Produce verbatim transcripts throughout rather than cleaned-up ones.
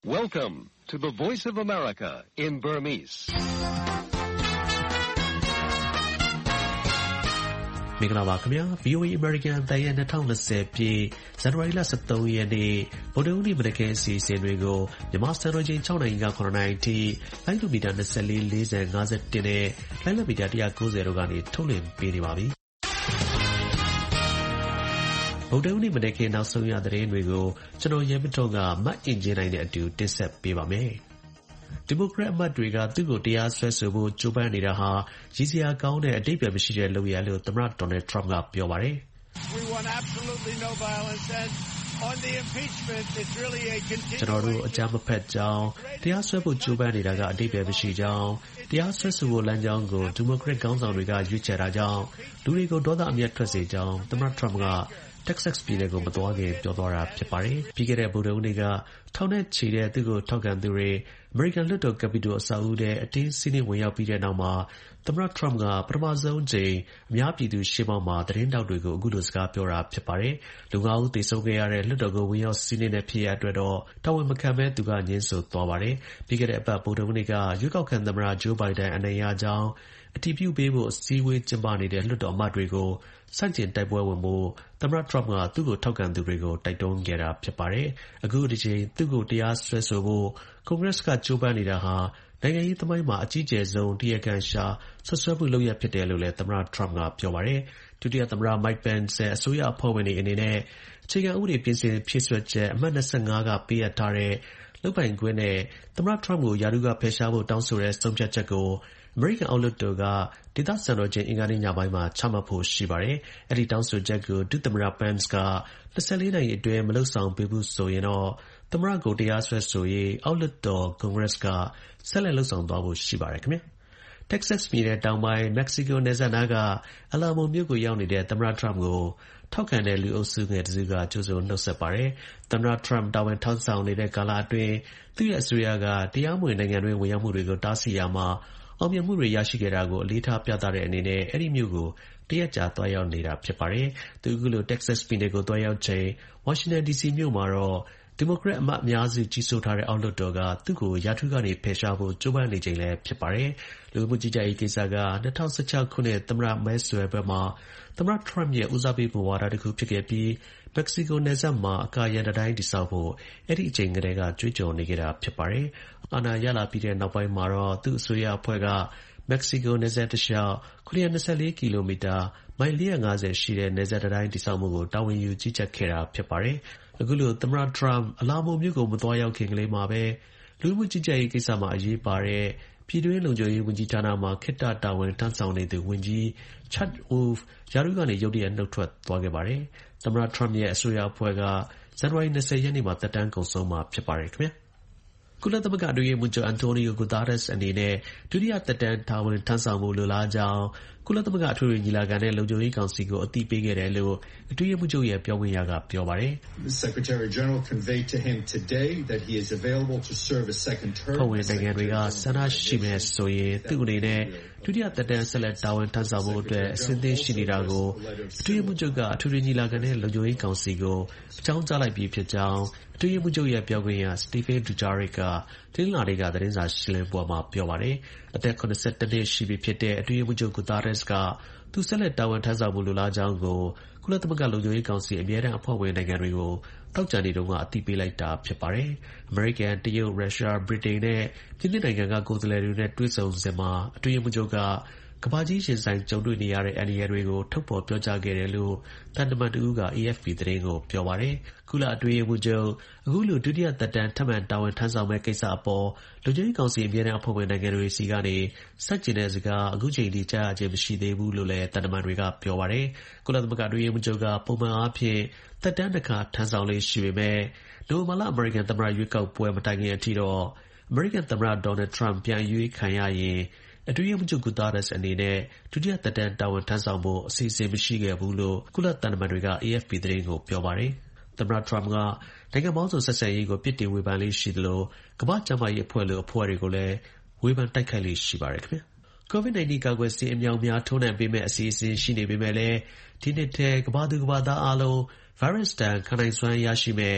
Welcome to the Voice of America in Burmese. မင်္ဂလာပါခင်ဗျာ ဗွီအိုအေ American အသံရဲ့၂၀၂၀ပြည့်ဇန်နဝါရီလ၁၃ရက်နေ့ဗုဒ္ဓဟူးနေ့မနက်ခင်းအစီအစဉ်တွေကိုမြန်မာစံတော်ချိန်၆နာရီက၇နာရီအထိလိုင်းဒူမီတာ၂၄ ၄၀ ၅၁နဲ့လိုင်းလမီတာ၁၉၀တို့ကနေထုတ်လွှင့်ပေးနေပါပြီဗုဒ္ဓဟူးနေ့မနက်ခင်းနောက်ဆုံးရသတင်းတွေကိုကျွန်တော်ရဲမထုံကမတ်အင်ဂျင်နိုင်တဲ့အတူတင်ဆက်ပေးပါမယ်ဒီမိုကရက်အမတ်တွေကသူ့ကိုတရားစွဲဆိုဖို့ကြိုးပမ်းနေတာဟာရည်စရာကောင်းတဲ့အတိတ်ပဲမရှိတဲ့လုပ်ရလို့သမ္မတဒေါ်နယ်ထရမ့်ကပြောပါတယ် We want absolutely no violence and on the impeachment it's really a continuation ကျွန်တော်တို့အကြမ်းမဖက်ကြောင်းတရားစွဲဖို့ကြိုးပမ်းနေတာကအတိတ်ပဲမရှိကြောင်းတရားစွဲဆိုဖို့လမ်းကြောင်းကိုဒီမိုကရက်ခေါင်းဆောင်တွေကရွေးချယ်တာကြောင့်လူတွေကိုဒေါသအမျက်ထွက်စေကြောင်းသမ္မတထရမ့်ကTexas ပြည်နယ်ကိုမသွားခင်ပြောသွားတာဖြစ်ပါတယ်။ပြီးခဲ့တဲ့ဗုဒ္ဓဟူးနေ့ကထောင်နဲ့ချီတဲ့သူ့ကိုထောက်ခံသူတွေအမေရိကန်လွှတ်တော်ကက်ပီတိုအဆောက်အဦထဲအတင်းစီးနင်းဝင်ရောက်ပြီးတဲ့နောက်မှာသမ္မတထရမ့်ကပထမဆုံးချိန်အများပြည်သူရှေ့မှောက်မှာသတင်းတောက်တွေကိုအခုလိုစကားပြောတာဖြစ်ပါတယ်။လူငါးဦးသေဆုံးခဲ့ရတဲ့လွှတ်တော်ကိုဝင်ရောက်စီးနင်းတဲ့ဖြစ်ရပ်အတွက်တော့တာဝန်မခံဘဲသူကငြင်းဆိုသွားပါတယ်။ပြီးခဲ့တဲ့အပတ်ဗုဒ္ဓဟူးနေ့ကရွေးကောက်ခံသမ္မတဂျိုးဘိုင်ဒန်အနိုင်ရကြောင်းအတည်ပြုပေးဖို့အစည်းအဝေးကျင်းပနေတဲ့လွှတ်တော်အမတ်တွေကိုစန့်ကျင်တိုက်ပွဲဝင်ဖို့သမ္မတထရမ့်ကသူ့ကိုထောက်ခံသူတွေကိုတိုက်တွန်းခဲ့တာဖြစ်ပါတယ်။အခုဒီချိန်သူ့ကိုတရားစွဲဆိုဖို့ကွန်ဂရက်ကကြိုးပမ်းနေတာဟာနိုင်ငံရေးသမိုင်းမှာအကြီးကျယ်ဆုံးတရားခံရှာဆွဆွဲမှုလုပ်ရဖြစ်တယ်လို့လည်းသမ္မတထရမ့်ကပြောပါတယ်။ဒုတိယသမ္မတမိုက်ပန်ဆယ်အစိုးရအဖွဲ့ဝင်တွေအနေနဲ့အခြေခံဥပဒေပြင်ဆင်ဖြည့်စွက်ချက်အမှတ်၂၅ကပေးအပ်ထားတဲ့လုပ်ပိုင်ခွင့်နဲ့သမ္မတထရမ့်ကိုယာတုကဖယ်ရှားဖို့တောင်းဆိုတဲ့ဆုံးဖြတ်ချက်ကိုအမေရိကန်အောက်လွှတ်တော်ကဒေသစံတော်ချိန်အင်္ဂါနေ့ညပိုင်းမှာချမှတ်ဖို့ရှိပါတယ်။အဲဒီတောင်းဆိုချက်ကိုဒုသမ္မတပန်စ်က၂၄နာရီအတွင်းမလုပ်ဆောင်ပေးဘူးဆိုရင်တော့သမ္မတကိုတရားစွဲဆိုရေးအောက်လွှတ်တော်ကွန်ဂရက်ကဆက်လက်လုပ်ဆောင်သွားဖို့ရှိပါတယ်ခင်ဗျာ။ Texas ပြည်နယ်တောင်ပိုင်းမက္ကဆီကိုနယ်စပ်နားကအလာမိုမြို့ကိုရောက်နေတဲ့သမ္မတထရမ့်ကိုထောက်ခံတဲ့လူအုပ်စုငယ်တစုကကြိုးဆိုနှုတ်ဆက်ပါတယ်။သမ္မတထရမ့်တာဝန်ထမ်းဆောင်နေတဲ့ကာလအတွင်းသူ့ရဲ့အစိုးရကတရားမဝင်နိုင်ငံတွင်းဝင်ရောက်မှုတွေကိုတားဆီးရာမှာအောင်မြင်မှုတွေရရှိခဲ့တာကိုအလေးထားပြသတဲ့အနေနဲ့အဲ့ဒီမြို့ကိုတရက်ကြာသွားရောက်နေတာဖြစ်ပါတယ်။သူကလို့ Texas ပြည်နယ်ကိုသွားရောက်ချိန်ဝါရှင်တန် ဒီစီ မြို့မှာတော့ဒီမိုကရက်အမတ်အများစုကြီးစိုးထားတဲ့အောက်လွှတ်တော်ကသူ့ကိုရာထူးကနေဖယ်ရှားဖို့ကြိုးပမ်းနေချိန်လည်းဖြစ်ပါတယ်။လူမှုကြီးကြပ်ရေးကိစ္စက၂၀၁၆ခုနှစ်သမ္မတမဲဆွယ်ပွဲမှာသမ္မတထရမ့်ရဲ့ဦးစားပေးမူဝါဒတစ်ခုဖြစ်ခဲ့ပြီးမက္ကဆီကိုနယ်စပ်မှာအကာရန်တိုင်းတည်ဆောက်ဖို့အဲ့ဒီအချိန်ကတည်းကကြွေးကြော်နေခဲ့တာဖြစ်ပါတယ်။အာဏာရလာပြီးတဲ့နောက်ပိုင်းမှာတော့သူ့အစိုးရအဖွဲ့ကမက္ကဆီကိုနယ်စပ်တစ်လျှောက်၇၂၄ကီလိုမီတာမိုင်၄၅၀ရှိတဲ့နယ်စပ်တိုင်းတည်ဆောက်မှုကိုတာဝန်ယူကြီးကြပ်ခဲ့တာဖြစ်ပါတယ်။အခုလိုသမ္မတထရမ့်အလာမိုမြို့ကိုမသွားရောက်ခင်ကလေးမှာပဲလူမှုကြီးကြပ်ရေးကိစ္စမှာအရေးပါတဲ့ပြည်တွင်းလုံခြုံရေးဝန်ကြီးဌာနမှာခေတ္တတာဝန်ထမ်းဆောင်နေသူဝန်ကြီး Chad Wolf ရာထူးကနေရုတ်တရက်နှုတ်ထွက်သွားခဲ့ပါတယ်။သမ္မတထရမ့်ရဲ့အစိုးရအဖွဲ့ကဇန်နဝါရီ၂၀ရက်နေ့မှာသက်တမ်းကုန်ဆုံးမှာဖြစ်ပါတယ်ခင်ဗျာ။ကုလသမဂ္ဂအတွင်းရေးမှူးချုပ်အန်တိုနီယိုဂူတာရက်စ်အနေနဲ့ဒုတိယသက်တမ်းတာဝန်ထမ်းဆောင်ဖို့လိုလားကြောင်းကုလသမဂ္ဂအထွေထွေညီလာခံနဲ့လုံခြုံရေးကောင်စီကိုအသိပေးခဲ့တယ်လို့အတွင်းရေးမှူးချုပ်ရဲ့ပြောခွင့်ရကပြောပါတယ် The Secretary General conveyed to him today that he is available to serve a second term. ဖွဲ့ဝင်နိုင်ငံတွေကဆန္ဒရှိမယ်ဆိုရင်သူ့အနေနဲ့ဒုတိယသက်တမ်းဆက်လက်တာဝန်ထမ်းဆောင်ဖို့အတွက်အစဉ်သင့်ရှိနေတာကိုအတွင်းရေးမှူးချုပ်ကအထွေထွေညီလာခံနဲ့လုံခြုံရေးကောင်စီကိုအကြောင်းကြားလိုက်ပြီးဖြစ်ကြောင်းအတွင်းရေးမှူးချုပ်ရဲ့ပြောခွင့်ရစတီဖန်ဒူဂျာရစ်ကတင်းလာတွေကသတင်းစာရှင်းလင်းပွဲမှာပြောပါတယ်အသက်၇၁နှစ်ရှိပြီဖြစ်တဲ့အတွင်းရေးမှူးချုပ်ဂူတာရက်စ်ကသူဆက်လက်တာဝန်ထမ်းဆောင်မှုလိုလားကြောင်းကိုကုလသမဂ္ဂလုံခြုံရေးကောင်စီအမြဲတမ်းအဖွဲ့ဝင်နိုင်ငံတွေကိုတောက်ကြနေတုန်းကအသိပေးလိုက်တာဖြစ်ပါတယ်။အမေရိကန်တရုတ်ရုရှားဗြိတိန်နဲ့ပြင်သစ်နိုင်ငံကကိုယ်စားလှယ်တွေနဲ့တွေ့ဆုံစဉ်မှာအတွင်းရေးမှူးချုပ်ကကမ္ဘာကြီးရင်ဆိုင်ကြုံတွေ့နေရတဲ့အန္တရာယ်တွေကိုထုတ်ဖော်ပြောကြားခဲ့တယ်လို့တန်တမန်တဦးက အေအက်ဖ်ပီ သတင်းကိုပြောပါတယ်။ကုလအတွင်းရေးမှူးချုပ်အခုလိုဒုတိယသက်တမ်းထပ်မံတာဝန်ထမ်းဆောင်မဲ့ကိစ္စအပေါ်လူကြီးကောင်စီအမြဲတမ်းအဖွဲ့ဝင်နိုင်ငံတွေစီကနေစက်ကျင်တဲ့စကားအခုချိန်ထိကြားရခြင်းမရှိသေးဘူးလို့လည်းတန်တမန်တွေကပြောပါတယ်။ကုလသမဂ္ဂအတွင်းရေးမှူးချုပ်ကပုံမှန်အားဖြင့်သက်တမ်းတစ်ခါထမ်းဆောင်လေးရှိပေမဲ့နိုဝင်ဘာလအမေရိကန်သမ္မတရွေးကောက်ပွဲမတိုင်ခင်အထိတော့အမေရိကန်သမ္မတဒေါ်နယ်ထရမ့်ပြန်ရွေးခံရရင်အတွင်းရေးမှူးချုပ်ဂူတာရက်စ်အနေနဲ့ဒုတိယသက်တမ်းတာဝန်ထမ်းဆောင်ဖို့အစီအစဉ်မရှိခဲ့ဘူးလို့ကုလသံတမန်တွေက အေအက်ဖ်ပီ သတင်းကိုပြောပါတယ်။သမ္မတထရမ့်ကနိုင်ငံပေါင်းစုံဆက်ဆံရေးကိုပြစ်တင်ဝေဖန်လေးရှိသလိုကမ္ဘာ့ကျန်းမာရေးအဖွဲ့လိုအဖွဲ့တွေကိုလည်းဝေဖန်တိုက်ခိုက်လေးရှိပါတယ်ခင်ဗျာ။ ကိုဗစ်-19 ကာကွယ်ဆေးအမြောက်အများထိုးနှံပေးမယ့်အစီအစဉ်ရှိနေပေမဲ့လည်းဒီနှစ်ထဲကမ္ဘာသူကမ္ဘာသားအားလုံးဗိုင်းရပ်စ်ဒဏ်ခံနိုင်စွမ်းရရှိမဲ့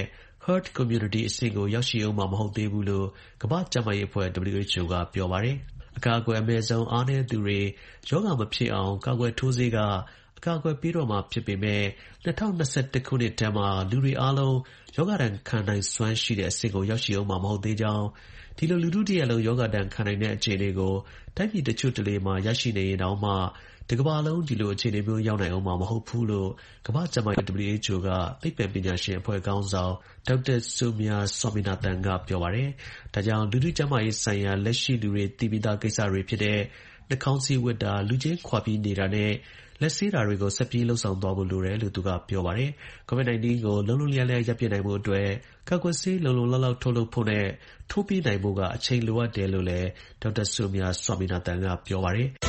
herd community အဆင့်ကိုရောက်ရှိအောင်မှာမဟုတ်သေးဘူးလို့ကမ္ဘာ့ကျန်းမာရေးအဖွဲ့ W H O ကပြောပါတယ်အကာအကွယ်အမဲ့ဆုံးအားနည်းသူတွေရောဂါမဖြစ်အောင်ကာကွယ်ထိုးဆေးကအကာအကွယ်ပေးတော့မှာဖြစ်ပေမဲ့၂၀၂၁ခုနှစ်တည်းမှာလူတွေအားလုံးယောဂဒဏ်ခံနိုင်စွမ်းရှိတဲ့အဆင့်ကိုရောက်ရှိအောင်မှာမဟုတ်သေးကြောင်းဒီလိုလူထုတရက်လုံးယောဂဒဏ်ခံနိုင်တဲ့အခြေအနေကိုတိုင်းပြည်တချို့တလေမှာရရှိနေရင်တောင်မှတကမ္ဘာလုံးဒီလိုအခြေအနေမျိုးရောက်နိုင်အောင်မှာမဟုတ်ဘူးလို့ကမ္ဘာ့ကျန်းမာရေး W H O ကသိပ္ပံပညာရှင်အဖွဲ့ခေါင်းဆောင်ဒေါက်တာဆိုမြာဆွာမီနာသန်ကပြောပါတယ်။ဒါကြောင့်လူထုကျန်းမာရေးဆိုင်ရာလက်ရှိလူတွေသိပြီးသားကိစ္စတွေဖြစ်တဲ့နှာခေါင်းစည်းဝတ်တာလူချင်းခွာပြီးနေတာနဲ့လက်ဆေးတာတွေကိုဆက်ပြီးလှုပ်ဆောင်သွားဖို့လိုတယ်လို့သူကပြောပါတယ်။ COVID 19 ကိုလုံးလုံးလျက်လျက်ရပ်ပစ်နိုင်ဖို့အတွက်ကာကွယ်ဆေးလုံလုံလောက်လောက်ထုတ်လုပ်ဖို့နဲ့ထိုးပြီးနိုင်ဖို့ကအချိန်လိုအပ်တယ်လို့လည်းဒေါက်တာဆိုမြာဆွာမီနာသန်ကပြောပါတယ်။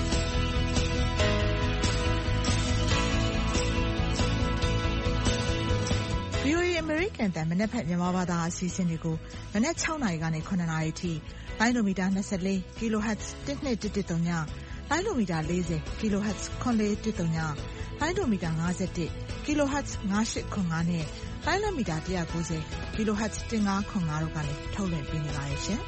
American တန်မနက်ဖက်မြန်မာဘာသာအစီအစဉ်တွေကိုမနက်၆နာရီကနေ၇နာရီထိလိုင်းလိုမီတာ၂၄ kilohertz တစ်နှစ်တစ်တစ်သုံးညလိုင်းလိုမီတာ၄၀ kilohertz ခွန်လေးတစ်သုံးညလိုင်းလိုမီတာ၅၁ kilohertz ၅၈ခွန်၅နဲ့လိုင်းလိုမီတာ၁၉၀ kilohertz ၁၅ခွန်၅တို့ကနေထုတ်လွှင့်ပေးနေပါတယ်ရှင်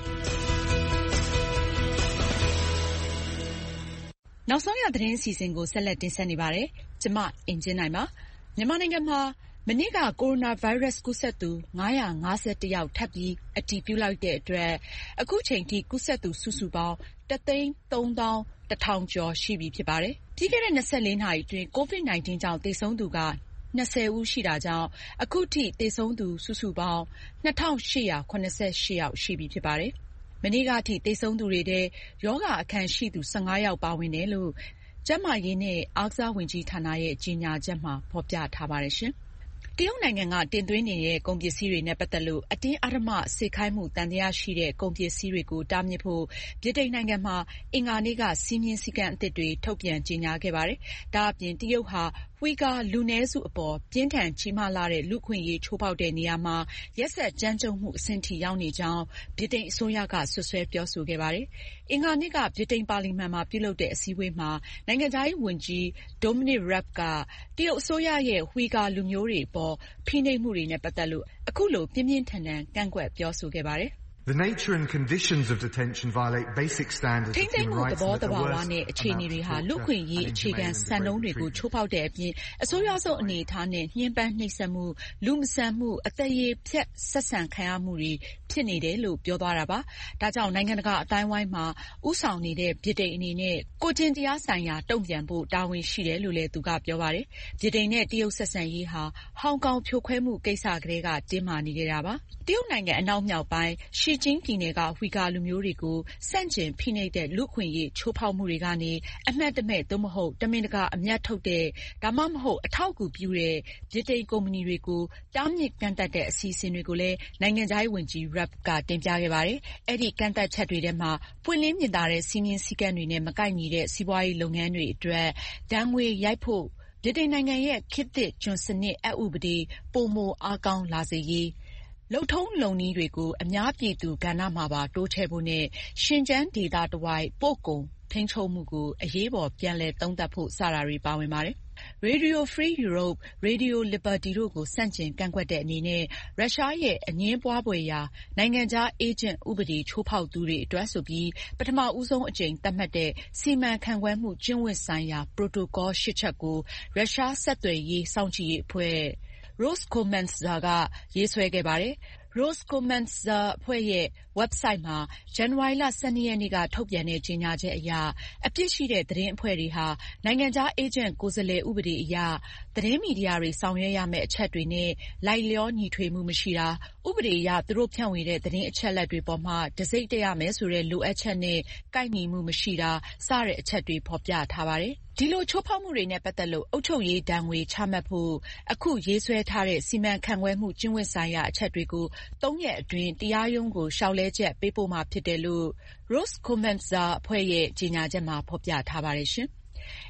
နောက်ဆုံးရသတင်းအစီအစဉ်ကိုဆက်လက်တင်ဆက်နေပါတယ်ကျမအင်ဂျင်နိုင်ပါမြန်မာနိုင်ငံမှာမနေ့ကကိုရိုနာဗိုင်းရပ်စ်ကူးစက်သူ၅၅၁ယောက်ထပ်ပြီးအတည်ပြုလိုက်တဲ့အတွက်အခုချိန်ထိကူးစက်သူစုစုပေါင်းတသိန်းသုံးသောင်းတထောင်ကျော်ရှိပြီဖြစ်ပါတယ်။ပြီးခဲ့တဲ့၂၄နာရီအတွင်း COVID 19 ကြောင့်သေဆုံးသူက၂၀ဦးရှိတာကြောင့်အခုထိသေဆုံးသူစုစုပေါင်း၂ထောင်၈ရာ၇၈ယောက်ရှိပြီဖြစ်ပါတယ်။မနေ့ကအထိသေဆုံးသူတွေထဲရောဂါအခံရှိသူ၁၅ယောက်ပါဝင်တယ်လို့ကျန်းမာရေးနဲ့အားကစားဝန်ကြီးဌာနရဲ့ကြေညာချက်မှာဖော်ပြထားပါတယ်ရှင်။တရုတ်နိုင်ငံကတင်သွင်းနေတဲ့ကုန်ပစ္စည်းတွေနဲ့ပတ်သက်လို့အတင်းအဓမ္မစေခိုင်းမှုသံသယရှိတဲ့ကုန်ပစ္စည်းတွေကိုတားမြစ်ဖို့ဗြိတိန်နိုင်ငံမှာအင်္ဂါနေ့ကစည်းမျဉ်းစည်းကမ်းအသစ်တွေထုတ်ပြန်ကြေညာခဲ့ပါတယ်။ဒါအပြင်တရုတ်ဟာဝီဂါလူနည်းစုအပေါ်ပြင်းထန်ကြီးမားလာတဲ့လူ့အခွင့်အရေးချိုးဖောက်တဲ့နေရာမှာရက်စက်ကြမ်းကြုတ်မှုအဆင့်ထိရောက်နေကြောင်းဗြိတိန်အစိုးရကဆွဆွဲပြောဆိုခဲ့ပါတယ်။အင်္ဂါနေ့ကဗြိတိန်ပါလီမန်မှာပြုလုပ်တဲ့အစည်းအဝေးမှာနိုင်ငံခြားရေးဝန်ကြီး Dominic Raab ကတရုတ်အစိုးရရဲ့ဝီဂါလူမျိုးတွေအပေါ်ဖိနှိပ်မှုတွေနဲ့ပတ်သက်လို့အခုလိုပြင်းပြင်းထန်ထန်ကန့်ကွက်ပြောဆိုခဲ့ပါတယ်။ The nature and conditions of detention violate basic standards of human rights and the worst နဲ့အခြေအနေတွေဟာလူ့အခွင့်အရေးအခြေခံစံနှုန်းတွေကိုချိုးဖောက်တဲ့အပြင်အဆိုးရွားဆုံးအနေအထားနဲ့ညှဉ်းပန်းနှိပ်စက်မှုလူမဆန်မှုအသက်ရည်ဖျက်ဆက်ဆံခံရမှုတွေဖြစ်နေတယ်လို့ပြောသွားတာပါ။ဒါကြောင့်နိုင်ငံတကာအတိုင်းဝိုင်းမှာဥဆောင်နေတဲ့ဗြိတိန်အနေနဲ့ကိုကျင့်တရားဆိုင်ရာတုံ့ပြန်ဖို့တာဝန်ရှိတယ်လို့လည်းသူကပြောပါတယ်။ဗြိတိန်နဲ့တရုတ်ဆက်ဆံရေးဟာဟောင်ကောင်ဖြိုခွဲမှုကိစ္စကတည်းကတင်းမာနေခဲ့တာပါ။တရုတ်နိုင်ငံအနောက်မြောက်ပိုင်းရှီကျင်းပြည်နယ်ကဝီဂါလူမျိုးတွေကိုဆန့်ကျင်ဖိနှိပ်တဲ့လူ့အခွင့်အရေးချိုးဖောက်မှုတွေကနေအမှတ်တမဲ့သို့မဟုတ်တမင်တကာအမြတ်ထုတ်တဲ့ဒါမှမဟုတ်အထောက်အကူပြုတဲ့ဗြိတိန်ကုမ္ပဏီတွေကိုတားမြစ်ကန့်သတ်တဲ့အစီအစဉ်တွေကိုလည်းနိုင်ငံခြားရေးဝန်ကြီး Raab ကတင်ပြခဲ့ပါတယ်။အဲဒီကန့်သတ်ချက်တွေထဲမှာပွင့်လင်းမြင်သာတဲ့စည်းမျဉ်းစည်းကမ်းတွေနဲ့မကိုက်ညီတဲ့စီးပွားရေးလုပ်ငန်းတွေအတွက်ဒဏ်ငွေရိုက်ဖို့ဗြိတိန်နိုင်ငံရဲ့ခေတ်သစ်ကျွန်စနစ်အက်ဥပဒေပိုမိုအားကောင်းလာစေရေးလုပ်ထုံးလုပ်နည်းတွေကိုအများပြည်သူကဏ္ဍမှာပါတိုးချဲ့ဖို့နဲ့ရှင်ကျန်းဒေသတဝိုက်ပို့ကုန်ထိန်းချုပ်မှုကိုအရေးပေါ်ပြန်လည်သုံးသပ်ဖို့စတာတွေပါဝင်ပါတယ်။ Radio Free Europe, Radio Liberty တို့ကိုဆန့်ကျင်ကန့်ကွက်တဲ့အနေနဲ့ရုရှားရဲ့အငြင်းပွားဖွယ်ရာနိုင်ငံခြားအေးဂျင့်ဥပဒေချိုးဖောက်သူတွေအတွက်ဆိုပြီးပထမဦးဆုံးအကြိမ်သတ်မှတ်တဲ့စီမံခန့်ခွဲမှုကျင့်ဝတ်ဆိုင်ရာ Protocol ရှစ်ချက်ကိုရုရှားဆက်သွယ်ရေးစောင့်ကြည့်ရေးအဖွဲ့Roskomnadzor ကရေးဆွဲခဲ့ပါတယ်။ Roskomnadzor အဖွဲ့ရဲ့ website မှာဇန်နဝါရီလ၁၂ရက်နေ့ကထုတ်ပြန်တဲ့ကြေညာချက်အရအပြစ်ရှိတဲ့သတင်းအဖွဲ့တွေဟာနိုင်ငံခြားအေးဂျင့်ကိုယ်စားလှယ်ဥပဒေအရသတင်းမီဒီယာတွေဆောင်ရွက်ရမယ့်အချက်တွေနဲ့လိုက်လျောညီထွေမှုမရှိတာဥပဒေအရသူတို့ဖြန့်ဝေတဲ့သတင်းအချက်အလက်တွေပေါ်မှာတစိမ့်တက်ရမယ်ဆိုတဲ့လိုအပ်ချက်နဲ့ကိုက်ညီမှုမရှိတာစတဲ့အချက်တွေဖော်ပြထားပါတယ်။ဒီလိုချိုးဖောက်မှုတွေနဲ့ပတ်သက်လို့အုပ်ချုပ်ရေးဒဏ်ငွေချမှတ်ဖို့အခုရေးဆွဲထားတဲ့စီမံခန့်ခွဲမှုကျင့်ဝတ်ဆိုင်ရာအချက်တွေကိုသုံးရက်အတွင်းတရားရုံးကိုလျှောက်လဲချက်ပေးပို့မှာဖြစ်တယ်လို့ Roskomnadzor အဖွဲ့ရဲ့ကြေညာချက်မှာဖော်ပြထားပါတယ်ရှင်။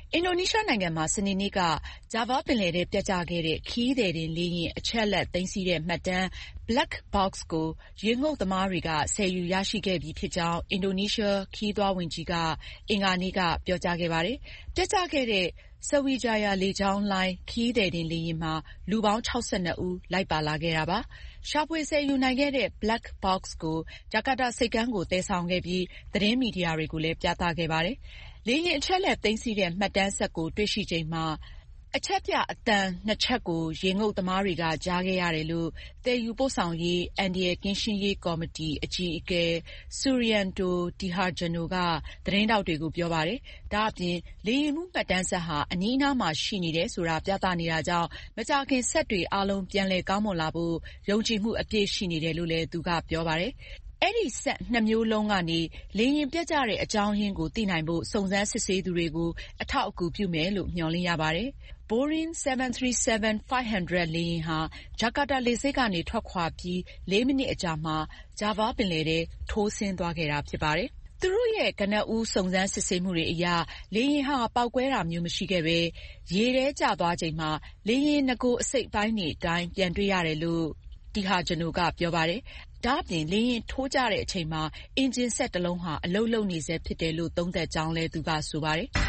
အင်ဒိုနီးရှားနိုင်ငံမှာစနေနေ့က ဂျာဗားပင်လယ်ထဲပျက်ကျခဲ့တဲ့ခရီးသည်တင်လေယာဉ်အချက်အလက်သိမ်းဆည်းတဲ့မှတ်တမ်း Black Box ကိုရေငုပ်သမားတွေကဆယ်ယူရရှိခဲ့ပြီဖြစ်ကြောင်းအင်ဒိုနီးရှားခရီးသွားဝန်ကြီးကအင်္ဂါနေ့ကပြောကြားခဲ့ပါတယ်။ပျက်ကျခဲ့တဲ့Sriwijaya လေကြောင်းလိုင်းခရီးသည်တင်လေယာဉ်မှာလူပေါင်း၆၂ဦးလိုက်ပါလာခဲ့တာပါ။ရှာဖွေဆယ်ယူနိုင်ခဲ့တဲ့ Black Box ကိုဂျာကာတာဆိပ်ကမ်းကိုသယ်ဆောင်ခဲ့ပြီးသတင်းမီဒီယာတွေကိုလည်းပြသခဲ့ပါတယ်။လေယာဉ်အချက်အလက်သိမ်းဆည်းတဲ့မှတ်တမ်းစက်ကိုတွေ့ရှိချိန်မှာအချက်ပြအသံနှစ်ချက်ကိုရေငုပ်သမားတွေကကြားခဲ့ရတယ်လို့သယ်ယူပို့ဆောင်ရေးအန္တရာယ်ကင်းရှင်းရေးကော်မတီအကြီးအကဲ Surianto Diharjono ကသတင်းထောက်တွေကိုပြောပါတယ်။ဒါ့အပြင်လေယာဉ်မှူးမှတ်တမ်းစက်ဟာအနီးအနားမှာရှိနေတယ်ဆိုတာပြသနေတာကြောင့်မကြာခင်စက်တွေအားလုံးပြန်လည်ကောင်းမွန်လာဖို့ယုံကြည်မှုအပြည့်ရှိနေတယ်လို့လည်းသူကပြောပါတယ်။အဲဒီစက်နှစ်မျိုးလုံးကနေလေယာဉ်ပျက်ကျတဲ့အကြောင်းရင်းကိုသိနိုင်ဖို့စုံစမ်းစစ်ဆေးသူတွေကိုအထောက်အကူပြုမယ်လို့မျှော်လင့်ရပါတယ်။ Boeing seven thirty-seven five hundred လေယာဉ်ဟာဂျာကာတာလေဆိပ်ကနေထွက်ခွာပြီးလေးမိနစ်အကြာမှာဂျာဗားပင်လယ်ထဲထိုးဆင်းသွားခဲ့တာဖြစ်ပါတယ်။သူတို့ရဲ့ကနဦးစုံစမ်းစစ်ဆေးမှုတွေအရလေယာဉ်ဟာပေါက်ကွဲတာမျိုးမရှိခဲ့ပဲရေထဲကျသွားချိန်မှာလေယာဉ်နဂိုအစိတ်အပိုင်းတွေအတိုင်းပြန်တွေ့ရတယ်လို့Diharjono ကပြောပါတယ်။ဒါ့အပြင်လေယာဉ်ထိုးကျတဲ့အချိန်မှာအင်ဂျင်စက်တစ်လုံးဟာအလုပ်လုပ်နေဆဲဖြစ်တယ်လို့သုံးသပ်ကြောင်းလည်းသူကဆိုပါတယ်။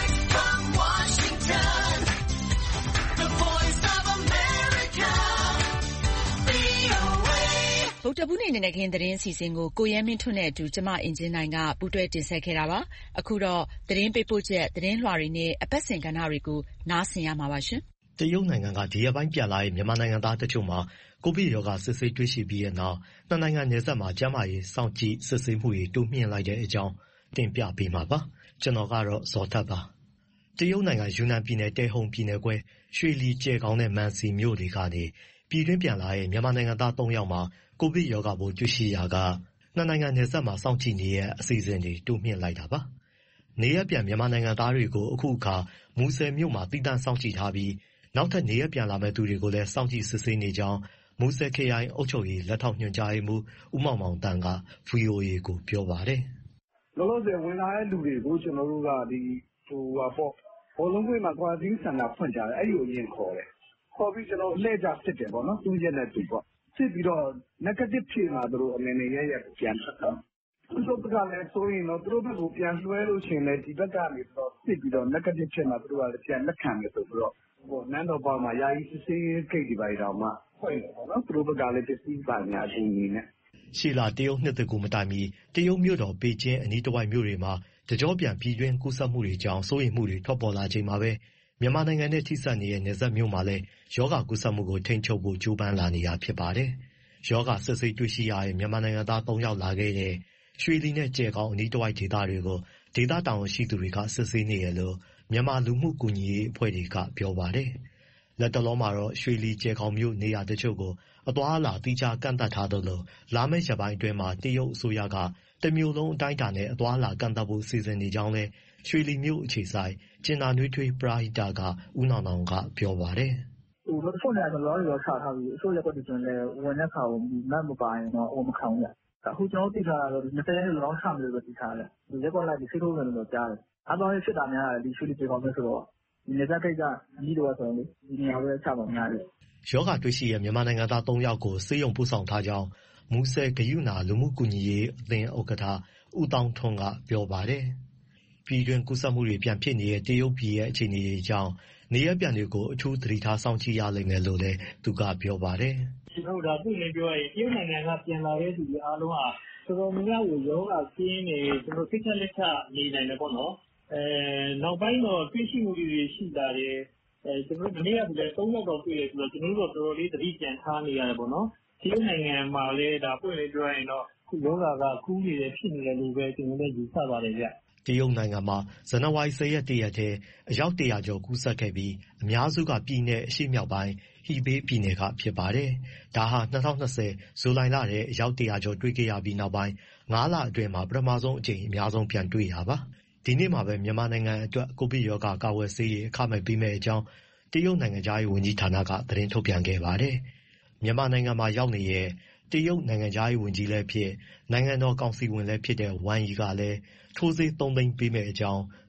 ဗုဒ္ဓဘူးနေ့နံနက်ခင်းသတင်းအစီအစဉ်ကိုကိုရဲမင်းထွန်းနဲ့အတူကျမအင်ဂျင်နိုင်ကပူးတွဲတင်ဆက်ခဲ့တာပါ။အခုတော့သတင်းပေးပို့ချက်သတင်းလွှာတွေနဲ့အပတ်စဉ်ကဏ္ဍတွေကိုနားဆင်ရမှာပါရှင်။တရုတ်နိုင်ငံကဒီရက်ပိုင်းပြန်လာတဲ့မြန်မာနိုင်ငံသားတချို့မှာကိုဗစ်ရောဂါစစ်ဆေးတွေ့ရှိပြီးတဲ့နောက်နှစ်နိုင်ငံနယ်စပ်မှာကျန်းမာရေးစောင့်ကြည့်စစ်ဆေးမှုတွေတိုးမြှင့်လိုက်တဲ့အကြောင်းတင်ပြပေးမှာပါ။ကျွန်တော်ကတော့ဇော်ထက်ပါ။တရုတ်နိုင်ငံယူနန်ပြည်နယ်တဲဟုန်ပြည်နယ်ခွဲရွှေလီကျဲခေါင်နဲ့မန်စီမြို့တွေကနေပြည်တွင်းပြန်လာတဲ့မြန်မာနိုင်ငံသားသုံးယောက်မှာကိုဗစ်ရောဂါပိုးတွေ့ရှိရာကနှစ်နိုင်ငံနယ်စပ်မှာစောင့်ကြည့်နေတဲ့အစီအစဉ်တွေတိုးမြှင့်လိုက်တာပါ။နေရပ်ပြန်မြန်မာနိုင်ငံသားတွေကိုအခုအခါမူဆယ်မြို့မှာတည်တံ့စောင့်ကြည့်ထားပြီးနောက်ထပ်နေရပ်ပြန်လာမဲ့သူတွေကိုလည်းစောင့်ကြည့်စစ်ဆေးနေကြောင်းမူဆယ်ခရိုင်အုပ်ချုပ်ရေးလက်ထောက်ညွှန်ကြားရေးမှူးဦးမောင်မောင်သန်းက ဗွီအိုအေကိုပြောပါတယ်။လောလောဆယ်ဝင်လာတဲ့လူတွေကိုကျွန်တော်တို့ကဒီဟိုဟာပေါ့ဘောလုံးကွင်းမှာ quarantine center ဖွင့်ကြတယ်အဲ့ဒီကိုအရင်ခေါ်တယ်။ခေါ်ပြီးကျွန်တော်လှည့်ကြစစ်တယ်ပေါ့နော်။သူ့ရက်နဲ့သူပေါ့။စစ်ပြီးတော့ negative ဖြစ်လာသူတို့အနေနဲ့ရရပြန်ထွက်တော့သူတို့ကလည်းဆိုရင်တော့သူတို့ဘက်ကိုပြန်လွှဲလို့ရှိရင်လည်းဒီဘက်ကနေတော့စစ်ပြီးတော့ negative ဖြစ်လာသူတို့ကလည်းပြန်လက်ခံတယ်ဆိုပြီးတော့ဟိုနန်းတော်ပေါင်းမှာယာယီစစ်ဆေးဂိတ်တွေပါတောင်မှဖွင့်တယ်ပေါ့နော်သူတို့ဘက်ကလည်းပစ္စည်းပါများအင်းကြီးနဲ့ရှီလာတရုတ်နှစ်တကူမတိုင်မီတရုတ်မြို့တော်ပေကျင်းအနီးတစ်ဝိုက်မြို့တွေမှာတကြောပြန်ပြည်တွင်းကူးစက်မှုတွေကြောင့်စိုးရိမ်မှုတွေထွက်ပေါ်လာချိန်မှာပဲမြန်မာနိုင်ငံနဲ့ထိစပ်နေတဲ့နယ်စပ်မြို့မှာလည်းရောဂါကူးစက်မှုကိုထိန်းချုပ်ဖို့ကြိုးပမ်းလာနေတာဖြစ်ပါတယ်။ရောဂါစစ်ဆေးတွေ့ရှိရတဲ့မြန်မာနိုင်ငံသားသုံးယောက်လာခဲ့တဲ့ရွှေလီနဲ့ကျဲခေါင်အနီးတစ်ဝိုက်ဒေသတွေကိုဒေသတာဝန်ရှိသူတွေကစစ်ဆေးနေတယ်လို့မြန်မာလူမှုကူညီရေးအဖွဲ့တွေကပြောပါတယ်။လက်တလုံးမှာတော့ရွှေလီကျဲခေါင်မြို့နေရာတချို့ကိုအသွားအလာတိကျကန့်သတ်ထားသလိုလာမယ့်ရက်ပိုင်းအတွင်းမှာတရုတ်အစိုးရကတမျိုးလုံးအတိုင်းအတာနဲ့အသွားအလာကန့်သတ်ဖို့စီစဉ်နေကြောင်းလဲရွှေလီမြို့အခြေဆိုင်ကျင်နာနွေးထွေးပရာဟိတကဦးနောင်နောင်ကပြောပါတယ်။ဟိုတော့ဆုံးနေတယ်လောရောချထားပြီးအစိုးရကတည်းကလည်းဝန်ထမ်းခါကိုမတ်မပိုင်တော့အုံမခံဘူး။အခုကျွန်တော်သိထားတာတော့နှစ်ရက်လောက်လောင်းချမယ်လို့သိထားတယ်။ဒီရက်ပေါ်လိုက်ဒီစိတ်ထုတ်တယ်လို့ကြားတယ်။အားလုံးဖြစ်တာများတယ်ဒီရွှေလီကျဲခေါင်မျိုးဆိုတော့ဒီနေသားကိစ္စအကြီးတော့ဆိုရင်ဒီနေရာပဲချပါများတယ်။ယောဂတွေ့ရှိတဲ့မြန်မာနိုင်ငံသားသုံးယောက်ကိုဆေးရုံပို့ဆောင်ထားကြောင်းမူဆယ်ဂယုဏလူမှုကူညီရေးအသင်းဥက္ကဋ္ဌဦးတောင်းထွန်းကပြောပါတယ်။ပြည်တွင်းကူးစက်မှုတွေပြန်ဖြစ်နေတဲ့တရုတ်ပြည်ရဲ့အခြေအနေတွေကြောင့်နေရပ်ပြန်တွေကိုအထူးသတိထားစောင့်ကြည့်ရလိမ့်မယ်လို့လည်းသူကပြောပါတယ်။ကျွန်တော်ဒါသူ့နဲ့ပြောရင်တရုတ်နိုင်ငံကပြန်လာတဲ့သူတွေအားလုံးဟာတော်တော်များများကိုယောဂကျင်းနေကျွန်တော်သိချက်လက်ချနေနိုင်တယ်ပေါ့နော်။အဲနောက်ပိုင်းတော့တွေ့ရှိမှုတွေရှိလာတယ်။အဲကျွန်တော်တို့နေ့ရက်လည်းသုံးယောက်တော့တွေ့တယ်ဆိုတော့ကျွန်တော်တို့တော်တော်လေးသတိပြန်ထားနေရတယ်ပေါ့နော်။တရုတ်နိုင်ငံမှာလည်းဒါပွင့်လေးပြောရင်တော့ခုယောဂကကူးနေတယ်ဖြစ်နေတယ်လို့ပဲကျွန်တော်လည်းယူဆပါတယ်ဗျ။တရုတ်နိုင်ငံမှာဇန်နဝါရီဆယ်ရက်တရက်ထဲအယောက်တရာကျော်ကူးစက်ခဲ့ပြီးအများစုကပြည်နယ်အရှေ့မြောက်ပိုင်းဟီဘေးပြည်နယ်ကဖြစ်ပါတယ်။ဒါဟာ၂၀၂၀ဇူလိုင်လထဲအယောက်တရာကျော်တွေ့ခဲ့ရပြီးနောက်ပိုင်းငါးလအတွင်းမှာပထမဆုံးအကြိမ်အများဆုံးပြန်တွေ့ရပါ။ဒီနေ့မှာပဲမြန်မာနိုင်ငံအတွက်ကိုဗစ်ရောဂါကာကွယ်ဆေးတွေအခမဲ့ပေးမဲ့အကြောင်းတရုတ်နိုင်ငံသားရေးဝန်ကြီးဌာနကသတင်းထုတ်ပြန်ခဲ့ပါတယ်။မြန်မာနိုင်ငံမှာရောက်နေတဲ့တရုတ်နိုင်ငံသားရေးဝန်ကြီးလည်းဖြစ်နိုင်ငံတော်ကောင်စီဝင်လည်းဖြစ်တဲ့ဝမ်ယီကလည်းထိုးဆေးသုံးသိန်းပေးမဲ့အကြောင်း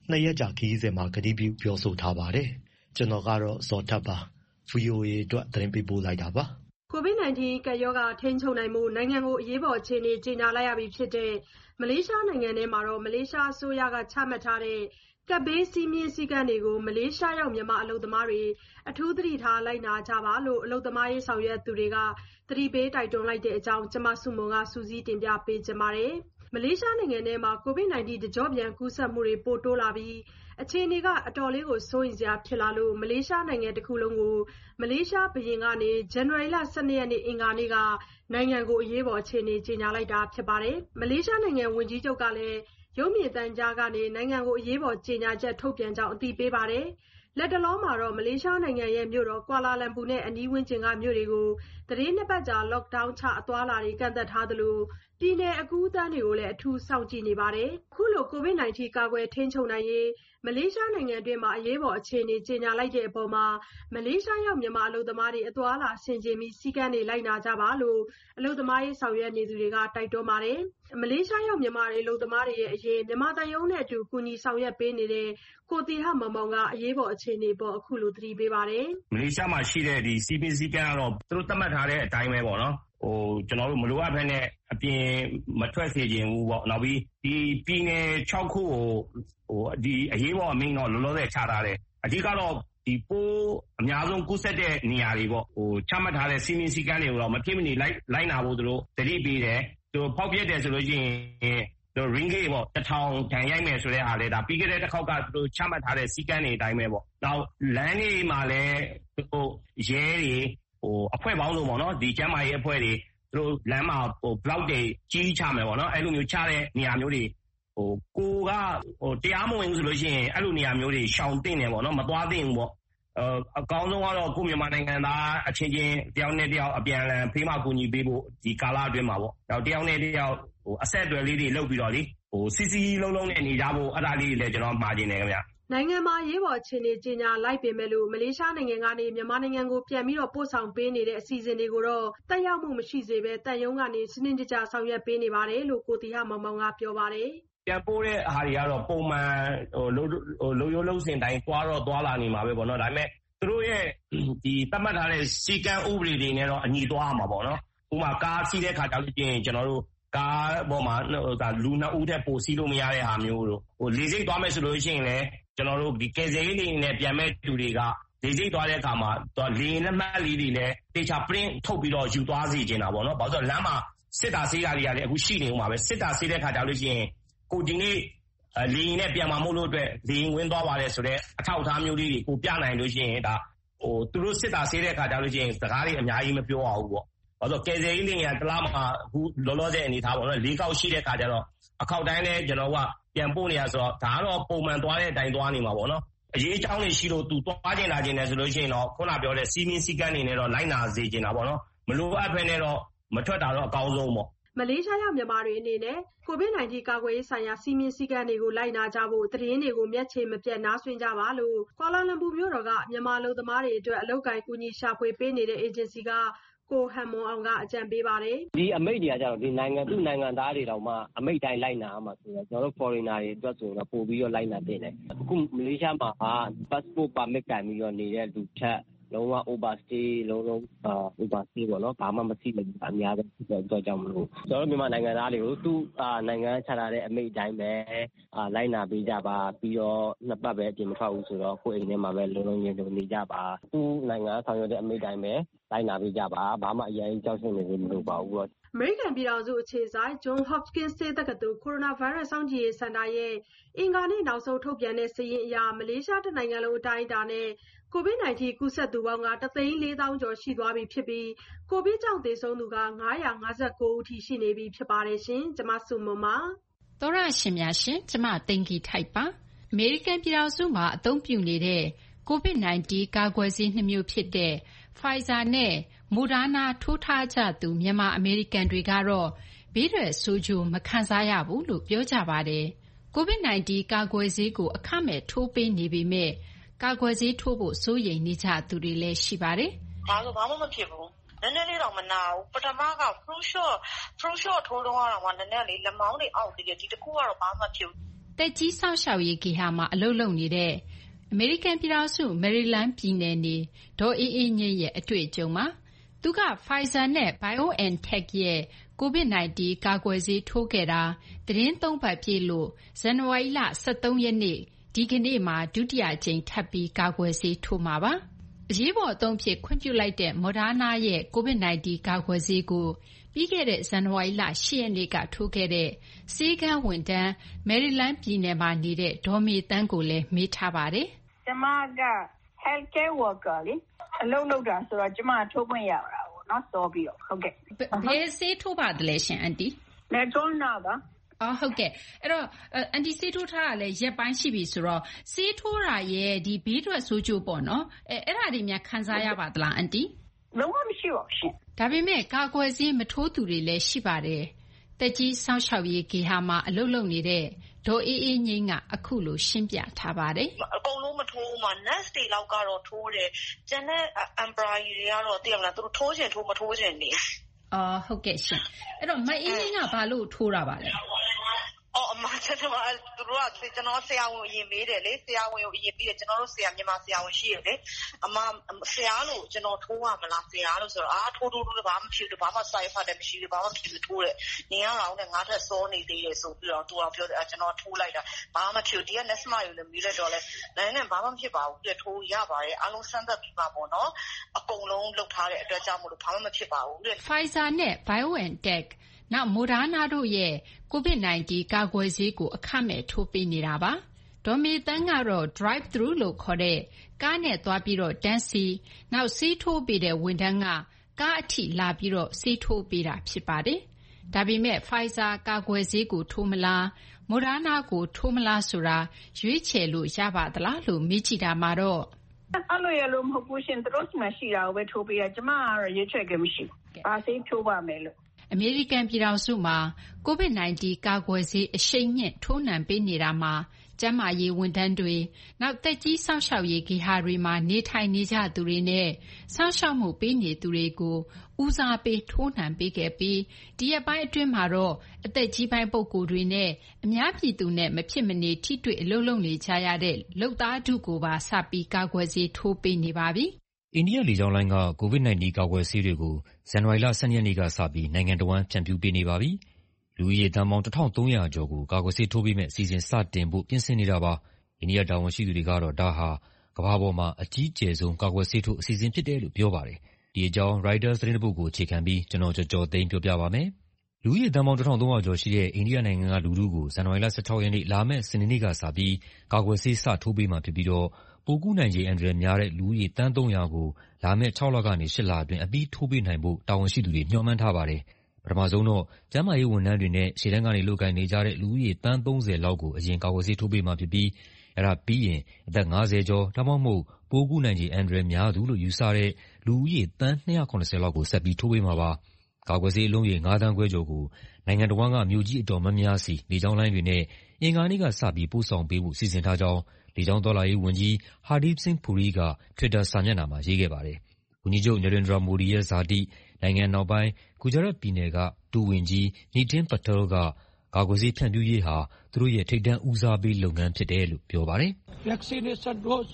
နှစ်ရက်ကြာခရီးစဉ်မှာကတိပြုပြောဆိုထားပါတယ်။ကျွန်တော်ကတော့ဇော်ထက်ပါ ဗွီအိုအေ အတွက်သတင်းပေးပို့လိုက်တာပါ။ ကိုဗစ် ၁၉ ကပ်ရောဂါထိန်းချုပ်နိုင်ဖို့နိုင်ငံကိုအရေးပေါ်အခြေအနေကြေညာလိုက်ရပြီဖြစ်တဲ့မလေးရှားနိုင်ငံထဲမှာမလေးရှားအစိုးရကချမှတ်ထားတဲ့ကပ်ဘေးစည်းမျဉ်းစည်းကမ်းတွေကိုမလေးရှားရောက်မြန်မာအလုပ်သမားတွေအထူးသတိထားလိုက်နာကြပါလို့အလုပ်သမားရေးဆောင်ရွက်သူတွေကသတိပေးတိုက်တွန်းလိုက်တဲ့အကြောင်းကျမဆုမွန်ကစူးစီးတင်ပြပေးချင်ပါတယ်။မလေးရှားနိုင်ငံထဲမှာကိုဗစ် ၁၉ တကျော့ပြန်ကူးစက်မှုတွေပိုတိုးလာပြီးအခြေအနေကအတော်လေးကိုစိုးရိမ်စရာဖြစ်လာလို့မလေးရှားနိုင်ငံတစ်ခုလုံးကိုမလေးရှားဘုရင်ကနေဇန်နဝါရီလ ၁၂ ရက်နေ့အင်္ဂါနေ့ကနိုင်ငံကိုအရေးပေါ်အခြေအနေကြေညာလိုက်တာဖြစ်ပါတယ်။မလေးရှားနိုင်ငံဝန်ကြီးချုပ်ကလည်းရုပ်မြင်သံကြားကနေနိုင်ငံကိုအရေးပေါ်ကြေညာချက်ထုတ်ပြန်ကြောင်းအသိပေးပါတယ်။လက်တလောမှာတော့မလေးရှားနိုင်ငံရဲ့မြို့တော်ကွာလာလမ်ပူနဲ့အနီးဝန်းကျင်ကမြို့တွေကိုသီတင်းနှစ်ပတ်ကြာ lockdown ချအသွားအလာတွေကန့်သတ်ထားသလိုပြည်နယ်အကူးအသန်းတွေကိုလည်းအထူးစောင့်ကြည့်နေပါတယ်။အခုလိုကိုဗစ် ၁၉ ကာကွယ်ထိန်းချုပ်နိုင်ရေးမလေးရှားနိုင်ငံတွင်းမှာအရေးပေါ်အခြေအနေကြေညာလိုက်တဲ့အပေါ်မှာမလေးရှားရောက်မြန်မာအလုပ်သမားတွေအသွားအလာဆင်ခြင်ပြီးစည်းကမ်းတွေလိုက်နာကြပါလို့အလုပ်သမားရေးဆောင်ရွက်နေသူတွေကတိုက်တွန်းပါတယ်။မလေးရှားရောက်မြန်မာတွေအလုပ်သမားတွေရဲ့အရေးမြန်မာသံရုံးနဲ့အတူကူညီဆောင်ရွက်ပေးနေတဲ့ကိုသီဟမောင်မောင်ကအရေးပေါ်အခြေအနေပေါ်အခုလိုသတိပေးပါတယ်။မလေးရှားမှာရှိတဲ့ဒီစီပီစီကံကတော့သူတို့သတ်မှတ်ထားတဲ့အတိုင်းပဲပေါ့နော်။ဟိုကျွန်တော်တို့မလိုအပ်ဘဲနဲ့အပြင်မထွက်စေချင်ဘူးပေါ့နောက်ပြီးဒီပြည်နယ်၆ခုကိုဟိုဒီအရေးပေါ်အမိန့်တော့လောလောဆယ်ချထားတယ်အဓိကတော့ဒီပိုးအများဆုံးကူးစက်တဲ့နေရာတွေပေါ့ဟိုချမှတ်ထားတဲ့စီမင်းစည်းကမ်းတွေကိုတော့မဖြစ်မနေလိုက်လိုက်နာဖို့သူတို့တတိပေးတယ်သူဖောက်ပြတယ်ဆိုလို့ရှိရင်သူ ringgit ပေါ့တစ်ထောင်တန်ရိုက်မယ်ဆိုတဲ့ဟာလေဒါပြီးခဲ့တဲ့တစ်ခေါက်ကသူတို့ချမှတ်ထားတဲ့စည်းကမ်းတွေအတိုင်းပဲပေါ့နောက်လမ်းတွေမှာလည်းသူတို့ရဲတွေဟိုအဖွဲ့ပေါင်းစုံပေါ့နော်ဒီကျမ်းမာရေးအဖွဲ့တွေသူတို့လမ်းမှာဟို block တွေကြီးချမယ်ပေါ့နော်အဲ့လိုမျိုးချတဲ့နေရာမျိုးတွေဟိုကိုကဟိုတရားမဝင်ဘူးဆိုလို့ရှိရင်အဲ့လိုနေရာမျိုးတွေရှောင်တင်တယ်ပေါ့နော်မသွားသင့်ဘူးပေါ့အဲအကောင်းဆုံးကတော့ကိုမြန်မာနိုင်ငံသားအချင်းချင်းတယောက်နဲ့တယောက်အပြန်အလှန်ဖေးမကူညီပေးဖို့ဒီကာလအတွင်းမှာပေါ့နောက်တယောက်နဲ့တယောက်ဟိုအဆက်အသွယ်လေးတွေလုပ်ပြီးတော့လေဟိုစီစီလုံးလုံးနဲ့နေကြဖို့အဲ့ဒါလေးတွေလည်းကျွန်တော်မှာကျင်တယ်ခင်ဗျနိုင်ငံမှာရေးပေါ်အခြေအနေကြေညာလိုက်ပေမဲ့လို့မလေးရှားနိုင်ငံကနေမြန်မာနိုင်ငံကိုပြန်ပြီးတော့ပို့ဆောင်ပေးနေတဲ့အစီအစဉ်တွေကိုတော့တက်ရောက်မှုမရှိစေဘဲတန်ယုံကနေစနစ်တကျဆောင်ရွက်ပေးနေပါတယ်လို့ကိုတီဟမောင်မောင်ကပြောပါတယ်ပြန်ပို့တဲ့ဟာတွေကတော့ပုံမှန်ဟိုလုံဟိုလုံရိုးလုံစင်တိုင်းသွားတော့သွားလာနေမှာပဲပေါ့နော်ဒါပေမဲ့သူတို့ရဲ့ဒီသတ်မှတ်ထားတဲ့စီကံဥပဒေတွေနဲ့တော့အညီသွားမှာပေါ့နော်ဥပမာကားစီးတဲ့ခါကြောင့်ပြင်ကျွန်တော်တို့ကားပေါ်မှာဒါလူနှစ်ဦးထက်ပိုစီးလို့မရတဲ့ဟာမျိုးတို့ဟိုလေစိတ်သွားမယ်ဆိုလို့ရှိရင်လည်းကျွန်တော်တို့ဒီကယ်ဆယ်ရေးတွေနဲ့ပြန်မဲ့သူတွေကလေစိတ်သွားတဲ့အခါမှာတော့လေလက်မှတ်လေးတွေလည်းတေချာ print ထုတ်ပြီးတော့ယူသွားစီကျင်တာပေါ့နော်ဘာလို့ဆိုလမ်းမှာစစ်တာဆေးတာတွေကလည်းအခုရှိနေဦးမှာပဲစစ်တာဆေးတဲ့ခါကြောင့်လို့ရှိရင်ကိုဒီနေ့လေရင်နဲ့ပြန်มาမို့လို့အတွက်လေရင်ဝင်သွားပါတယ်ဆိုတော့အထောက်အထားမျိုးလေးတွေကိုပြနိုင်လို့ရှိရင်ဒါဟိုသူတို့စစ်တာဆေးတဲ့ခါကြောင့်လို့ရှိရင်စကားတွေအများကြီးမပြောအောင်ဘူးပေါ့ဘာလို့ကယ်ဆယ်ရေးတွေကတလားမှာအခုလောလောဆယ်အနေထားပေါ့နော်လေးကောက်ရှိတဲ့ခါကျတော့အခောက်တိုင်းလည်းကျွန်တော်ကပြန်ပို့နေရဆိုတော့ဒါကတော့ပုံမှန်သွားတဲ့အတိုင်းသွားနေမှာပေါ့နော်အရေးအကြောင်းတွေရှိလို့သူသွားကျင်လာကျင်တယ်ဆိုလို့ရှိရင်တော့ခုနပြောတဲ့စီမင်းစည်းကမ်းတွေနဲ့တော့လိုက်နာစေချင်တာပေါ့နော်မလိုအပ်ဘဲနဲ့တော့မထွက်တာတော့အကောင်းဆုံးပေါ့မလေးရှားရောက်မြန်မာတွေအနေနဲ့ကိုဗစ် ၁၉ ကာကွယ်ရေးဆိုင်ရာစီမင်းစည်းကမ်းတွေကိုလိုက်နာကြဖို့သတင်းတွေကိုမျက်ခြေမပြတ်နားဆွင့်ကြပါလို့ကွာလာလမ်ပူမြို့တော်ကမြန်မာအလုပ်သမားတွေအတွက်အလုပ်ကိုင်ကူညီရှာဖွေပေးနေတဲ့အေဂျင်စီကကိုဟန်မွန်အောင်ကအကြံပေးပါတယ်ဒီအမိတ်တွေကကြတော့ဒီနိုင်ငံသူ့နိုင်ငံသားတွေတောင်မှအမိတ်တိုင်းလိုက်နာရမှာဆိုတော့ကျွန်တော်တို့ foreigner တွေအတွက်ဆိုတော့ပို့ပြီးတော့လိုက်နာတင်တယ်အခုမလေးရှားမှာ passport permit ကံပြီးတော့နေတဲ့လူထက်လုံးဝ overstay လုံးလုံး overstay ပေါ့နော်ဘာမှမရှိဘူးအများဆုံးဖြစ်တဲ့အတွက်ကြောင့်မလို့ကျွန်တော်တို့မြန်မာနိုင်ငံသားတွေကိုသူ့နိုင်ငံချထားတဲ့အမိတ်အတိုင်းပဲလိုက်နာပေးကြပါပြီးတော့နှစ်ပတ်ပဲအပြင်မထွက်ဘူးဆိုတော့ကိုယ်အိမ်ထဲမှာပဲလုံးလုံးရင်းလုံးနေကြပါသူ့နိုင်ငံဆောင်ရွက်တဲ့အမိတ်တိုင်းပဲလိုက်နာပေးကြပါဘာမှအရင်ကြောက်ရွံ့နေလို့မလိုပါဘူးအမေရိကန်ပြည်ထောင်စုအခြေစိုက် Johns Hopkins ဆေးတက္ကသိုလ်ကိုရိုနာဗိုင်းရပ်စ်စောင့်ကြည့်ရေးစင်တာရဲ့အင်္ဂါနေ့နောက်ဆုံးထုတ်ပြန်တဲ့စာရင်းအရမလေးရှားတနိုင်ငံလုံးအတိုင်းအတာနဲ့ကိုဗစ် ၁၉ ကူးစက်သူပေါင်းကတသိန်းလေးသောင်းကျော်ရှိသွားပြီဖြစ်ပြီးကိုဗစ်ကြောင့်သေဆုံးသူကငါးရာငါးဆယ်ကိုဦးအထိရှိနေပြီဖြစ်ပါတယ်ရှင်။ကျမဆုမွန်ပါ။သောရရှင်များရှင်ကျမသိင်္ဂီထိုက်ပါ။အမေရိကန်ပြည်ထောင်စုမှာအသုံးပြုနေတဲ့ကိုဗစ် ၁၉ ကာကွယ်ဆေးနှစ်မျိုးဖြစ်တဲ့ Pfizer နဲ့ Moderna ထိုးထားကြသူမြန်မာအမေရိကန်တွေကတော့ဘေးထွက်ဆိုးကျိုးမခံစားရဘူးလို့ပြောကြပါတယ်။ကိုဗစ် ၁၉ ကာကွယ်ဆေးကိုအခမဲ့ထိုးပေးနေပေမဲ့ကာကွယ်ဆေးထိုးဖို့စိုးရိမ်နေကြသူတွေလည်းရှိပါတယ်။ဒါဆိုဘာမှမဖြစ်ဘူး။နည်းနည်းလေးတော့မနာဘူး။ပထမက flu shot flu shot ထိုးတော့တော့မှနည်းနည်းလေးလက်မောင်းတွေအောက်သေးတယ်ဒီတစ်ခုကတော့ဘာမှမဖြစ်ဘူး။တသက်ကြီးစောင့်ရှောက်ရေးဂေဟာမှာအလုပ်လုပ်နေတဲ့အမေရိကန်ပြည်ထောင်စုမယ်ရီလန်းပြည်နယ်နေဒေါ်အေးအေးငြိမ်းရဲ့အတွေ့အကြုံပါသူက Pfizer နဲ့ BioNTech ရဲ့ ကိုဗစ် ၁၉ ကာကွယ်ဆေးထိုးခဲ့တာသတင်းသုံးပတ်ပြည့်လို့ဇန်နဝါရီလ၁၃ရက်နေ့ဒီကနေ့မှာဒုတိယကြိမ်ထပ်ပြီးကာကွယ်ဆေးထိုးမှာပါအရေးပေါ်အသုံးဖြစ်ခွင့်ပြုလိုက်တဲ့ Moderna ရဲ့ ကိုဗစ် ၁၉ ကာကွယ်ဆေးကိုပြီးခဲ့တဲ့ဇန်နဝါရီလ၈ရက်နေ့ကထိုးခဲ့တဲ့ဆေးခန်းဝန်ထမ်းမယ်ရီလန်းပြည်နယ်မှာနေတဲ့ဒေါ်မေသန်းကိုလည်းမေးထားပါတယ်ကျမက healthcare worker လေအလုပ်လုပ်တာဆိုတော့ကျမထိုးခွင့်ရတာပေါ့နော်စောပြီးတော့ဟုတ်ကဲ့ဘယ်ဆေးထိုးပါတယ်လဲရှင်အန်တီ Moderna ပါအော်ဟုတ်ကဲ့အဲ့တော့အန်တီဆေးထိုးထားတာလည်းရက်ပိုင်းရှိပြီဆိုတော့ဆေးထိုးတာရဲ့ဒီဘေးထွက်ဆိုးကျိုးပေါ့နော်အဲအဲ့ဒါတွေများခံစားရပါသလားအန်တီလုံးဝမရှိပါဘူးရှင်ဒါပေမဲ့ကာကွယ်ဆေးမထိုးသူတွေလည်းရှိပါတယ်တက်ကြီးစောင့်ရှောက်ရေးဂေဟာမှာအလုပ်လုပ်နေတဲ့ဒေါ်အေးအေးငိမ့်ကအခုလိုရှင်းပြထားပါတယ်အကုန်လုံးမထိုးမှ nurse တွေလောက်ကတော့ထိုးတယ်ကျန်တဲ့ employee တွေကတော့သိရမလားသူတို့ထိုးချင်ထိုးမထိုးချင်နေအော်ဟုတ်ကဲ့ရှင်အဲ့တော့မအေးငိမ့်ကဘာလို့ထိုးတာပါလဲအော်အမကျွန်တော်သူတို့ကကျွန်တော်ဆရာဝန်အရင်မေးတယ်လေဆရာဝန်ကိုအရင်ပြီးတယ်ကျွန်တော်တို့ဆရာမြန်မာဆရာဝန်ရှိတယ်လေအမဆရာလို့ကျွန်တော်ထိုးရမလားဆရာလို့ဆိုတော့အာထိုးထိုးထိုးဘာမှမဖြစ်ဘူးဘာမှ side effect လည်းမရှိဘူးဘာမှမဖြစ်ဘူးထိုးတယ်နင်ကတော့နဲ့ငါထက်စောနေသေးတယ်ဆိုပြီးတော့သူကပြောတယ်ကျွန်တော်ထိုးလိုက်တာဘာမှမဖြစ်ဘူးဒီက next month ကိုလည်းမေးလိုက်တော့လဲနိုင်နဲ့ဘာမှမဖြစ်ပါဘူးပြထိုးရပါတယ်အားလုံးစမ်းသပ်ပြီးပါပေါ့နော်အကုန်လုံးလုပ်ထားတဲ့အတွက်ကြောင့်မလို့ဘာမှမဖြစ်ပါဘူးတဲ့ Pfizer နဲ့ BioNTechနောက် Moderna တို့ရဲ့ကိုဗစ် ၁၉ ကာကွယ်ဆေးကိုအခမဲ့ထိုးပေးနေတာပါဒေါ်မေသန်းကတော့ drive thru လို့ခေါ်တဲ့ကားနဲ့သွားပြီးတော့တန်းစီနောက်ဆေးထိုးပေးတဲ့ဝန်ထမ်းကကားအထိလာပြီးတော့ဆေးထိုးပေးတာဖြစ်ပါတယ်ဒါပေမဲ့ Pfizer ကာကွယ်ဆေးကိုထိုးမလား Moderna ကိုထိုးမလားဆိုတာရွေးချယ်လို့ရပါသလားလို့မေးကြည့်တာမှာတော့အဲ့လိုရလို့မဟုတ်ဘူးရှင်သူတို့မှရှိတာကိုပဲထိုးပေးတာကျမကတော့ရွေးချယ်ကြမရှိဘူးဘာဆေးထိုးပါမယ်လို့အမေရိကန်ပြည်ထောင်စုမှာကိုဗစ် ၁၉ ကာကွယ်ဆေးအရှိန်မြင့်ထိုးနှံပေးနေတာမှာကျန်းမာရေးဝန်ထမ်းတွေနောက်သက်ကြီးစောင့်ရှောက်ရေးဂေဟာတွေမှာနေထိုင်နေကြသူတွေနဲ့စောင့်ရှောက်မှုပေးနေသူတွေကိုဦးစားပေးထိုးနှံပေးခဲ့ပြီးဒီရက်ပိုင်းအတွင်းမှာတော့အသက်ကြီးပိုင်းပုဂ္ဂိုလ်တွေနဲ့အများပြည်သူနဲ့မဖြစ်မနေထိတွေ့အလုပ်လုပ်နေကြရတဲ့လုပ်သားထုကိုပါစပြီးကာကွယ်ဆေးထိုးပေးနေပါပြီအိန္ဒိယလေကြောင်းလိုင်းကကိုဗစ် ၁၉ ကာကွယ်ဆေးတွေကိုဇန်နဝါရီလ၁၂ရက်နေ့ကစပြီးနိုင်ငံတော်ဝန်ဖြန့်ဖြူးပေးနေပါပြီ။လူဦးရေတန်ပေါင်းတစ်ထောင်သုံးရာကျော်ကိုကာကွယ်ဆေးထိုးပေးမဲ့အစီအစဉ်စတင်ဖို့ပြင်ဆင်နေတာပါ။အိန္ဒိယတာဝန်ရှိသူတွေကတော့ဒါဟာကမ္ဘာပေါ်မှာအကြီးကျယ်ဆုံးကာကွယ်ဆေးထိုးအစီအစဉ်ဖြစ်တယ်လို့ပြောပါတယ်။ဒီအကြောင်း Reuters သတင်းတစ်ပုဒ်ကိုအခြေခံပြီးကျွန်တော်ကျော်ကျော်သိန်းပြောပြပါမယ်။လူဦးရေတန်ပေါင်းတစ်ထောင်သုံးရာကျော်ရှိတဲ့အိန္ဒိယနိုင်ငံကလူထုကိုဇန်နဝါရီလ၁၆ရက်နေ့လာမယ့်စနေနေ့ကစပြီးကာကွယ်ဆေးစထိုးပေးမှာဖြစ်ပြီးတော့ပိုးကူးနိုင်ခြေအန္တရာယ်များတဲ့လူဦးရေသန်းသုံးရာကိုလာမယ့်၆လကနေ၈လအတွင်းအပြီးထိုးပေးနိုင်ဖို့တာဝန်ရှိသူတွေမျှော်မှန်းထားပါတယ်။ပထမဆုံးတော့ကျန်းမာရေးဝန်ထမ်းတွေနဲ့ရှေ့တန်းကနေလုပ်ကိုင်နေကြတဲ့လူဦးရေသန်းသုံးဆယ်လောက်ကိုအရင်ကာကွယ်ဆေးထိုးပေးမှာဖြစ်ပြီးအဲဒါပြီးရင်အသက်၅ဆယ်ကျော်ဒါမှမဟုတ်ပိုးကူးနိုင်ခြေအန္တရာယ်များသူလို့ယူဆတဲ့လူဦးရေသန်း၂၇၀လောက်ကိုဆက်ပြီးထိုးပေးမှာပါ။ကာကွယ်ဆေးအလုံးရေ၅သန်းခွဲကျော်ကိုနိုင်ငံတော်ကမြို့ကြီးအတော်များများစီလေကြောင်းလိုင်းတွေနဲ့အင်္ဂါနေ့ကစပြီးပို့ဆောင်ပေးဖို့စီစဉ်ထားကြောင်းလေကြောင်းသွားလာရေးဝန်ကြီး Hardeep Singh Puri က Twitter စာမျက်နှာမှာရေးခဲ့ပါတယ်။ဝန်ကြီးချုပ် Narendra Modi ရဲ့ဇာတိနိုင်ငံနောက်ပိုင်း Gujarat ပြည်နယ်ကဒုဝန်ကြီး Nitin Patel ကကာကွယ်ဆေးဖြန့်ဖြူးရေးဟာသူတို့ရဲ့ထိပ်တန်းဦးစားပေးလုပ်ငန်းဖြစ်တယ်လို့ပြောပါတယ်။ Vaccination dose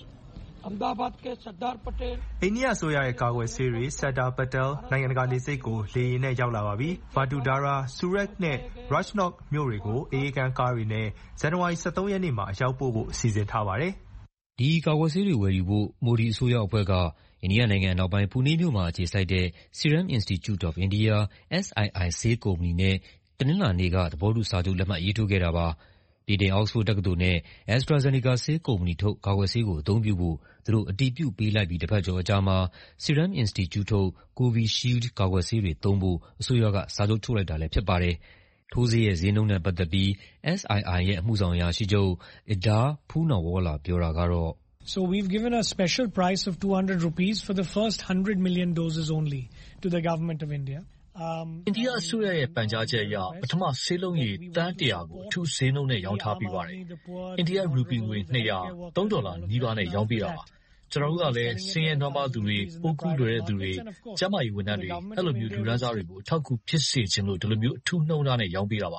အိန္ဒိယအစိုးရရဲ့ကာကွယ်ဆေးတွေ Sardar Patel နိုင်ငံတကာလေဆိပ်ကိုလေယာဉ်နဲ့ရောက်လာပါပြီ။ Vadodara, Surat နဲ့ Rajkot မြို့တွေကိုအအေးခန်းကားတွေနဲ့ဇန်နဝါရီ၁၃ရက်နေ့မှာအရောက်ပို့ဖို့စီစဉ်ထားပါတယ်။ဒီကာကွယ်ဆေးတွေဝယ်ယူဖို့မိုဒီအစိုးရအဖွဲ့ကအိန္ဒိယနိုင်ငံအနောက်ပိုင်းပူနေမြို့မှာအခြေစိုက်တဲ့ Serum Institute of India (S I I) ဆေးကုမ္ပဏီနဲ့တနင်္လာနေ့ကသဘောတူစာချုပ်လက်မှတ်ရေးထိုးခဲ့တာပါ။ဗြိတိန် Oxford တက္ကသိုလ်နဲ့ AstraZeneca ဆေးကုမ္ပဏီထုတ်ကာကွယ်ဆေးကိုအသုံးပြုဖို့သူတို့အတည်ပြုပေးလိုက်ပြီးတပတ်ကျော်အကြာမှာ Serum Institute ထုတ် Covishield ကာကွယ်ဆေးတွေသုံးဖို့အစိုးရကစာချုပ်ချုပ်လိုက်တာလည်းဖြစ်ပါတယ်။ထိုးဆေးရဲ့ဈေးနှုန်းနဲ့ပတ်သက်ပြီး S I I ရဲ့အမှုဆောင်အရာရှိချုပ် Idar Poonawalla ပြောတာကတော့ So we've given a special price of two hundred rupees for the first one hundred million doses only to the government of India. အိန္ဒိယအစိုးရရဲ့ပန်ကြားချက်အရပထမဆေးလုံးရေသန်းတရာကိုအထူးဈေးနှုန်းနဲ့ရောင်းထားပေးပါတယ်။အိန္ဒိယရူပီငွေနှစ်ရာ၊သုံးဒေါ်လာနီးပါးနဲ့ရောင်းပေးတာပါ။ကျွန်တော်တို့ကလည်းဆင်းရဲနွမ်းပါးသူတွေ၊ပိုးကူးလွယ်တဲ့သူတွေ၊ကျန်းမာရေးဝန်ထမ်းတွေအဲလိုမျိုးလူတန်းစားတွေကိုအထောက်အကူဖြစ်စေချင်လို့ဒီလိုမျိုးအထူးနှုန်းထားနဲ့ရောင်းပေးတာပါ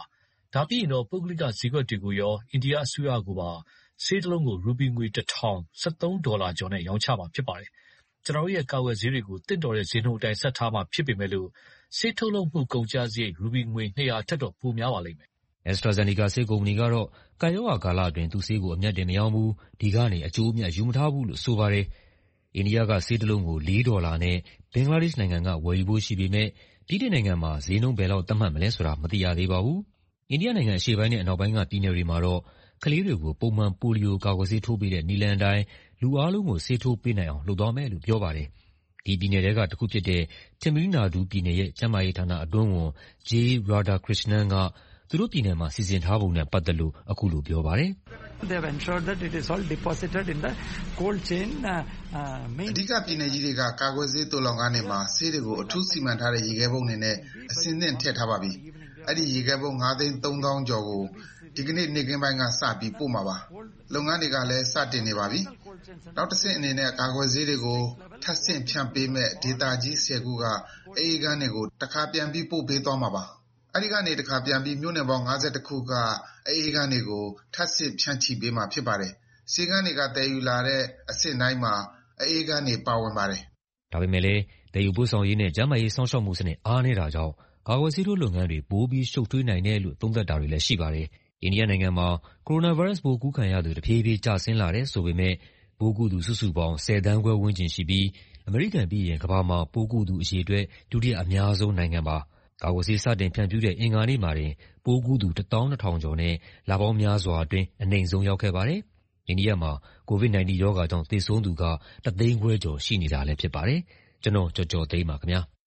ဒါပြီးရင်တော့ပုဂ္ဂလိကဈေးကွက်တွေကိုရောအိန္ဒိယအစိုးရကိုပါဆေးတစ်လုံးကိုရူပီငွေတစ်ထောင် ၁၃ဒေါ်လာကျော်နဲ့ရောင်းချမှာဖြစ်ပါတယ်။ကျွန်တော်တို့ရဲ့ကာကွယ်ဆေးတွေကိုတင့်တော်တဲ့ဈေးနှုန်းအတိုင်းဆက်ထားမှာဖြစ်ပေမဲ့လို့ဆေးထုတ်လုပ်မှုကုန်ကျစရိတ်ရူပီငွေ၂၀၀ထက်တော့ပိုများပါလိမ့်မယ်။ AstraZeneca ဆေးကုမ္ပဏီကတော့ကပ်ရောဂါကာလအတွင်းသူ့ဆေးကိုအမြတ်တင်မရောင်းဘူး၊ဒီကနေအကျိုးအမြတ်ယူမထားဘူးလို့ဆိုပါတယ်။အိန္ဒိယကဆေးတစ်လုံးကိုလေးဒေါ်လာနဲ့ဘင်္ဂလားဒေ့ရှ်နိုင်ငံကဝယ်ယူဖို့ရှိပေမဲ့ဗြိတိန်နိုင်ငံမှာဈေးနှုန်းဘယ်လောက်သတ်မှတ်မလဲဆိုတာမသိရသေးပါဘူး။အိန္ဒိယနိုင်ငံအရှေ့ပိုင်းနဲ့အနောက်ပိုင်းကပြည်နယ်တွေမှာတော့ကလေးတွေကိုပုံမှန်ပိုလီယိုကာကွယ်ဆေးထိုးပေးတဲ့နည်းလမ်းအတိုင်းလူအားလုံးကိုဆေးထိုးပေးနိုင်အောင်လုပ်သွားမယ်လို့ပြောပါတယ်။ဒီပြည်နယ်ထဲကတစ်ခုဖြစ်တဲ့ Tamil Nadu ပြည်နယ်ရဲ့ကျန်းမာရေးဌာနအတွင်းဝန် J. Radhakrishnan ကသူတို့ပြည်နယ်မှာစီစဉ်ထားပုံနဲ့ပတ်သက်လို့အခုလိုပြောပါတယ်။ They have ensured that it is all deposited in the cold chain. အဓိကပြည်နယ်ကြီးတွေကကာကွယ်ဆေးသိုလှောင်ခန်းတွေမှာဆေးတွေကိုအထူးစီမံထားတဲ့ရေခဲပုံးတွေနဲ့အစင်သင့်ထည့်ထားပါပြီ။အဲဒီရေခဲပုံး ၅သိန်းသုံးသောင်းကျော်ကိုဒီကနေ့နေ့ခင်းပိုင်းကစပြီးပို့မှာပါ။လုပ်ငန်းတွေကလည်းစတင်နေပါပြီ။နောက်တစ်ဆင့်အနေနဲ့ကာကွယ်ဆေးတွေကိုထပ်ဆင့်ဖြန့်ပေးမဲ့ဒေသကြီး၁၀ခုကအေးအေးခန်းတွေကိုတစ်ခါပြန်ပြီးပို့ပေးသွားမှာပါ။အဲဒီကနေတစ်ခါပြန်ပြီးမြို့နယ်ပေါင်း၅၁ခုကအေးအေးခန်းတွေကိုထပ်ဆင့်ဖြန့်ချိပေးမှာဖြစ်ပါတယ်။ဆေးခန်းတွေကသယ်ယူလာတဲ့အဆင့်တိုင်းမှာအေးအေးခန်းတွေပါဝင်ပါတယ်။ဒါပေမဲ့လည်းသယ်ယူပို့ဆောင်ရေးနဲ့ကျန်းမာရေးစောင့်ရှောက်မှုစနစ်အားနည်းတာကြောင့်ကာကွယ်ဆေးထိုးလုပ်ငန်းတွေပိုပြီးရှုပ်ထွေးနိုင်တယ်လို့သုံးသပ်တာတွေလည်းရှိပါတယ်။အိန္ဒိယနိုင်ငံမှာကိုရိုနာဗိုင်းရပ်စ်ပိုးကူးခံရသူတဖြည်းဖြည်းကျဆင်းလာတယ်ဆိုပေမဲ့ပိုးကူးသူစုစုပေါင်း၁၀သန်းခွဲဝန်းကျင်ရှိပြီးအမေရိကန်ပြီးရင်ကမ္ဘာမှာပိုးကူးသူအရေအတွက်ဒုတိယအများဆုံးနိုင်ငံပါ။ကာကွယ်ဆေးစတင်ဖြန့်ဖြူးတဲ့အင်္ဂါနေ့မှာတင်ပိုးကူးသူတစ်သောင်းနှစ်ထောင်ကျော်နဲ့လပေါင်းများစွာအတွင်းအနိမ့်ဆုံးရောက်ခဲ့ပါတယ်။အိန္ဒိယမှာကိုဗစ်၁၉ရောဂါကြောင့်သေဆုံးသူကတစ်သိန်းခွဲကျော်ရှိနေတာလည်းဖြစ်ပါတယ်။ကျွန်တော်ကျော်ကျော်သိန်းပါခင်ဗျာ။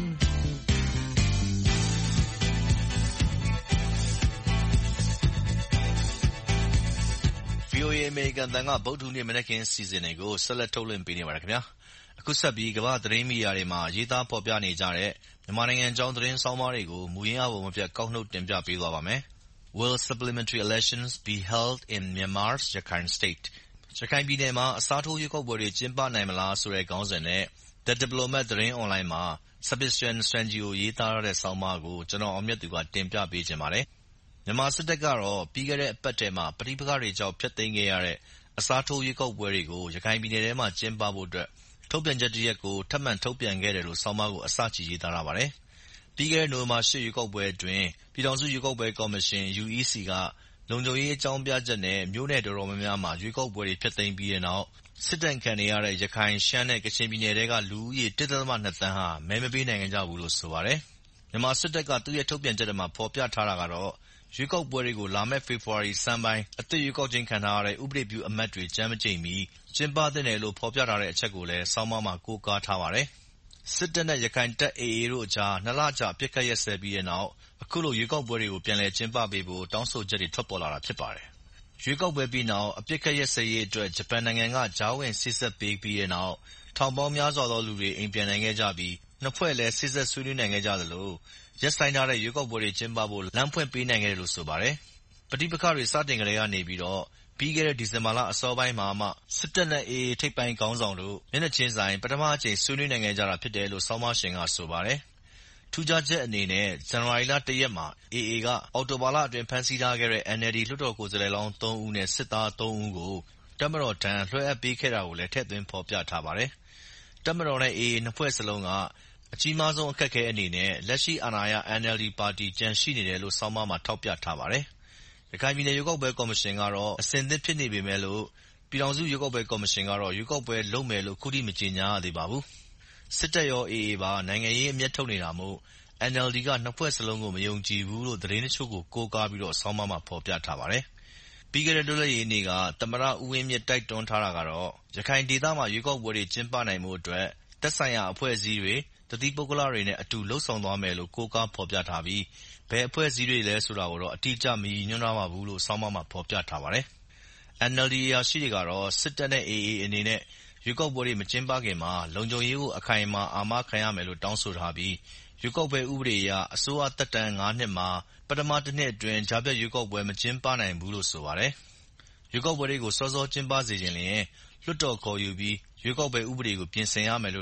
ဗွီအိုအေ အမေရိကန်အသံကဗုဒ္ဓဟူးနေ့မနက်ခင်းအစီအစဉ်တွေကိုဆက်လက်ထုတ်လွှင့်ပေးနေပါတယ်ခင်ဗျာ။အခုဆက်ပြီးကမ္ဘာ့သတင်းမီဒီယာတွေမှာရေးသားဖော်ပြနေကြတဲ့မြန်မာနိုင်ငံအကြောင်းသတင်းဆောင်းပါးတွေကိုမူရင်းအားပုံမပြတ်ကောက်နှုတ်တင်ပြပေးသွားပါမယ်။ Will supplementary elections be held in Myanmar's Rakhine State? ရခိုင်ပြည်နယ်မှာအစားထိုးရွေးကောက်ပွဲတွေကျင်းပနိုင်မလားဆိုတဲ့ခေါင်းစဉ်နဲ့ The Diplomat သတင်းအွန်လိုင်းမှာ Sebastian Stangio ရေးသားထားတဲ့ဆောင်းပါးကိုကျွန်တော်အောင်မြတ်သူကတင်ပြပေးချင်ပါတယ်။မြန်မာစစ်တပ်ကတော့ပြီးခဲ့တဲ့အပတ်ထဲမှာပဋိပက္ခတွေကြောင့်ဖျက်သိမ်းခဲ့ရတဲ့အစားထိုးရွေးကောက်ပွဲတွေကိုရခိုင်ပြည်နယ်ထဲမှာကျင်းပဖို့အတွက်ထုတ်ပြန်ချက်တစ်ရပ်ကိုထပ်မံထုတ်ပြန်ခဲ့တယ်လို့ဆောင်းပါးကိုအစချီရေးသားထားပါတယ်။ပြီးခဲ့တဲ့နိုဝင်ဘာ၈ရွေးကောက်ပွဲအတွင်းပြည်ထောင်စုရွေးကောက်ပွဲကော်မရှင် U E C ကလုံခြုံရေးအကြောင်းပြချက်နဲ့မြို့နယ်တော်တော်များများမှာရွေးကောက်ပွဲတွေဖျက်သိမ်းပြီးတဲ့နောက်စစ်ဒဏ်ခံနေရတဲ့ရခိုင်၊ရှမ်းနဲ့ကချင်ပြည်နယ်ထဲကလူဦးရေတစ်ဒသမနှစ်သန်းဟာမဲမပေးနိုင်ခဲ့ကြဘူးလို့ဆိုပါတယ်။မြန်မာစစ်တပ်ကသူ့ရဲ့ထုတ်ပြန်ချက်ထဲမှာဖော်ပြထားတာကတော့ရွေးကောက်ပွဲတွေကိုလာမယ့်ဖေဖော်ဝါရီဆန်းပိုင်းအသစ်ရွေးကောက်ခြင်းခံထားရတဲ့ဥပဒေပြုအမတ်တွေကျမ်းမကျိန်မီကျင်းပသင့်တယ်လို့ဖော်ပြထားတဲ့အချက်ကိုလည်းဆောင်းပါးမှာကိုးကားထားပါတယ်။စစ်တပ်နဲ့ရခိုင်တပ် A A တို့အကြားနှစ်လကြာအပစ်အခတ်ရပ်စဲပြီးတဲ့နောက်အခုလိုရွေးကောက်ပွဲတွေကိုပြန်လည်ကျင်းပပေးဖို့တောင်းဆိုချက်တွေထွက်ပေါ်လာတာဖြစ်ပါတယ်။ရွေးကောက်ပွဲပြီးနောက်အပစ်အခတ်ရပ်စဲရေးအတွက်ဂျပန်နိုင်ငံကကြားဝင်စေ့စပ်ပေးပြီးတဲ့နောက်ထောင်ပေါင်းများစွာသောလူတွေအိမ်ပြန်နိုင်ခဲ့ကြပြီးနှစ်ဖွဲ့လည်းစေ့စပ်ဆွေးနွေးနိုင်ခဲ့ကြသလိုရပ်ဆိုင်းထားတဲ့ရွေးကောက်ပွဲတွေကျင်းပဖို့လမ်းဖွင့်ပေးနိုင်ခဲ့တယ်လို့ဆိုပါတယ်။ပဋိပက္ခတွေစတင်ကတည်းကနေပြီးတော့ပြီးခဲ့တဲ့ဒီဇင်ဘာလအစောပိုင်းမှာမှစစ်တပ်နဲ့ A A ထိပ်ပိုင်းခေါင်းဆောင်တို့မျက်နှာချင်းဆိုင်ပထမအကြိမ်ဆွေးနွေးနိုင်ခဲ့ကြတာဖြစ်တယ်လို့ဆောင်းပါးရှင်ကဆိုပါတယ်။ထူးခြားချက်အနေနဲ့ဇန်နဝါရီလတစ်ရက်မှာ A A ကအောက်တိုဘာလအတွင်းဖမ်းဆီးထားခဲ့တဲ့ N L D လွှတ်တော်ကိုယ်စားလှယ်လောင်းသုံးဦးနဲ့စစ်သားသုံးဦးကိုတပ်မတော်ထံလွှဲအပ်ပေးခဲ့တာကိုလည်းထည့်သွင်းဖော်ပြထားပါတယ်။တပ်မတော်နဲ့ A A နှစ်ဖွဲ့စလုံးကအကြီးမားဆုံးအခက်အခဲအနေနဲ့လက်ရှိအာဏာရ N L D ပါတီကျန်ရှိနေတယ်လို့ဆောင်းပါးမှာထောက်ပြထားပါတယ်။ရခိုင်ပြည်နယ်ရွေးကောက်ပွဲကော်မရှင်ကတော့အဆင်သင့်ဖြစ်နေပေမဲ့လို့ပြည်ထောင်စုရွေးကောက်ပွဲကော်မရှင်ကတော့ရွေးကောက်ပွဲလုပ်မယ်လို့ခုထိမကြေညာရသေးပါဘူး။စစ်တပ်ရော A A ပါနိုင်ငံရေးအမျက်ထုတ်နေတာမို့ N L D ကနှစ်ဖွဲ့စလုံးကိုမယုံကြည်ဘူးလို့သတင်းတချို့ကိုကိုးကားပြီးတော့ဆောင်းပါးမှာဖော်ပြထားပါတယ်။ပြီးခဲ့တဲ့လွတ်လပ်ရေးနေ့ကသမ္မတဦးဝင်းမြင့်တိုက်တွန်းထားတာကတော့ရခိုင်ဒေသမှာရွေးကောက်ပွဲတွေကျင်းပနိုင်ဖို့အတွက်သက်ဆိုင်ရာအဖွဲ့အစည်းတွေတသီးပုဂ္ဂလတွေနဲ့အတူလုပ်ဆောင်သွားမယ်လို့ကိုးကားဖော်ပြထားပြီးဘယ်အဖွဲ့အစည်းတွေလဲဆိုတာကိုတော့အတိအကျမရည်ညွှန်းထားပါဘူးလို့ဆောင်းပါးမှာဖော်ပြထားပါတယ်။ N L D အရာရှိတွေကတော့စစ်တပ်နဲ့ A A အနေနဲ့ရွေးကောက်ပွဲတွေမကျင်းပခင်မှာလုံခြုံရေးကိုအခိုင်အမာအာမခံရမယ်လို့တောင်းဆိုထားပြီးရွေးကောက်ပွဲဥပဒေအရအစိုးရသက်တမ်းငါးနှစ်မှာပထမတစ်နှစ်အတွင်းကြားဖြတ်ရွေးကောက်ပွဲမကျင်းပနိုင်ဘူးလို့ဆိုပါတယ်။ရွေးကောက်ပွဲတွေကိုစောစောကျင်းပစေချင်ရင်လွှတ်တော်ခေါ်ယူပြီးရွေးကောက်ပွဲဥပဒေကိုပြင်ဆင်ရမယ်လို့လည်း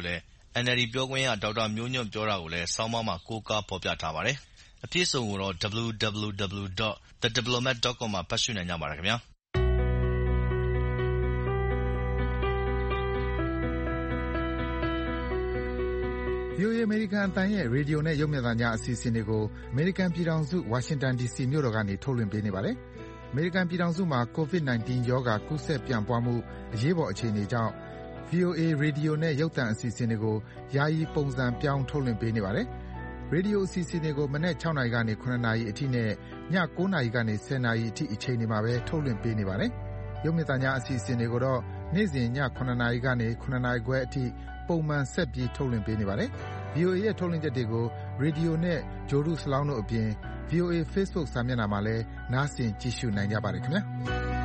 အန်အယ်လ်ဒီ ပြောခွင့်ရ ဒေါက်တာမျိုးညွန့်ပြောတာကိုလည်းဆောင်းပါးမှာကိုးကားဖော်ပြထားပါတယ်။အပြည့်အစုံကိုတော့ double-u double-u double-u dot the diplomat dot com မှာဖတ်ရှုနိုင်ကြပါတယ်ခင်ဗျာ။ဗွီအိုအေ အမေရိကန်အသံရဲ့ရေဒီယိုနဲ့ရုပ်မြင်သံကြားအစီအစဉ်တွေကိုအမေရိကန်ပြည်ထောင်စုဝါရှင်တန်ဒီစီမြို့တော်ကနေထုတ်လွှင့်ပေးနေပါတယ်။အမေရိကန်ပြည်ထောင်စုမှာ ကိုဗစ် ၁၉ ရောဂါကူးစက်ပြန့်ပွားမှုအရေးပေါ်အခြေအနေကြောင့် ဗွီအိုအေ ရေဒီယိုနဲ့ရုပ်သံအစီအစဉ်တွေကိုယာယီပုံစံပြောင်းထုတ်လွှင့်ပေးနေပါတယ်။ရေဒီယိုအစီအစဉ်တွေကိုမနက်၆နာရီကနေ၇နာရီအထိနဲ့ည၉နာရီကနေ၁၀နာရီအထိအချိန်တွေမှာပဲထုတ်လွှင့်ပေးနေပါတယ်။ရုပ်မြင်သံကြားအစီအစဉ်တွေကိုတော့နေ့စဉ်ည၇နာရီကနေ၇နာရီခွဲအထိပုံမှန်ဆက်ပြီးထုတ်လွှင့်ပေးနေပါတယ်။ ဗွီအိုအေရဲ့ထုတ်လွှင့်ချက်တွေကိုရေဒီယိုနဲ့ဂြိုဟ်တုစလောင်းတို့အပြင် ဗွီအိုအေ Facebook စာမျက်နှာမှာလည်းနားဆင်ကြည့်ရှုနိုင်ကြပါတယ်ခင်ဗျာ။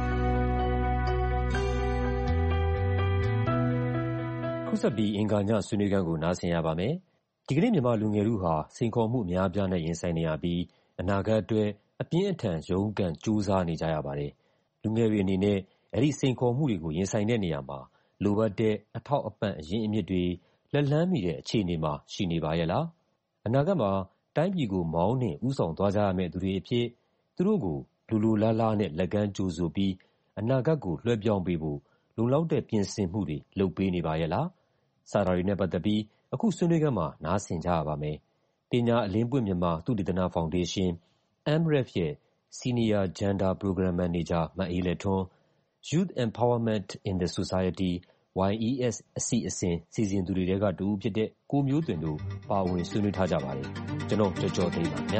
ခုဆက်ပြီးအင်္ဂါညဆွေးနွေးခန်းကိုနားဆင်ရပါမယ်။ဒီကနေ့မြန်မာလူငယ်တို့ဟာစိန်ခေါ်မှုအများအပြားနဲ့ရင်ဆိုင်နေရပြီးအနာဂတ်အတွက်အပြင်းအထန်ရုန်းကန်ကြိုးစားနေကြရပါတယ်။လူငယ်တွေအနေနဲ့အဲဒီစိန်ခေါ်မှုတွေကိုရင်ဆိုင်တဲ့နေရာမှာလိုအပ်တဲ့အထောက်အပံ့အရင်းအမြစ်တွေလက်လှမ်းမီတဲ့အခြေအနေမှာရှိနေပါရဲ့လားအနာဂတ်မှာတိုင်းပြည်ကိုမောင်းနှင်ဦးဆောင်သွားကြရမယ့်သူတွေအဖြစ်သူတို့ကိုလူလူလားလားနဲ့လက်ကမ်းကြိုးဆိုပြီးအနာဂတ်ကိုလွှဲပြောင်းပေးဖို့လုံလောက်တဲ့ပြင်ဆင်မှုတွေလုပ်ပေးနေပါရဲ့လားစာသားတွေနဲ့ပတ်သက်ပြီးအခုဆွေးနွေးခန်းမှာနားဆင်ကြရပါမယ်ပညာအလင်းပွင့်မြန်မာသုတေသနဖောင်ဒေးရှင်း အမ် ရက်ဖ် ရဲ့ Senior Gender Program Manager မအေးလက်ထွန်း Youth Empowerment in the Society ဝိုင် အီ အက်စ် အစီအစဉ်စီစဉ်သူတွေထဲကတဦးဖြစ်တဲ့ကိုမျိုးသွင်တို့ပါဝင်ဆွေးနွေးထားကြပါတယ်ကျွန်တော်ကြော်ကြော်သိပါခင်ဗျာ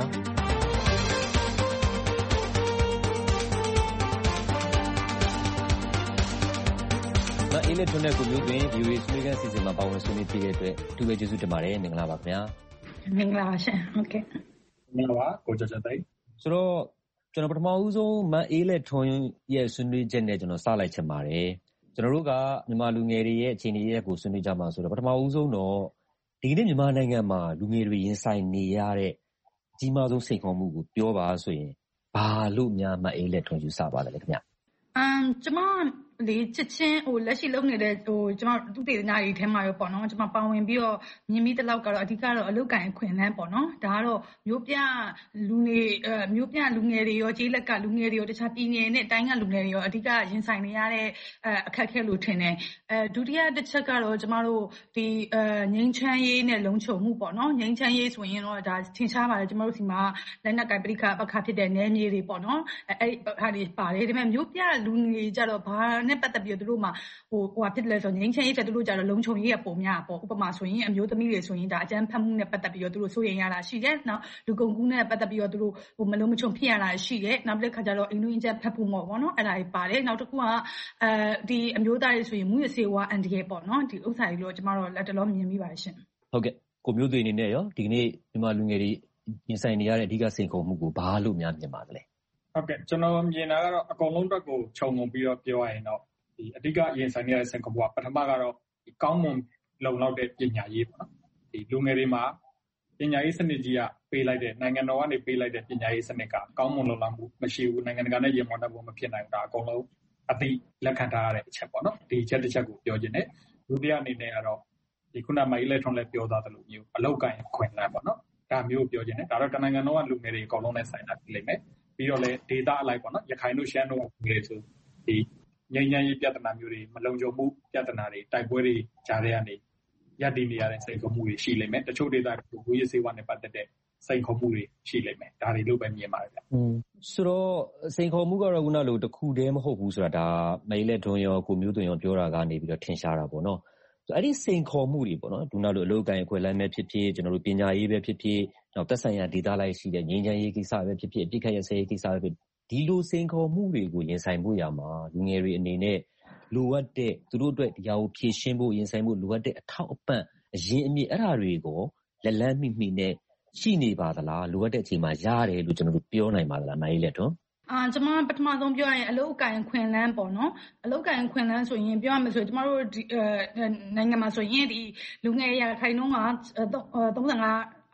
မအေးလက်ထွန်းနဲ့ကိုမျိုးသွင် ဗီအိုအေဆွေးနွေးခန်းအစီအစဉ်မှာပါဝင်ဆွေးနွေးပေးတဲ့အတွက်အထူးပဲကျေးဇူးတင်ပါတယ်မင်္ဂလာပါခင်ဗျာမင်္ဂလာပါရှင်ဟုတ်ကဲ့မင်္ဂလာပါကိုကြော်ကြော်သိဆိုတော့ကျွန်တော်ပထမဦးဆုံးမအေးလက်ထွန်းရဲ့ဆွေးနွေးချက်နဲ့ကျွန်တော်စလိုက်ချင်ပါတယ်ကျွန်တော်တို့ကမြန်မာလူငယ်တွေရဲ့အခြေအနေတွေကိုဆွေးနွေးကြမှာဆိုတော့ပထမဦးဆုံးတော့ဒီနေ့မြန်မာနိုင်ငံမှာလူငယ်တွေရင်ဆိုင်နေရတဲ့အကြီးမားဆုံးစိန်ခေါ်မှုကိုပြောပါဆိုရင်ဘာလို့များမအေးလက်ထွန်းယူဆပါလဲခင်ဗျအမ်ကျွန်မလေချက်ချင်းဟိုလက်ရှိလုပ်နေတဲ့ဟိုကျွန်မသူတည်နာတွေထဲမှာရောပေါ့နော်ကျွန်မပါဝင်ပြီးတော့မြင်ပြီးတလောက်ကတော့အဓိကတော့အလုတ်ကန်ခွင်လန်းပေါ့နော်ဒါကတော့မျိုးပြလူနေအဲမျိုးပြလူငယ်တွေရောကျေးလက်ကလူငယ်တွေရောတခြားပြည်နယ်နဲ့တိုင်းကလူငယ်တွေရောအဓိကရင်ဆိုင်နေရတဲ့အဲအခက်အခဲလို့ထင်တယ်အဲဒုတိယတစ်ချက်ကတော့ကျွန်မတို့ဒီအဲငိမ့်ချမ်းရေးနဲ့လုံခြုံမှုပေါ့နော်ငိမ့်ချမ်းရေးဆိုရင်တော့ဒါထင်ရှားပါတယ်ကျွန်မတို့ဒီမှာလက်နက်ကပရိခပခဖြစ်တဲ့နယ်မြေတွေပေါ့နော်အဲဟာတွေပါတယ်ဒါပေမဲ့မျိုးပြလူငယ်ကြတော့ဘာနဲ့ပတ်သက်ပြီးတော့သူတို့မှာဟိုဟိုဖြစ်လဲဆိုငိမ့်ချမ်းရေးတဲ့သူတို့ကြတော့လုံခြုံရေးကပုံများပေါ့ဥပမာဆိုရင်အမျိုးသမီးတွေဆိုရင်ဒါအကြမ်းဖက်မှုနဲ့ပတ်သက်ပြီးတော့သူတို့စိုးရိမ်ရတာရှိတယ်နောက်လူကုန်ကူးနဲ့ပတ်သက်ပြီးတော့သူတို့ဟိုမလုံးမချုံဖြစ်ရတာရှိတယ်နောက်တစ်ခါကျတော့အိမ်တွင်းအကြမ်းဖက်မှုပေါ့ပေါ့နော်အဲ့ဒါတွေပါတယ်နောက်တစ်ခုကအဲဒီအမျိုးသားတွေဆိုရင်မူရစေဝါအန်ဒီရဲ့ပေါ့နော်ဒီဥစ္စာတွေလို့ကျွန်တော်တို့လက်တလုံးမြင်မိပါတယ်ရှင်ဟုတ်ကဲ့ကိုမျိုးသွေးအနေနဲ့ရောဒီကနေ့မြန်မာလူငယ်တွေရင်ဆိုင်နေရတဲ့အဓိကစိန်ခေါ်မှုကိုဘာလို့များမြင်ပါသလဲဟုတ်ကဲ့ကျွန်တော်မြင်တာကတော့အကုန်လုံးအတွက်ကိုခြုံငုံပြီးတော့ပြောရရင်တော့ဒီအဓိကရင်ဆိုင်နေတဲ့စိန်ခေါ်မှုကပထမကတော့ဒီကောင်းမွန်လုံလောက်တဲ့ပညာရေးပေါ့နော်ဒီလူငယ်တွေမှာပညာရေးစနစ်ကြီးကပေးလိုက်တဲ့နိုင်ငံတော်ကနေပေးလိုက်တဲ့ပညာရေးစနစ်ကကောင်းမွန်လုံလောက်မှုမရှိဘူးနိုင်ငံတကာနဲ့ရင်မွန်တဲ့ဘုံမဖြစ်နိုင်ဘူးဒါအကုန်လုံးအသိလက်ခံထားရတဲ့အချက်ပေါ့နော်ဒီချက်တစ်ချက်ကိုပြောခြင်းနဲ့ဒုတိယအနေနဲ့ကတော့ဒီခုနမိုင်းလက်ထွန်းလည်းပြောသားတယ်လို့မျိုးအလောက်ကိုင်းခွင်လန်းပေါ့နော်ဒါမျိုးပြောခြင်းနဲ့ဒါတော့တနိုင်ငံလုံးကလူငယ်တွေအကုန်လုံးနဲ့ဆိုင်တာဖြစ်လိမ့်မယ်ပြီးတော့လည်း data အလိုက်ပေါ့နော်ရခိုင်တို့ရှမ်းတို့ငယ်ဆိုဒီငြိမ်းချမ်းရေးပြဿနာမျိုးတွေမလုံခြုံမှုပြဿနာတွေတိုက်ပွဲတွေကြားထဲကနေရပ်တည်နေရတဲ့စိန်ခေါ်မှုတွေရှိလိမ့်မယ်တချို့ဒေသတွေဝေးရေးစေဝါနဲ့ပတ်သက်တဲ့စိန်ခေါ်မှုတွေရှိလိမ့်မယ်ဒါတွေလို့ပဲမြင်ပါတယ်ဗျอืมဆိုတော့စိန်ခေါ်မှုကတော့ခုနလိုတစ်ခုတည်းမဟုတ်ဘူးဆိုတာဒါမေးလက်ထွန်းရောကိုမျိုးသွင်ရောပြောတာကနေပြီးတော့ထင်ရှားတာပေါ့နော်ဆိုအဲ့ဒီစိန်ခေါ်မှုတွေပေါ့နော်ခုနလိုအလုပ်ကိုင်အခွင့်အလမ်းပဲဖြစ်ဖြစ်ကျွန်တော်တို့ပညာရေးပဲဖြစ်ဖြစ်နောက်သက်ဆိုင်ရာဒေသလိုက်ရှိတဲ့ငြိမ်းချမ်းရေးကိစ္စပဲဖြစ်ဖြစ်အပြစ်ခတ်ရစရေးကိစ္စပဲဖြစ်ဒီလိုစိန်ခေါ်မှုတွေကိုရင်ဆိုင်ဖို့ရမှာလူငယ်တွေအနေနဲ့လိုအပ်တဲ့သူတို့အတွက်တရားကိုဖြည့်ရှင်းဖို့ရင်ဆိုင်ဖို့လိုအပ်တဲ့အထောက်အပံ့အရင်းအမြစ်အဲ့ဒါတွေကိုလက်လန်းမိမိနဲ့ရှိနေပါသလားလိုအပ်တဲ့အချိန်မှာရတယ်လို့ကျွန်တော်တို့ပြောနိုင်ပါသလားမိုင်းလက်တော့အာကျွန်မပထမဆုံးပြောရရင်အလုတ်ကိုင်ခွင်လန်းပေါ့နော်အလုတ်ကိုင်ခွင်လန်းဆိုရင်ပြောရမယ်ဆိုရင်ကျွန်တော်တို့ဒီနိုင်ငံမှာဆိုရင်ဒီလူငယ်ရခိုင်နှုန်းကသုံးဆယ့်ငါ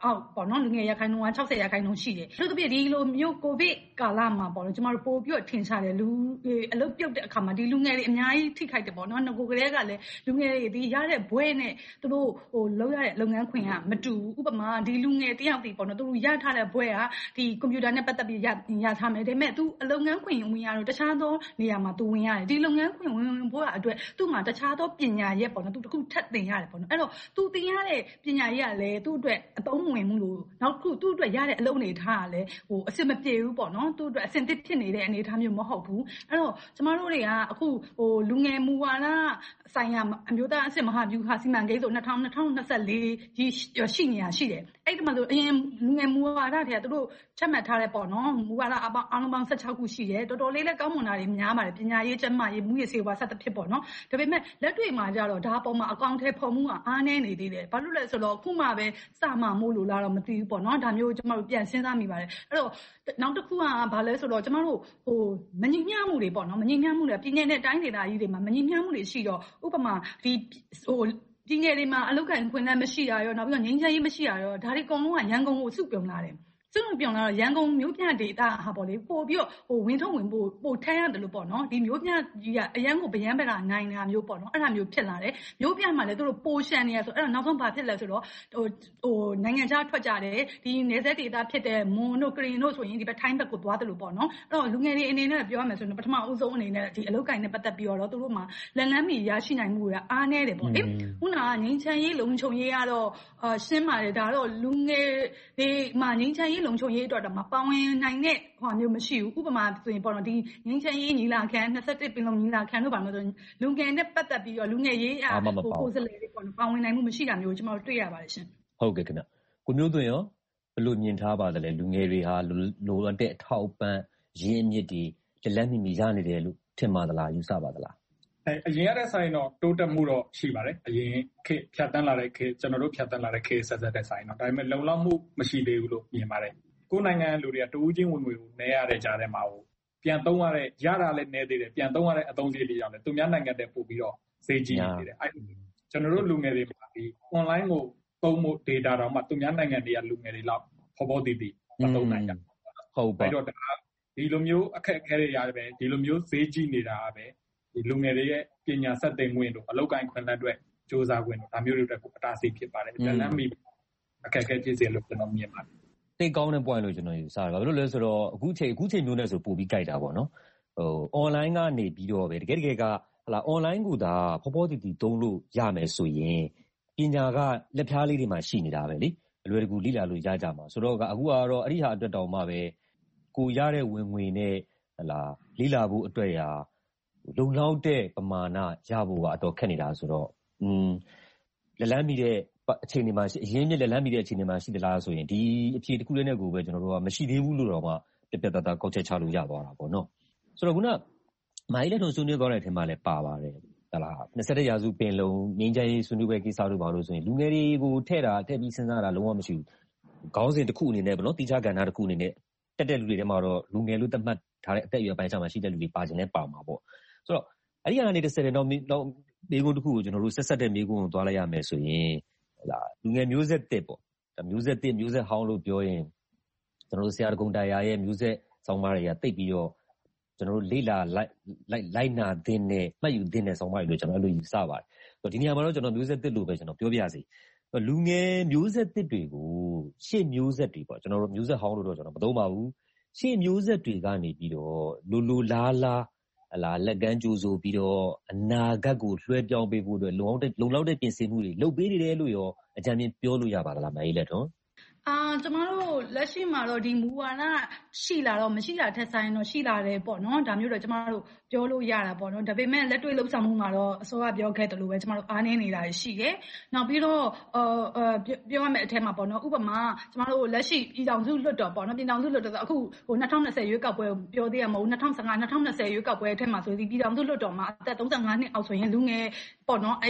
အောက်ပေါ့နော်လူငယ်ရခိုင်နှုန်းက၆၀ရာခိုင်နှုန်းရှိတယ်။ဒါ့အပြင်ဒီလိုမျိုးကိုဗစ်ကာလမှာပေါ့နော်ကျမတို့ပို့ပြီးတော့ထင်ရှားတယ်လူအလုပ်ပြုတ်တဲ့အခါမှာဒီလူငယ်တွေအများကြီးထိခိုက်တယ်ပေါ့နော်။ငကိုကလေးကလည်းလူငယ်တွေဒီရတဲ့ဘွဲနဲ့သူတို့ဟိုလုပ်ရတဲ့လုပ်ငန်းခွင်ကမတူဘူး။ဥပမာဒီလူငယ်တယောက်ဒီပေါ့နော်သူတို့ရထားတဲ့ဘွဲကဒီကွန်ပျူတာနဲ့ပတ်သက်ပြီးရရထားမယ်။ဒါပေမဲ့သူအလုပ်ငန်းခွင်ဝင်ရတော့တခြားသောနေရာမှာသူဝင်ရတယ်။ဒီလုပ်ငန်းခွင်ဝင်ဝင်ဘွဲအတွက်သူ့မှာတခြားသောပညာရက်ပေါ့နော်သူတခုထပ်သင်ရတယ်ပေါ့နော်။အဲ့တော့သူသင်ရတဲ့ပညာရက်ကလည်းသူ့အတွက်အသုံးဝင်မှုလို့နောက်ခုသူ့အတွက်ရတဲ့အလုပ်အနေထားကလည်းဟိုအဆင်မပြေဘူးပေါ့နော်သူ့အတွက်အဆင်သစ်ဖြစ်နေတဲ့အနေထားမျိုးမဟုတ်ဘူးအဲ့တော့ကျမတို့တွေကအခုဟိုလူငယ်မူဝါဒဆိုင်ရာအမျိုးသားအဆင့်မဟာဗျူဟာစီမံကိန်းဆိုနှစ်ထောင်နှစ်ဆယ်လေးကြီးရှိနေတာရှိတယ်အဲ့ဒီမှာဆိုအရင်လူငယ်မူဝါဒတွေကသူတို့ချက်မှတ်ထားတဲ့ပေါ့နော်မူဝါဒအပေါင်းအားလုံးပေါင်း၁၆ခုရှိတယ်တော်တော်လေးလည်းကောင်းမွန်တာတွေများပါတယ်ပညာရေးကျန်းမာရေးမူရေးစေဝါစသဖြင့်ပေါ့နော်ဒါပေမဲ့လက်တွေ့မှာကြတော့ဒါပုံမှာအကောင့်ထဲဖော်မှုကအားနည်းနေသေးတယ်ဘာလို့လဲဆိုတော့ခုမှပဲစမှာမို့လို့လားတော့မသိဘူးပေါ့နော်ဒါမျိုးကျမတို့ပြန်စဉ်းစားမိပါတယ်အဲ့တော့နောက်တစ်ခုကဘာလဲဆိုတော့ကျမတို့ဟိုမငြိမ်းချမ်းမှုတွေပေါ့နော်မငြိမ်းချမ်းမှုတွေပြည်내နဲ့တိုင်းဒေသကြီးတွေမှာမငြိမ်းချမ်းမှုတွေရှိတော့ဥပမာဒီဟိုပြည်내တွေမှာအလုပ်ကိုင်ခွင့်လည်းမရှိတာရောနောက်ပြီးတော့ငြိမ်းချမ်းရေးမရှိတာရောဒါတွေအကုန်လုံးကရန်ကုန်ကိုစုပြုံလာတယ်စွန့်ပြောင်းလာတော့ရန်ကုန်မြို့ပြဒေသဟာပေါ့လေပို့ပြီးတော့ဟိုဝင်းထုံဝင်ပို့ပို့ထမ်းရတယ်လို့ပေါ့နော်ဒီမြို့ပြကြီးကအရန်ကိုဗျမ်းပကနိုင်နေတာမျိုးပေါ့နော်အဲ့ဒါမျိုးဖြစ်လာတယ်မြို့ပြမှာလည်းသူတို့ပိုရှန်နေရဆိုအဲ့တော့နောက်ဆုံးဘာဖြစ်လဲဆိုတော့ဟိုဟိုနိုင်ငံခြားထွက်ကြတယ်ဒီနေဆက်ဒေသဖြစ်တဲ့မွန်တို့ကရင်တို့ဆိုရင်ဒီဘက်ထိုင်းဘက်ကိုသွားတယ်လို့ပေါ့နော်အဲ့တော့လူငယ်တွေအနေနဲ့ပြောရမယ်ဆိုရင်ပထမအဦးဆုံးအနေနဲ့ဒီအလုပ်ကိုင်နဲ့ပတ်သက်ပြီးတော့သူတို့မှာလက်လန်းမီရရှိနိုင်မှုကအားနည်းတယ်ပေါ့လေခုနကငင်းချမ်းရေးလုံခြုံရေးကတော့အာရှင်းပါတယ်ဒါတော့လူငယ်တွေမှာငင်းချမ်းရေးလုံခြုံရေးအတွက်တော့မပါဝင်နိုင်တဲ့ဟောမျိုးမရှိဘူးဥပမာဆိုရင်ပေါ့နော်ဒီငင်းချမ်းရေးညီလာခံ၂၁ပင်လုံညီလာခံတို့ပါလို့ဆိုရင်လူငယ်နဲ့ပတ်သက်ပြီးတော့လူငယ်ရေးအားဟိုကိုယ်စားလှယ်တွေပေါ့နော်ပါဝင်နိုင်မှုမရှိတာမျိုးကျွန်တော်တို့တွေ့ရပါတယ်ရှင်ဟုတ်ကဲ့ခင်ဗျကိုမျိုးသွင်းရောဘယ်လိုမြင်ထားပါသလဲလူငယ်တွေဟာလိုအပ်တဲ့အထောက်ပံ့ရင်းအမြစ်တွေလက်လက်မိမိရနေတယ်လို့ထင်ပါသလားယူဆပါသလားအဲအရင်ရတဲ့ဆိုင်တော့တိုးတက်မှုတော့ရှိပါတယ်အရင်ခေတ်ဖြတ်တန်းလာတဲ့ခေတ်ကျွန်တော်တို့ဖြတ်တန်းလာတဲ့ခေတ်ဆက်ဆက်တဲ့ဆိုင်တော့ဒါပေမဲ့လုံလောက်မှုမရှိသေးဘူးလို့မြင်ပါတယ်ကိုယ်နိုင်ငံလူတွေကတဦးချင်းဝင်ငွေကိုနည်းရတဲ့ကြားထဲမှာပြန်သုံးရတဲ့ရတာလည်းနည်းသေးတယ်ပြန်သုံးရတဲ့အသုံးစရိတ်လေးကြောင့်လည်းသူများနိုင်ငံတဲ့ပို့ပြီးတော့ဈေးကြီးနေတယ်အဲ့ကျွန်တော်တို့လူငယ်တွေမှာဒီ online ကိုသုံးဖို့ data တော့မှသူများနိုင်ငံတွေကလူငယ်တွေလောက်ဖော်ဖော်တည်တည်မသုံးနိုင်ကြဟုတ်ပါအဲ့တော့ဒီလိုမျိုးအခက်အခဲတွေရတယ်ပဲဒီလိုမျိုးဈေးကြီးနေတာပဲဒီလူငယ်တွေရဲ့ပညာဆက်သင်ခွင့်တို့အလောက်ကိုင်းခွင့်လက်တွေစ조사ခွင့်တို့ဒါမျိုးတွေအတွက်ကိုအတားဆီးဖြစ်ပါတယ်ပြန်လမ်းမိအခက်အခဲဖြစ်စေလို့ကျွန်တော်မြင်ပါတယ်တိတ်ကောင်းတဲ့ point လို့ကျွန်တော်ယူဆတာဘာလို့လဲဆိုတော့အခုချိန်အခုချိန်မျိုးနဲ့ဆိုပို့ပြီးကြိုက်တာပေါ့နော်ဟို online ကနေပြီးတော့ပဲတကယ်တကယ်ကဟလာ online ကိုသာဖော်ဖော်တည်တည်သုံးလို့ရမယ်ဆိုရင်ပညာကလက်ဖြားလေးတွေမှာရှိနေတာပဲလေအလွယ်တကူလိလာလို့ရကြမှာဆိုတော့အခုကတော့အဲ့ဒီဟာအတွက်တောင်မှပဲကိုရတဲ့ဝင်ငွေနဲ့ဟလာလိလာဖို့အတွက်ရာလုံလောက်တဲ့ပမာဏရဖို့ကအတော်ခက်နေတာဆိုတော့อืมလက်လန်းမိတဲ့အခြေအနေမှာအရင်းမြစ်လက်လန်းမိတဲ့အခြေအနေမှာရှိသလားဆိုရင်ဒီအဖြေတစ်ခုလေးနဲ့ကိုပဲကျွန်တော်တို့ကမရှိသေးဘူးလို့တော့မှပြပြတတ်တတ်ကောက်ချက်ချလို့ရသွားတာပေါ့နော်ဆိုတော့ခုနမိုင်းလက်ထုံဆွေးနွေးသွားတဲ့အထက်မှာလည်းပါပါတယ်ဟလား၂၁ရာစုပင်လုံငင်းချမ်းရေးဆွေးနွေးပွဲကိစ္စတို့ပါလို့ဆိုရင်လူငယ်တွေကိုထည့်တာထည့်ပြီးစဉ်းစားတာလုံးဝမရှိဘူးခေါင်းစဉ်တစ်ခုအနေနဲ့ပေါ့နော်တိကျကဏ္ဍတစ်ခုအနေနဲ့တက်တဲ့လူတွေထဲမှာတော့လူငယ်လို့သတ်မှတ်ထားတဲ့အသက်အရွယ်ပိုင်းခြားမှာရှိတဲ့လူတွေပါခြင်းနဲ့ပါမှာပေါ့ဆိုတော့အဲ့ဒီကနေတစ်စက်တော့တော့မိကုန်းတစ်ခုကိုကျွန်တော်တို့ဆက်ဆက်တဲ့မိကုန်းကိုသွားလိုက်ရမယ်ဆိုရင်ဟလာလူငယ်မျိုးဆက်တစ်ပေါ့ဒါမျိုးဆက်တစ်မျိုးဆက်ဟောင်းလို့ပြောရင်ကျွန်တော်တို့ဆရာတကုံတရားရဲ့မျိုးဆက်ဆောင်းပါးတွေကတိတ်ပြီးတော့ကျွန်တော်တို့လေ့လာလိုက်လိုက်လိုက်နာသင်းနဲ့မှတ်ယူသင်းနဲ့ဆောင်းပါးတွေလို့ကျွန်တော်အဲ့လိုယူဆပါတယ်ဆိုတော့ဒီနေရာမှာတော့ကျွန်တော်မျိုးဆက်တစ်လို့ပဲကျွန်တော်ပြောပြစီလူငယ်မျိုးဆက်တစ်တွေကိုရှေ့မျိုးဆက်တွေပေါ့ကျွန်တော်တို့မျိုးဆက်ဟောင်းလို့တော့ကျွန်တော်မသုံးပါဘူးရှေ့မျိုးဆက်တွေကနေပြီးတော့လူလူလားလားအလားလက်ကမ်းကြိုးဆိုပြီးတော့အနာဂတ်ကိုလွှဲပြောင်းပေးဖို့အတွက်လုံအောင်တဲ့လုံလောက်တဲ့ပြင်ဆင်မှုတွေလုပ်ပေးနေတယ်လို့ရောအကြံဉာဏ်ပြောလို့ရပါသလားမအေးလက်တော့အာကျမတို့လက်ရှိမှာတော့ဒီမူဝါဒရှိလာတော့မရှိတာထက်ဆိုင်တော့ရှိလာတယ်ပေါ့နော်ဒါမျိုးတော့ကျမတို့ပြောလို့ရတာပေါ့နော်ဒါပေမဲ့လက်တွေ့လှုပ်ဆောင်မှုမှာတော့အစိုးရပြောခဲ့တယ်လို့ပဲကျမတို့အားနည်းနေတာရှိတယ်နောက်ပြီးတော့အာပြောရမယ့်အထက်မှာပေါ့နော်ဥပမာကျမတို့လက်ရှိပြည်ထောင်စုလွှတ်တော်ပေါ့နော်ပြည်ထောင်စုလွှတ်တော်ဆိုအခုဟို၂၀၂၀ရွေးကောက်ပွဲပြောသေးရမဟုတ်၂၀၁၅ ၂၀၂၀ရွေးကောက်ပွဲအထက်မှာဆိုဒီပြည်ထောင်စုလွှတ်တော်မှာအသက်၃၅နှစ်အောက်ဆိုရင်လူငယ်ပေါ့နော်အဲ့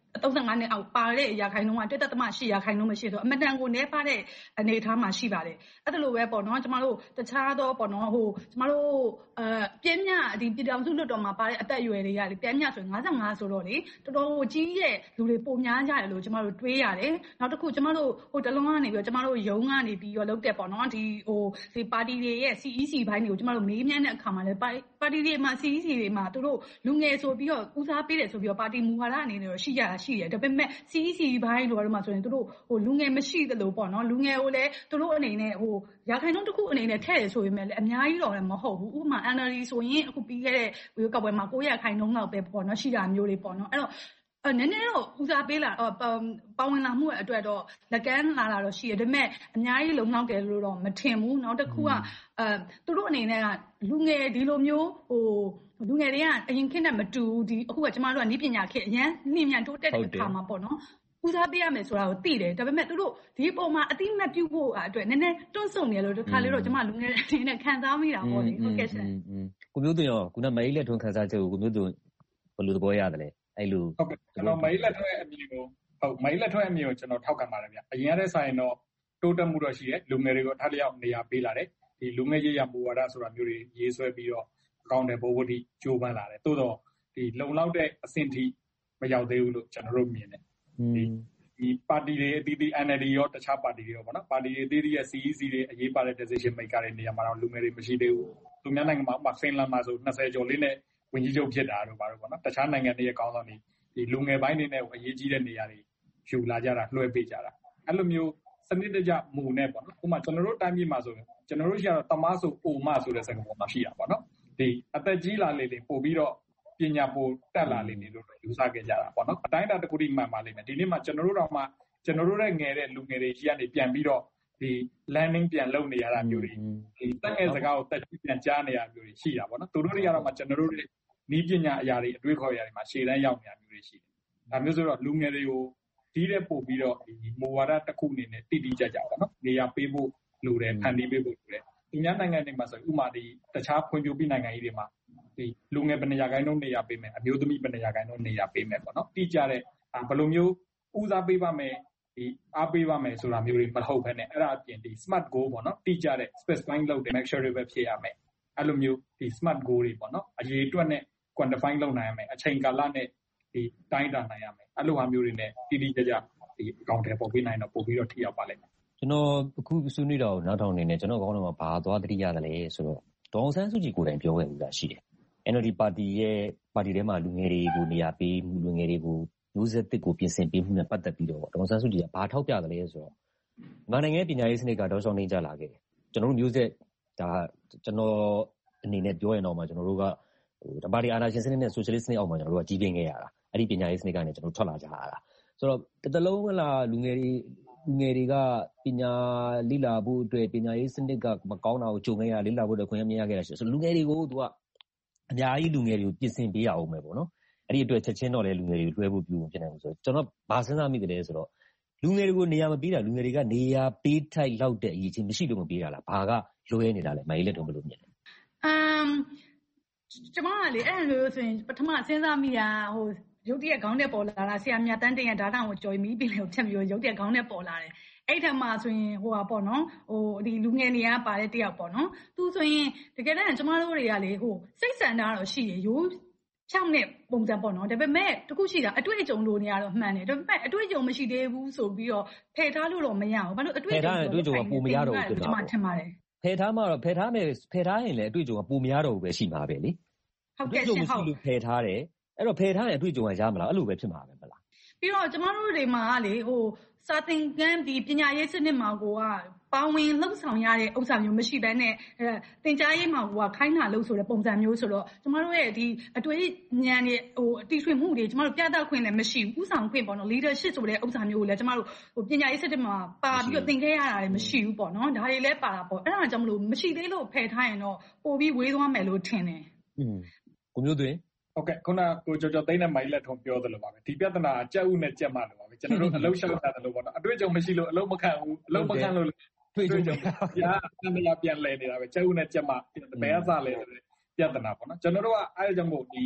သုံးဆယ့်ငါးနှစ်အောက်ပါတဲ့ရာခိုင်နှုန်းကတစ်ဒသမရှစ်ရာခိုင်နှုန်းပဲရှိဆိုအမတန်ကိုနည်းပါးတဲ့အနေအထားမှာရှိပါတယ်အဲ့ဒါလိုပဲပေါ့နော်ကျမတို့တခြားသောပေါ့နော်ဟိုကျမတို့အဲပြင်းညဒီပြည်တော်စုလွတ်တော်မှာပါတဲ့အသက်အရွယ်တွေကလေပြင်းညဆိုငါးဆယ့်ငါးဆိုတော့လေတော်တော်ကြီးတဲ့လူတွေပုံများကြတယ်လို့ကျမတို့တွေးရတယ်နောက်တစ်ခုကျမတို့ဟိုတလုံးကနေပြီးတော့ကျမတို့ရုံးကနေပြီးတော့လုပ်တဲ့ပေါ့နော်ဒီဟိုဒီပါတီတွေရဲ့ C E C ဘိုင်းတွေကိုကျမတို့မေးမြန်းတဲ့အခါမှာလေပါတီတွေမှာ C E C တွေမှာသူတို့လူငယ်ဆိုပြီးတော့ဦးစားပေးတယ်ဆိုပြီးတော့ပါတီမူဝါဒအနေနဲ့တော့ရှိကြတာရှိတယ်ဒါပေမဲ့ C E C ဘိုင်းတို့ကတော့မှဆိုရင်သူတို့ဟိုလူငယ်မရှိသလိုပေါ့နော်လူငယ်ကိုလည်းသူတို့အနေနဲ့ဟိုရာခိုင်နှုန်းတစ်ခုအနေနဲ့ထည့်ရဆိုပေမဲ့လည်းအများကြီးတော့လည်းမဟုတ်ဘူးဥပမာ N L D ဆိုရင်အခုပြီးခဲ့တဲ့ဝေကောက်ပွဲမှာကိုးရာခိုင်နှုန်းလောက်ပဲပေါ့နော်ရှိတာမျိုးတွေပေါ့နော်အဲ့တော့အဲနည်းနည်းတော့ဦးစားပေးလာပါဝင်လာမှုအတွက်တော့လက်ကမ်းလာတာတော့ရှိတယ်ဒါပေမဲ့အများကြီးလုံလောက်တယ်လို့တော့မထင်ဘူးနောက်တစ်ခုကအဲသူတို့အနေနဲ့ကလူငယ်ဒီလိုမျိုးဟိုလူငယ်တွေကအရင်ခေတ်နဲ့မတူဘူးဒီအခုကကျမတို့ကနည်းပညာခေတ်အရန်နှင်းမြန်တိုးတက်တဲ့အခါမှာပေါ့နော်ဦးစားပေးရမယ်ဆိုတာကိုသိတယ်ဒါပေမဲ့သူတို့ဒီပုံမှာအတိမတ်ပြုဖို့အတွက်နည်းနည်းတွန့်ဆုတ်နေလို့တခါလေတော့ကျမလူငယ်တွေနဲ့ခံစားမိတာပေါ့လေဟုတ်ကဲ့ရှင်ကိုမျိုးသွင်းရောခုနမအေးလက်ထွန်းခန်းစားချက်ကိုကိုမျိုးသွင်းဘယ်လိုသဘောရတယ်လဲအဲ့လိုဟုတ်ကဲ့ကျွန်တော်မအေးလက်ထွန်းရဲ့အမြင်ကိုဟုတ်မအေးလက်ထွန်းရဲ့အမြင်ကိုကျွန်တော်ထောက်ခံပါတယ်ဗျအရင်ကတည်းကဆိုင်တော့တိုးတက်မှုတော့ရှိတယ်လူငယ်တွေကိုအထက်လျောက်နေရာပေးလာတယ်ဒီလူငယ်ရေးရမူဝါဒဆိုတာမျိုးတွေရေးဆွဲပြီးတော့အကောင့်တွေဘိုးဘိုးတိကြိုးပမ်းလာတယ်တိုးတော့ဒီလုံလောက်တဲ့အဆင့်ထိမရောက်သေးဘူးလို့ကျွန်တော်တို့မြင်တယ်ဒီဒီပါတီတွေအသီးသီး N L D ရောတခြားပါတီတွေရောပေါ့နော်ပါတီတွေအသီးသီးရဲ့ C E C တွေအရေးပါတဲ့ decision maker တွေနေရာမှာတော့လူငယ်တွေမရှိသေးဘူးသူများနိုင်ငံမှာဥပမာဖင်လန်မှာဆိုနှစ်ဆယ်ကျော်လေးနဲ့ဝင်ကြီးချုပ်ဖြစ်တာတို့ပါတော့ပေါ့နော်တခြားနိုင်ငံတွေရဲ့ကောင်းဆောင်တွေဒီလူငယ်ပိုင်းတွေနဲ့အရေးကြီးတဲ့နေရာတွေယူလာကြတာလွှဲပေးကြတာအဲ့လိုမျိုးစနစ်တကျမူနဲ့ပေါ့နော်ဥပမာကျွန်တော်တို့တိုင်းပြည်မှာဆိုရင်ကျွန်တော်တို့ရှိရတော့တမဆိုအိုမဆိုတဲ့စကားပုံမှာရှိတာပေါ့နော်ဒီအသက်ကြီးလာလေလေပို့ပြီးတော့ပညာပို့တက်လာလေနေလို့ယူဆခဲ့ကြတာပေါ့နော်အတိုင်းအတာတစ်ခုတည်းမှန်ပါလိမ့်မယ်ဒီနေ့မှာကျွန်တော်တို့တော့မှကျွန်တော်တို့ရဲ့ငယ်တဲ့လူငယ်တွေကြီးကနေပြန်ပြီးတော့ဒီ landing ပြန်လုပ်နေရတာမျိုးတွေဒီတက်ငယ်စကားကိုတက်ကြီးပြန်ကြားနေရမျိုးတွေရှိတာပေါ့နော်သူတို့တွေကတော့မှကျွန်တော်တို့တွေနီးပညာအရာတွေအတွေ့အခေါ်အရာတွေမှာရှေ့တန်းရောက်နေတာမျိုးတွေရှိတယ်ဒါမျိုးဆိုတော့လူငယ်တွေကိုဒီတဲ့ပို့ပြီးတော့ဒီမူဝါဒတစ်ခုအနေနဲ့တိတိကျကျပေါ့နော်နေရာပေးဖို့လိုတယ်ဖန်တီးပေးဖို့လိုတယ်ဒီညနိုင်ငံတွေမှာဆိုဥမာဒီတခြားဖွံ့ဖြိုးပြီးနိုင်ငံကြီးတွေမှာဒီလူငယ်ဘယ်နေရာကိုင်းတော့နေရာပေးမယ်အမျိုးသမီးဘယ်နေရာကိုင်းတော့နေရာပေးမယ်ပေါ့နော်တိကျတဲ့ဘယ်လိုမျိုးဦးစားပေးပါမယ်ဒီအားပေးပါမယ်ဆိုတာမျိုးတွေမဟုတ်ဘဲနဲ့အဲ့ဒါအပြင်ဒီ smart goal ပေါ့နော်တိကျတဲ့ specify လုပ်တဲ့ make sure တွေပဲဖြည့်ရမယ်အဲ့လိုမျိုးဒီ smart goal တွေပေါ့နော်အရေးအတွက်နဲ့ quantify လုပ်နိုင်ရမယ်အချိန်ကာလနဲ့ဒီတိုင်းတာနိုင်ရမယ်အဲ့လိုဟာမျိုးတွေနဲ့တိတိကျကျဒီအကောင့်တွေပေါ်ပေးနိုင်တော့ပို့ပြီးတော့ထိရောက်ပါလိမ့်မယ်ကျွန်တော်အခုဆွေးနွေးတာကိုနောက်ထောင်နေနေကျွန်တော်ကောင်းတော့မှာဘာသွားတတိရတယ်လဲဆိုတော့ဒေါအောင်ဆန်းစုကြည်ကိုယ်တိုင်ပြောခဲ့လို့ရှိတယ် N L D ပါတီရဲ့ပါတီထဲမှာလူငယ်တွေကိုနေရာပေးမှုလူငယ်တွေကိုမျိုးဆက်တစ်ကိုပြင်ဆင်ပေးမှုနဲ့ပတ်သက်ပြီးတော့ဒေါအောင်ဆန်းစုကြည်ကဘာထောက်ပြတယ်လဲဆိုတော့မြန်မာနိုင်ငံပညာရေးစနစ်ကတောက်လျှောက်နေကြလာခဲ့တယ်ကျွန်တော်တို့မျိုးဆက်ဒါကျွန်တော်အနေနဲ့ပြောရင်တော့မှကျွန်တော်တို့ကဟိုတပါတီအာဏာရှင်စနစ်နဲ့ socialist စနစ်အောက်မှာကျွန်တော်တို့ကကြီးပြင်းခဲ့ရတာအဲ့ဒီပညာရေးစနစ်ကနေကျွန်တော်ထွက်လာကြရတာဆိုတော့တစ်တလုံးကလာလူငယ်တွေလူငယ်တွေကပညာလိလာဖို့အတွက်ပညာရေးစနစ်ကမကောင်းတာကိုကြုံခဲ့ရလိလာဖို့အတွက်ခွင့်ရမရခဲ့တာဆိုတော့လူငယ်တွေကိုသူကအများကြီးလူငယ်တွေကိုပြင်ဆင်ပေးရအောင်ပဲပေါ့နော်အဲ့ဒီအတွက်ချက်ချင်းတော့လေလူငယ်တွေကိုတွဲဖို့ပြုဖို့ဖြစ်နိုင်ဘူးဆိုတော့ကျွန်တော်ဘာစဉ်းစားမိတယ်လဲဆိုတော့လူငယ်တွေကိုနေရာမပေးတာလူငယ်တွေကနေရာပေးထိုက်လောက်တဲ့အရေးချင်းမရှိလို့မပေးတာလားဘာကလွဲနေတာလဲမကြီးလက်တော့ဘယ်လိုမြင်လဲအမ်ကျွန်မကလေအဲ့လိုဆိုရင်ပထမစဉ်းစားမိတာဟိုရုပ်တရက်ခေါင်းနဲ့ပေါ်လာတာဆရာမြတ်တန်းတင်ရဓာတ်တောင်ကိုကြော်မီးပင်လေးကိုဖြတ်ပြီးရုပ်တရက်ခေါင်းနဲ့ပေါ်လာတယ်အဲ့ထက်မှဆိုရင်ဟိုပါပေါ့နော်ဟိုဒီလူငယ်နေရပါတဲ့တယောက်ပေါ့နော်သူဆိုရင်တကယ်တမ်းကျမတို့တွေကလေဟိုစိတ်ဆန္ဒတော့ရှိရရိုးဖြောင်းတဲ့ပုံစံပေါ့နော်ဒါပေမဲ့တခုရှိတာအတွေ့အကြုံလိုနေရတော့မှန်တယ်ဒါပေမဲ့အတွေ့အကြုံမရှိသေးဘူးဆိုပြီးတော့ဖယ်ထားလို့တော့မရဘူးဘာလို့အတွေ့အကြုံအတွေ့အကြုံကပုံမရတော့ဘူးကျွန်မထင်ပါတယ်ဖယ်ထားမှတော့ဖယ်ထားမယ်ဖယ်ထားရင်လည်းအတွေ့အကြုံကပုံမရတော့ဘူးပဲရှိမှာပဲလေဟုတ်ကဲ့ရှင်ဟုတ်ဖယ်ထားတယ်အဲ့တော့ဖယ်ထားရင်အတွေ့အကြုံကရမလားအဲ့လိုပဲဖြစ်မှာပဲမလားပြီးတော့ကျမတို့တွေမှာလေဟိုစာသင်ခန်းဒီပညာရေးစနစ်မှာကိုကပါဝင်လှုပ်ဆောင်ရတဲ့ဥစ္စာမျိုးမရှိဘဲနဲ့အဲသင်ကြားရေးမှာကိုကခိုင်းတာလို့ဆိုတဲ့ပုံစံမျိုးဆိုတော့ကျမတို့ရဲ့ဒီအတွေ့ဉာဏ်တွေဟိုတီထွင်မှုတွေကျမတို့ပြသခွင့်လည်းမရှိဘူးဥဆောင်ခွင့်ပေါ့နော် leadership ဆိုတဲ့ဥစ္စာမျိုးကိုလည်းကျမတို့ဟိုပညာရေးစနစ်မှာပါပြီးတော့သင်ခဲ့ရတာလည်းမရှိဘူးပေါ့နော်ဒါတွေလည်းပါတာပေါ့အဲ့ဒါကြောင့်မလို့မရှိသေးလို့ဖယ်ထားရင်တော့ပို့ပြီးဝေးသွားမယ်လို့ထင်တယ်อืมကိုမျိုးသွင်းဟုတ်ကဲ့ခုနကကိုကျော်ကျော်သိန်းနဲ့မိုင်းလက်ထုံပြောသလိုပါပဲဒီပြဿနာအကြက်ဥနဲ့ကြက်မလို့ပါပဲကျွန်တော်တို့အလုံးရှောက်တာတယ်လို့ပေါ့နော်အတွေ့အကြုံမရှိလို့အလုံးမခံဘူးအလုံးမခံလို့တွေ့ကြုံရာအမှန်တရားပြန်လဲနေတာပဲကြက်ဥနဲ့ကြက်မဘယ်အစားလဲပြဿနာပေါ့နော်ကျွန်တော်တို့ကအဲဒါကြောင့်မို့ဒီ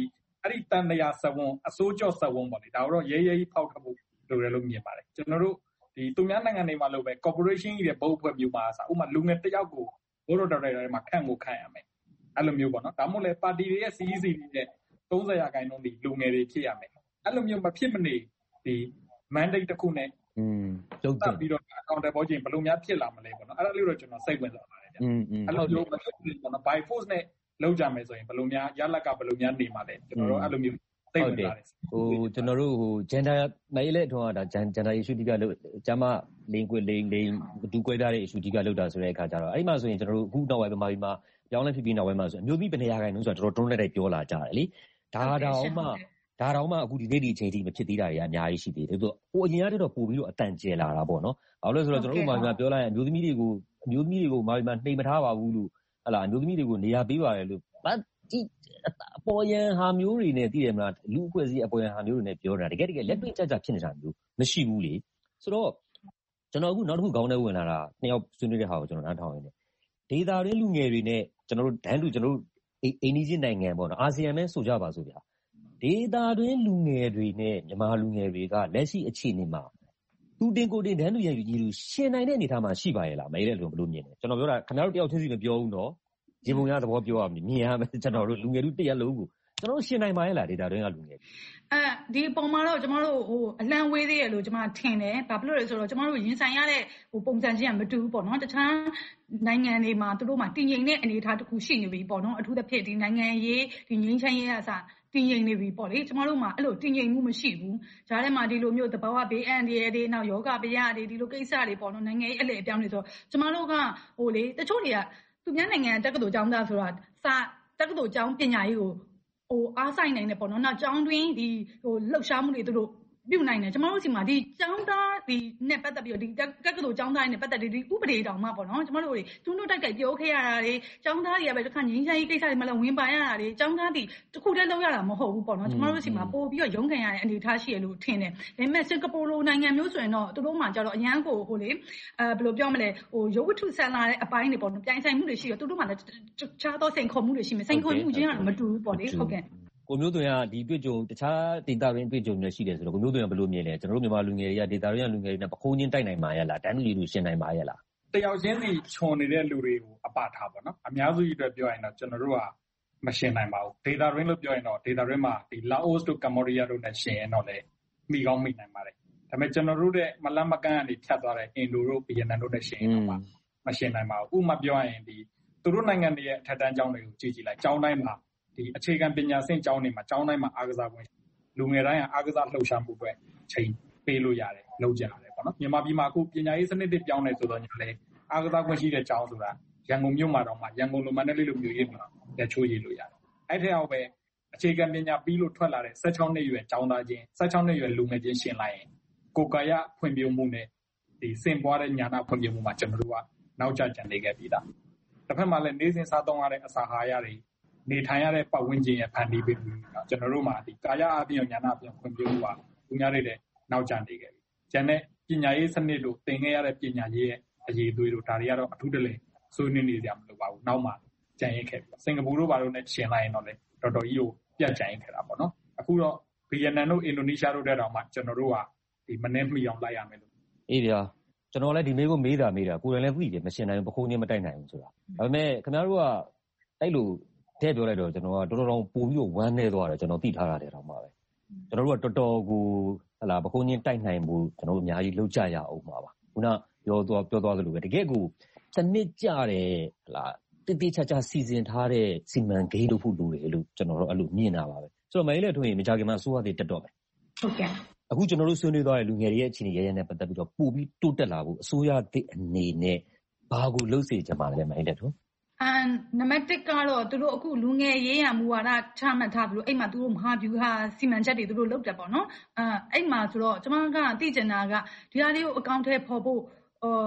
အဲ့ဒီတန်တရားစဝန်းအစိုးကြော့စဝန်းပေါ့လေဒါတော့ရဲရဲကြီးဖောက်ထွက်ဖို့လိုတယ်လို့မြင်ပါတယ်ကျွန်တော်တို့ဒီသူများနိုင်ငံတွေမှာလို့ပဲ corporation ကြီးရဲ့ဘုတ်အဖွဲ့မျိုးမှာစာဥပမာလူငယ်တစ်ယောက်ကိုဘိုးတော်တော်တွေမှာခန့်ကိုခန့်ရမယ်အဲ့လိုမျိုးပေါ့နော်ဒါမှမဟုတ်လေပါတီတွေရဲ့ C E C တွေနဲ့သုံးဆယ်ရာခိုင်နှုန်းဒီလူငယ်တွေဖြစ်ရမယ်အဲ့လိုမျိုးမဖြစ်မနေဒီ mandate တစ်ခုနဲ့อืมတုတ်တက်ပြီးတော့ account ပေါ်ချင်းဘယ်လိုများဖြစ်လာမလဲပေါ့နော်အဲ့ဒါလေးတော့ကျွန်တော်စိတ်ဝင်စားပါတယ်ဗျအဲ့လိုမျိုးမဖြစ်ဘူးပေါ့နော် by force နဲ့လောက်ကြမယ်ဆိုရင်ဘယ်လိုများရလက်ကဘယ်လိုများနေမှာလဲကျွန်တော်တို့အဲ့လိုမျိုးသိဝင်လာတယ်ဟိုကျွန်တော်တို့ဟို gender မိုင်းလက်ထွန်းကဒါ gender issue တိကလို့ကျမလိန်ကွလိန်လိန်ဒူကွဲထားတဲ့ issue တိကလောက်တာဆိုတဲ့အခါကျတော့အဲ့ဒီမှာဆိုရင်ကျွန်တော်တို့အခုနောက်ပိုင်းမှာမှာပြောင်းလဲဖြစ်ပြီးနောက်ပိုင်းမှာဆိုအမျိုးသမီးဘယ်နေရာခိုင်နှုန်းဆိုတော့တော်တော်တွန်းလက်တိုက်ပြောလာကြတယ်လေဒါတောင်မှဒါတောင်မှအခုဒီနေ့ဒီအချိန်ထိမဖြစ်သေးတာတွေကအများကြီးရှိသေးတယ်ဆိုတော့ဟိုအရင်ကတည်းကပို့ပြီးတော့အတန်ကျဲလာတာပေါ့နော်ဘာလို့လဲဆိုတော့ကျွန်တော်တို့မှာပြောလိုက်ရင်အမျိုးသမီးတွေကိုအမျိုးသမီးတွေကိုမှာမှာနှိမ်မထားပါဘူးလို့ဟလာအမျိုးသမီးတွေကိုနေရာပေးပါတယ်လို့ဒီအပေါ်ယံဟာမျိုးတွေနဲ့တည်တယ်မလားလူ့အဖွဲ့အစည်းအပေါ်ယံဟာမျိုးတွေနဲ့ပြောတာတကယ်တကယ်လက်တွေ့ကျကျဖြစ်နေတာမျိုးမရှိဘူးလေဆိုတော့ကျွန်တော်အခုနောက်တစ်ခုခေါင်းထဲဝင်လာတာနှစ်ယောက်ဆွေးနွေးတဲ့ဟာကိုကျွန်တော်နားထောင်ရင်းနဲ့ဒေတာရင်းလူငယ်တွေနဲ့ကျွန်တော်တို့ဒန်းတူကျွန်တော်တို့အိန္ဒိယနိုင်ငံပေါ့နော်အာဆီယံနဲ့ဆိုကြပါစို့ဗျာဒေတာရင်းလူငယ်တွေနဲ့မြန်မာလူငယ်တွေကလက်ရှိအခြေအနေမှာသူတင်ကိုတင်ဒန်းတူရန်ယူကြီးလူရှင်နိုင်တဲ့အနေအထားမှာရှိပါရဲ့လားမရတဲ့လူဘယ်လိုမြင်လဲကျွန်တော်ပြောတာခင်ဗျားတို့တယောက်ချင်းစီမပြောဘူးနော်ရေပုံရသဘောပြောရမယ်မြင်ရမယ်ကျွန်တော်တို့လူငယ်တို့တရက်လုံးကိုကျွန်တော်တို့ရှင်နိုင်ပါရဲ့လားဒေတာတွင်းကလူငယ်အဲဒီပုံမှာတော့ကျွန်တော်တို့ဟိုအလံဝေးသေးရလို့ကျွန်မထင်တယ်ဘာဖြစ်လို့လဲဆိုတော့ကျွန်တော်တို့ရင်ဆိုင်ရတဲ့ဟိုပုံစံချင်းကမတူဘူးပေါ့နော်တခြားနိုင်ငံတွေမှာသူတို့မှာတည်ငြိမ်တဲ့အနေအထားတစ်ခုရှိနေပြီပေါ့နော်အထူးသဖြင့်ဒီနိုင်ငံရေးဒီငြိမ်းချမ်းရေးအစားတည်ငြိမ်နေပြီပေါ့လေကျွန်တော်တို့မှာအဲ့လိုတည်ငြိမ်မှုမရှိဘူးဂျားထဲမှာဒီလိုမျိုးတဘာဝဘေးအန္တရာယ်တွေနောက်ယောဂဗျာတွေဒီလိုကိစ္စတွေပေါ့နော်နိုင်ငံရေးအလှည့်အပြောင်းတွေဆိုတော့ကျွန်တော်တို့ကဟိုလေတချို့တွေကသူများနိုင်ငံတက္ကသိုလ်ကျောင်းသားဆိုတာစာတက္ကသိုလ်ကျောင်းပညာရေးကိုဟိုအားဆိုင်နိုင်တယ်ပေါ့နော်နောက်ကျောင်းတွင်းဒီဟိုလှုပ်ရှားမှုတွေသူတို့ပြုတ်နိုင်တယ်ကျွန်တော်တို့စီမှာဒီကျောင်းသားဒီနဲ့ပတ်သက်ပြီးတော့ဒီတက္ကသိုလ်ကျောင်းသားတွေနဲ့ပတ်သက်ပြီးဒီဥပဒေတောင်မှပေါ့နော်ကျွန်တော်တို့တွေတွန်းတွန်းတိုက်တိုက်ပြောခဲ့ရတာတွေကျောင်းသားတွေကပဲတစ်ခါငင်းချမ်းရေးကိစ္စတွေမှလည်းဝင်ပါရတာတွေကျောင်းသားတွေတစ်ခုတည်းလုပ်ရတာမဟုတ်ဘူးပေါ့နော်ကျွန်တော်တို့စီမှာပို့ပြီးတော့ရုန်းကန်ရတဲ့အနေအထားရှိရလို့ထင်တယ်ဒါပေမဲ့စင်ကာပူလိုနိုင်ငံမျိုးဆိုရင်တော့သူတို့မှကြတော့အရန်ကိုဟိုလေအဲဘယ်လိုပြောမလဲဟိုရုပ်ဝတ္ထုဆန်လာတဲ့အပိုင်းတွေပေါ့နော်ပြိုင်ဆိုင်မှုတွေရှိရသူတို့မှလည်းခြားသောစိန်ခေါ်မှုတွေရှိမယ်စိန်ခေါ်မှုချင်းကတော့မတူဘူးပေါ့လေဟုတ်ကဲ့ကိုမျိုးသွင်ကဒီတွေ့ကြုံတခြားဒေတာရင်းတွေ့ကြုံတွေရှိတယ်ဆိုတော့ကိုမျိုးသွင်ကဘယ်လိုမြင်လဲကျွန်တော်တို့မြန်မာလူငယ်တွေကဒေတာရင်းလူငယ်တွေနဲ့ပခိုးချင်းတိုက်နိုင်မှာရဲ့လားတန်းတူရည်လူရှင်းနိုင်မှာရဲ့လားတယောက်ချင်းစီခြုံနေတဲ့လူတွေကိုအပထားပါတော့အများစုကြီးအတွက်ပြောရင်တော့ကျွန်တော်တို့ကမရှင်းနိုင်ပါဘူးဒေတာရင်းလို့ပြောရင်တော့ဒေတာရင်းမှာဒီလာအိုတို့ကမ္ဘောဒီးယားတို့နဲ့ရှင်းရင်တော့လေမိကောင်းမိနိုင်ပါတယ်ဒါပေမဲ့ကျွန်တော်တို့ရဲ့မလတ်မကန်းကနေဖြတ်သွားတဲ့အင်ဒိုတို့ဗီယက်နမ်တို့နဲ့ရှင်းရင်တော့မရှင်းနိုင်ပါဘူးဥပမာပြောရင်ဒီသူတို့နိုင်ငံတွေရဲ့အထက်တန်းကျောင်းတွေကိုကြည့်ကြည့်လိုက်ကျောင်းတိုင်းမှာဒီအခြေခံပညာဆင့်ကျောင်းတွေမှာကျောင်းတိုင်းမှာအားကစားကွင်းလူငယ်တိုင်းကအားကစားလှုပ်ရှားမှုတွေချိန်ပေးလို့ရတယ်လုပ်ကြရတယ်ပေါ့နော်မြန်မာပြည်မှာအခုပညာရေးစနစ်တွေပြောင်းနေဆိုတော့ညလည်းအားကစားကွင်းရှိတဲ့ကျောင်းဆိုတာရန်ကုန်မြို့မှာတော့မှရန်ကုန်လိုမန္တလေးလိုမျိုးရေးမှာလက်ချိုးရေးလို့ရတယ်အဲ့ထက်အောင်ပဲအခြေခံပညာပြီးလို့ထွက်လာတဲ့16နှစ်ရွယ်ကျောင်းသားချင်း16နှစ်ရွယ်လူငယ်ချင်းရှင်းလိုက်ရင်ကိုယ်ကာယဖွံ့ဖြိုးမှုနဲ့ဒီစင်ပွားတဲ့ညာနာဖွံ့ဖြိုးမှုမှာကျွန်တော်တို့ကနောက်ကျကျန်နေခဲ့ပြီလားတစ်ဖက်မှာလည်းနေစဉ်စားသုံးရတဲ့အစာအာဟာရတွေနေထိုင်ရတဲ့ပတ်ဝန်းကျင်ရဲ့ဖန်တီးပေးမှုကျွန်တော်တို့မှာဒီကာယအပြင်ညာနာအပြင်ဖွံ့ဖြိုးမှုကသူများတွေတဲ့နောက်ကျနေခဲ့ပြီ။ကျန်တဲ့ပညာရေးစနစ်တို့သင်ခဲ့ရတဲ့ပညာရေးရဲ့အရေးအသွေးတို့ဒါတွေကတော့အထူးတလဲဆွေးနွေးနေကြမလို့ပါဘူး။နောက်မှကြံရခဲ့ပြီ။စင်ကာပူတို့ဘာလို့လဲရှင်းလိုက်ရင်တော့လေတော်တော်ကြီးကိုပြတ်ကြံရခဲ့တာပေါ့နော်။အခုတော့ဗီယက်နမ်တို့အင်ဒိုနီးရှားတို့တဲ့တောင်မှကျွန်တော်တို့ကဒီမနေ့မှီအောင်လိုက်ရမယ်လို့အေးဗျာကျွန်တော်လည်းဒီမေးကိုမေးတာမေးတာကိုယ်တိုင်လည်းသိတယ်မရှင်းနိုင်ဘူးပခိုးချင်းမတိုက်နိုင်ဘူးဆိုတာ။ဒါပေမဲ့ခင်ဗျားတို့ကအဲ့လိုတဲ့ပြောလိုက်တော့ကျွန်တော်ကတော်တော်ပို့ပြီးတော့ဝမ်းနေသွားတယ်ကျွန်တော်သိထားတာတယ်တော့မှပဲကျွန်တော်တို့ကတော်တော်ကိုဟလာပခုံးချင်းတိုက်နိုင်မှုကျွန်တော်တို့အများကြီးလှုပ်ကြရအောင်ပါပါခုနပြောသွားပြောသွားသလိုပဲတကယ်ကိုစနစ်ကြတဲ့ဟလာတိတိကျကျစီစဉ်ထားတဲ့စီမံကိန်းလုပ်ဖို့လိုတယ်လို့ကျွန်တော်တို့အဲ့လိုမြင်တာပါပဲဆိုတော့မင်းလည်းထွင်ရင်မကြခင်မှာအစိုးရတွေတက်တော့မယ်ဟုတ်ကဲ့အခုကျွန်တော်တို့ဆွေးနွေးသွားတဲ့လူငယ်တွေရဲ့အခြေအနေရရနဲ့ပတ်သက်ပြီးတော့ပို့ပြီးတိုးတက်လာဖို့အစိုးရသစ်အနေနဲ့ဘာကိုလှုပ်စေချင်ပါလဲမင်းလည်းထွင်အန်နံပါတ်တစ်ကတော့သူတို့အခုလူငယ်ရေးရမူဝါဒချမှတ်ထားပြီးတော့အဲ့မှာသူတို့မဟာဗျူဟာစီမံချက်တွေသူတို့လုပ်တယ်ပေါ့နော်အဲအဲ့မှာဆိုတော့ကျွန်မကသိကျင်တာကဒီဟာလေးကိုအကောင့်ထဲပေါ်ဖို့ဟို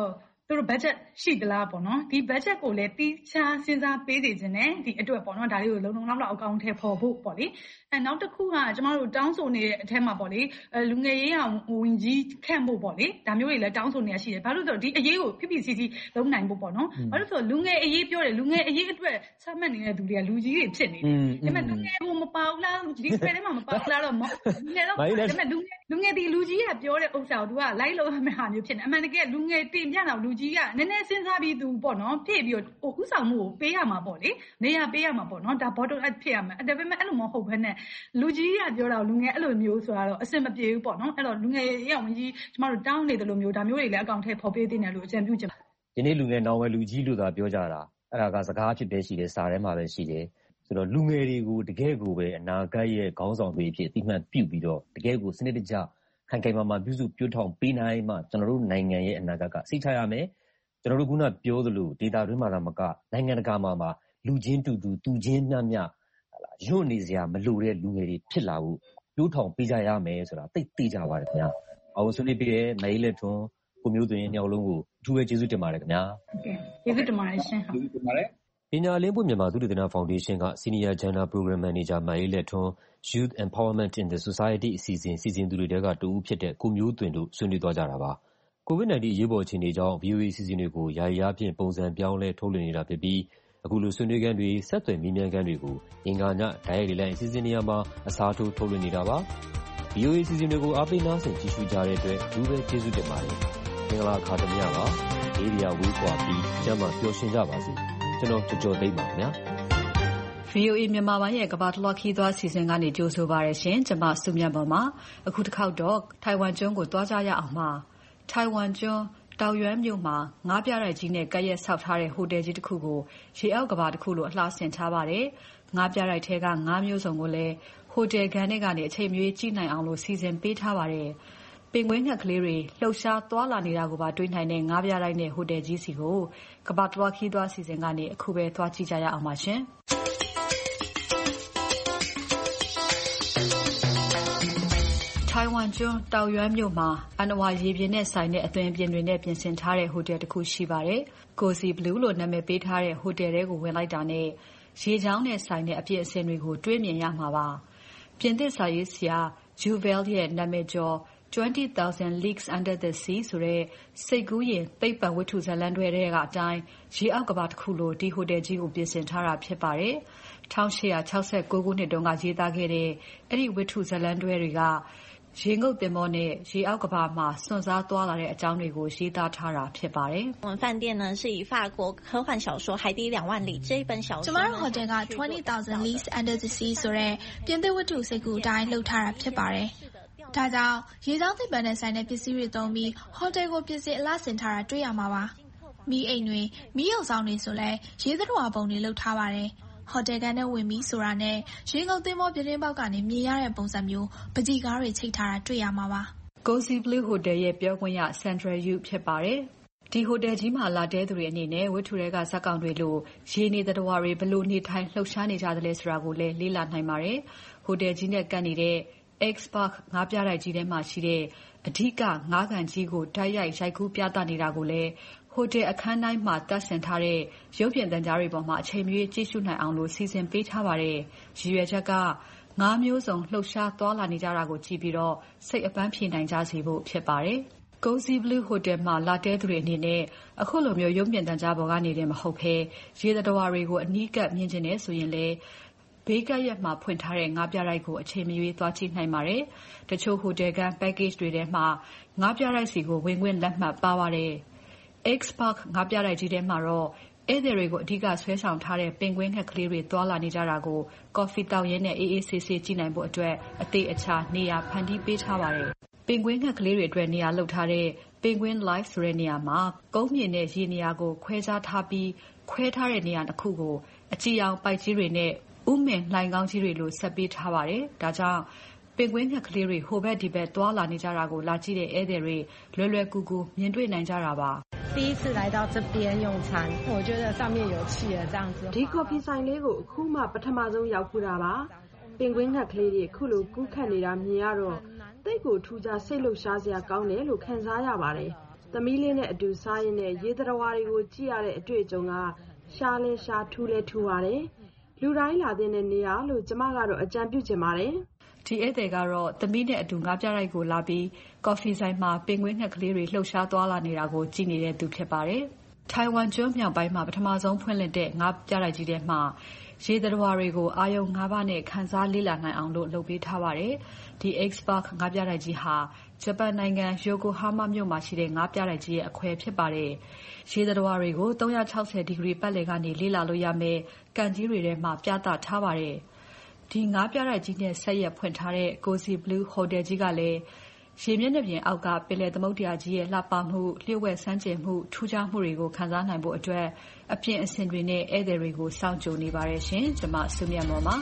သူတို့ budget ရှိသလားပေါ့နော်ဒီ budget ကိုလည်းတီးခြားစဉ်းစားပေးနေခြင်းနဲ့ဒီအတွက်ပေါ့နော်ဒါလေးကိုလုံလုံလောက်လောက်အကောင့်ထဲပေါ်ဖို့ပေါ့လေအဲနောက်တစ်ခုကကျမတို့တောင်းဆိုနေတဲ့အထက်မှာပေါ့လေလူငယ်ရေးအောင်ဝင်ကြီးခန့်ဖို့ပေါ့လေဒါမျိုးတွေလည်းတောင်းဆိုနေတာရှိတယ်ဘာလို့ဆိုတော့ဒီအရေးကိုဖိဖိစီစီလုံးနိုင်ဖို့ပေါ့နော်ဘာလို့ဆိုတော့လူငယ်အရေးပြောတယ်လူငယ်အရေးအတွက်ဆက်မှတ်နေတဲ့သူတွေကလူကြီးတွေဖြစ်နေတယ်ဒါပေမဲ့လူငယ်ကိုမပေါက်လားဒီဖက်ထဲမှာမပေါက်လားတော့လူငယ်တော့ဒါပေမဲ့လူငယ်လူငယ်ဒီလူကြီးကပြောတဲ့ဥစ္စာကို तू ကလိုက်လို့ရမယ့်ဟာမျိုးဖြစ်နေအမှန်တကယ်လူငယ်တင်ပြတော့လူကြီးကနည်းနည်းစဉ်းစားပြီးသူပေါ့နော်ဖြည့်ပြီးတော့ဥဆောင်မှုကိုပေးရမှာပေါ့လေနေရာပေးရမှာပေါ့နော်ဒါ bottom up ဖြစ်ရမှာဒါပေမဲ့အဲ့လိုမဟုတ်ဘဲနဲ့လူကြီးကပြောတာလူငယ်အဲ့လိုမျိုးဆိုတာတော့အဆင်မပြေဘူးပေါ့နော်အဲ့တော့လူငယ်ရေးအောင်ကြီးကျမတို့တောင်းနေတယ်လို့မျိုးဒါမျိုးတွေလည်းအကောင့်ထဲပေါ်ပေးသေးတယ်လို့အကြံပြုချင်ဒီနေ့လူငယ်နောင်ဝဲလူကြီးလို့သာပြောကြတာအဲ့ဒါကစကားဖြစ်ပဲရှိတယ်စာထဲမှာပဲရှိတယ်ဆိုတော့လူငယ်တွေကိုတကယ်ကိုပဲအနာဂတ်ရဲ့ခေါင်းဆောင်တွေအဖြစ်အသိမှတ်ပြုပြီးတော့တကယ်ကိုစနစ်တကျခိုင်ခိုင်မာမာပြုစုပြုထောင်ပေးနိုင်မှကျွန်တော်တို့နိုင်ငံရဲ့အနာဂတ်ကစိတ်ချရမယ်ကျွန်တော်တို့ကပြောသလိုဒေတာတွင်းမှာမကနိုင်ငံတကာမှာမှာလူချင်းတူတူသူချင်းမျှမျှယွန့်နေစရာမလိုတဲ့လူငယ်တွေဖြစ်လာဖို့ပြိုးထောင်ပေးကြရမယ်ဆိုတာသိသိကြပါတယ်ခင်ဗျာအောင်ဆွေးနွေးပြတဲ့မဲလက်ထွန်းကိုမျိုးသွင်းညောင်လုံးကိုအထူးပဲကျေးဇူးတင်ပါတယ်ခင်ဗျာဟုတ်ကဲ့ကျေးဇူးတင်ပါတယ်ရှင်ဟုတ်တင်ပါတယ်ပညာလင်းပွင့်မြန်မာသုတေသနဖောင်ဒေးရှင်းက Senior Gender Program Manager မဲလက်ထွန်း Youth Empowerment in the Society အစီအစဉ်စီစဉ်သူတွေကတူဦးဖြစ်တဲ့ကိုမျိုးသွင်းတို့ဆွေးနွေးသွားကြတာပါကိုဗစ် -19 အရေးပေါ်အခြေအနေကြောင့် ဗီအိုအေ အစီအစဉ်တွေကိုယာယီအားဖြင့်ပုံစံပြောင်းလဲထုတ်လွှင့်နေတာဖြစ်ပြီးအခုလိုဆွေးနွေးခန်းတွေဆက်သွယ်မေးမြန်းခန်းတွေကိုအင်္ဂါညဓာတ်ရိုက်လေလံအစီအစဉ်နေရာမှာအစားထိုးထုတ်လွှင့်နေတာပါ။ ဗီအိုအေ အစီအစဉ်တွေကိုအားပေးနားဆင်ကြည့်ရှုကြတဲ့အတွက်အထူးပဲကျေးဇူးတင်ပါတယ်။မင်္ဂလာအခါသမယပါ။ဧရိယာဝေးကွာပြီးကျန်းမာပျော်ရွှင်ကြပါစေ။ကျွန်တော်ကျော်ကျော်သိမ်းပါခင်ဗျာ။ ဗီအိုအေ မြန်မာပိုင်းရဲ့ကမ္ဘာတလွှားခရီးသွားအစီအစဉ်ကနေကြိုဆိုပါရရှင်။ကျွန်မစုမြတ်မွန်ပါ။အခုတစ်ခေါက်တော့ထိုင်ဝမ်ကျွန်းကိုသွားကြရအောင်ပါ။ထိုင်ဝမ်ကျွန်းတောင်ယွမ်းမြို့မှာငါးပြတိုက်ကြီးနဲ့ကပ်ရက်ဆောက်ထားတဲ့ဟိုတယ်ကြီးတစ်ခုကိုရေအောက်ကဘာတစ်ခုလိုအလှဆင်ထားပါတယ်။ငါးပြတိုက်ထဲကငါးမျိုးစုံကိုလည်းဟိုတယ်ခန်းထဲကနေအချိန်မရွေးကြည့်နိုင်အောင်လို့စီစဉ်ပေးထားပါတယ်။ပင်ကွင်းငှက်ကလေးတွေလှုပ်ရှားသွားလာနေတာကိုပါတွေ့နိုင်တဲ့ငါးပြတိုက်နဲ့ဟိုတယ်ကြီးစီကိုကမ္ဘာတလွှားခရီးသွားအစီအစဉ်ကနေအခုပဲသွားကြည့်ကြရအောင်ပါရှင်။ထိုင်ဝမ်ကျွန်းတောင်ယွမ်းမြို့မှာအဏ္ဏဝါရေပြင်နဲ့ဆိုင်တဲ့အသွင်အပြင်တွေနဲ့ပြင်ဆင်ထားတဲ့ဟိုတယ်တစ်ခုရှိပါတယ်။ Cozy Blue လို့နာမည်ပေးထားတဲ့ဟိုတယ်ထဲကိုဝင်လိုက်တာနဲ့ရေချောင်းနဲ့ဆိုင်တဲ့အပြည့်အစုံတွေကိုတွေ့မြင်ရမှာပါ။ပြင်သစ်စာရေးဆရာ Jules Verne ရဲ့နာမည်ကျော် twenty thousand Leagues Under the Sea ဆိုတဲ့စိတ်ကူးယဉ်သိပ္ပံဝတ္ထုဇာတ်လမ်းတွဲထဲကအတိုင်းရေအောက်ကဘာတစ်ခုလိုဒီဟိုတယ်ကြီးကိုပြင်ဆင်ထားတာဖြစ်ပါတယ်။ one thousand eight hundred sixty-nine ခုနှစ်တုန်းကရေးသားခဲ့တဲ့အဲ့ဒီဝတ္ထုဇာတ်လမ်းတွဲတွေကရေငုပ်သင်္ဘောနဲ့ရေအောက်ကဘာမှာစွန့်စားသွားလာတဲ့အကြောင်းတွေကိုရေးသားထားတာဖြစ်ပါတယ်။我们饭店呢是以法国科幻小说《海底两万里》这一本小说。 ကျမတို့ဟိုတယ်ကtwenty thousand Leagues Under the Sea ဆိုတဲ့ပြင်သစ်ဝတ္ထုစိတ်ကူးအတိုင်းလုပ်ထားတာဖြစ်ပါတယ်။ဒါကြောင့်ရေကြောင်းသိပ္ပံနဲ့ဆိုင်တဲ့ပစ္စည်းတွေသုံးပြီးဟိုတယ်ကိုပြင်ဆင်အလှဆင်ထားတာတွေ့ရမှာပါ။မီးအိမ်တွေမီးရုံဆောင်တွေဆိုလဲရေသတ္တဝါပုံတွေလုပ်ထားပါတယ်။ဟိုတယ်ကနေဝင်ပြီးဆိုတာနဲ့ရေငုပ်သင်္ဘောပြတင်းပေါက်ကနေမြင်ရတဲ့ပုံစံမျိုးပကြီကားတွေချိတ်ထားတာတွေ့ရမှာပါ။ Cozy Blue Hotel ရဲ့ပြောခွင့်ရ Sandra Yu ဖြစ်ပါတယ်။ဒီဟိုတယ်ကြီးမှာလာတဲ့သူတွေအနေနဲ့ဝတ္ထုတွေကဇာတ်ကောင်တွေလို့ရေနေသတ္တဝါတွေဘလို့နေထိုင်လှုပ်ရှားနေကြတယ်လဲဆိုတာကိုလည်းလေ့လာနိုင်ပါတယ်။ဟိုတယ်ကြီးနဲ့ကပ်နေတဲ့ X-Park ငါးပြတိုက်ကြီးထဲမှာရှိတဲ့အဓိကငါးကန်ကြီးကိုတိုက်ရိုက်ရိုက်ကူးပြသနေတာကိုလည်းဟိုတယ်အခန်းတိုင်းမှာတပ်ဆင်ထားတဲ့ရုပ်ပြင်သံကြားတွေပေါ်မှာအချိန်မရွေးကြည့်ရှုနိုင်အောင်လို့စီစဉ်ပေးထားပါတယ်။ရည်ရွယ်ချက်ကငါးမျိုးစုံလှုပ်ရှားသွားလာနေကြတာကိုကြည့်ပြီးတော့စိတ်အပန်းဖြေနိုင်ကြစေဖို့ဖြစ်ပါတယ်။ Cozy Blue Hotel မှာလာတဲ့သူတွေအနေနဲ့အခုလိုမျိုးရုပ်ပြင်သံကြားပေါ်ကနေတယ်မဟုတ်ဘဲရေသတ္တဝါတွေကိုအနီးကပ်မြင်ကျင်နေဆိုရင်လည်းဘေးကပ်ရက်မှာဖွင့်ထားတဲ့ငါးပြတိုက်ကိုအချိန်မရွေးသွားကြည့်နိုင်ပါတယ်။တချို့ဟိုတယ်က package တွေထဲမှာငါးပြတိုက်စီကိုဝင်ခွင့်လက်မှတ်ပါပါတယ်။ X-Park ငါးပြတိုက်ကြီးထဲမှာတော့ဧည့်သည်တွေကိုအဓိကဆွဲဆောင်ထားတဲ့ပင်ကွင်းငှက်ကလေးတွေသွားလာနေကြတာကိုကော်ဖီတောက်ရင်းနဲ့အေးအေးဆေးဆေးကြည့်နိုင်ဖို့အတွက်အသေးအချာနေရာဖန်တီးပေးထားပါတယ်။ပင်ကွင်းငှက်ကလေးတွေအတွက်နေရာလုပ်ထားတဲ့ပင်ကွင်း Live ဆိုတဲ့နေရာမှာကုန်းမြင့်တဲ့ရေနေရာကိုခွဲခြားထားပြီးခွဲထားတဲ့နေရာတစ်ခုကိုအကြည်ရောင်ပိုက်ကြီးတွေနဲ့ဥမင်လှိုင်ကောင်းကြီးတွေလိုဆက်ပေးထားပါတယ်။ဒါကြောင့်ပင်ကွင်းငှက်ကလေးတွေဟိုဘက်ဒီဘက်သွားလာနေကြတာကိုလာကြည့်တဲ့ဧည့်သည်တွေလွယ်လွယ်ကူကူမြင်တွေ့နိုင်ကြတာပါ။第一次来到这边用餐，我觉得上面有企鹅这样子。ဒီ coffee ဆိုင်လေးကိုအခုမှပထမဆုံးရောက်ခုတာပါ။ပင်ကွင်းငှက်ကလေးတွေခုလိုကူးခတ်နေတာမြင်ရတော့တိတ်ကိုထူးခြားစိတ်လှုပ်ရှားစရာကောင်းတယ်လို့ခံစားရပါတယ်။သမီးလေးနဲ့အတူစားရင်းနဲ့ရေသတ္တဝါတွေကိုကြည့်ရတဲ့အတွေ့အကြုံကရှားလဲရှားထူးလဲထူးပါတယ်။လူတိုင်းလာတဲ့နေရာလို့ကျမကတော့အကြံပြုချင်ပါတယ်။ဒီဧည့်သည်ကတော့သမီးနဲ့အတူငါးပြတိုက်ကိုလာပြီးကော်ဖီဆိုင်မှာပင်ကွင်းငှက်ကလေးတွေလှုပ်ရှားသွားလာနေတာကိုကြည့်နေတဲ့သူဖြစ်ပါတယ်။ထိုင်ဝမ်ကျွန်းမြောက်ပိုင်းမှာပထမဆုံးဖွင့်လှစ်တဲ့ငါးပြတိုက်ကြီးထဲမှာရေသတ္တဝါတွေကိုအာရုံငါးပါးနဲ့ခန်းစားလေ့လာနိုင်အောင်လို့လုပ်ပေးထားပါတယ်။ဒီ X-Park ငါးပြတိုက်ကြီးဟာဂျပန်နိုင်ငံယိုကိုဟားမားမြို့မှာရှိတဲ့ငါးပြတိုက်ကြီးရဲ့အခွဲဖြစ်ပါတယ်။ရေသတ္တဝါတွေကိုသုံးရာ၆၀ဒီဂရီပတ်လည်ကနေလေ့လာလို့ရမယ့်ကန်ကြီးတွေထဲမှာပြသထားပါတယ်။ဒီငါးပြတိုက်ကြီးနဲ့ဆက်ရက်ဖွင့်ထားတဲ့ Cozy Blue Hotel ကြီးကလည်းရေမျက်နှာပြင်အောက်ကပင်လယ်သမုဒ္ဒရာကြီးရဲ့လှပမှု၊လျှို့ဝှက်ဆန်းကျင်မှု၊ထူးခြားမှုတွေကိုခံစားနိုင်ဖို့အတွက်အပြင်အဆင်တွေနဲ့ဧည့်သည်တွေကိုစောင့်ကြိုနေပါတယ်ရှင်။ကျွန်မစုမြတ်မော်ပါ။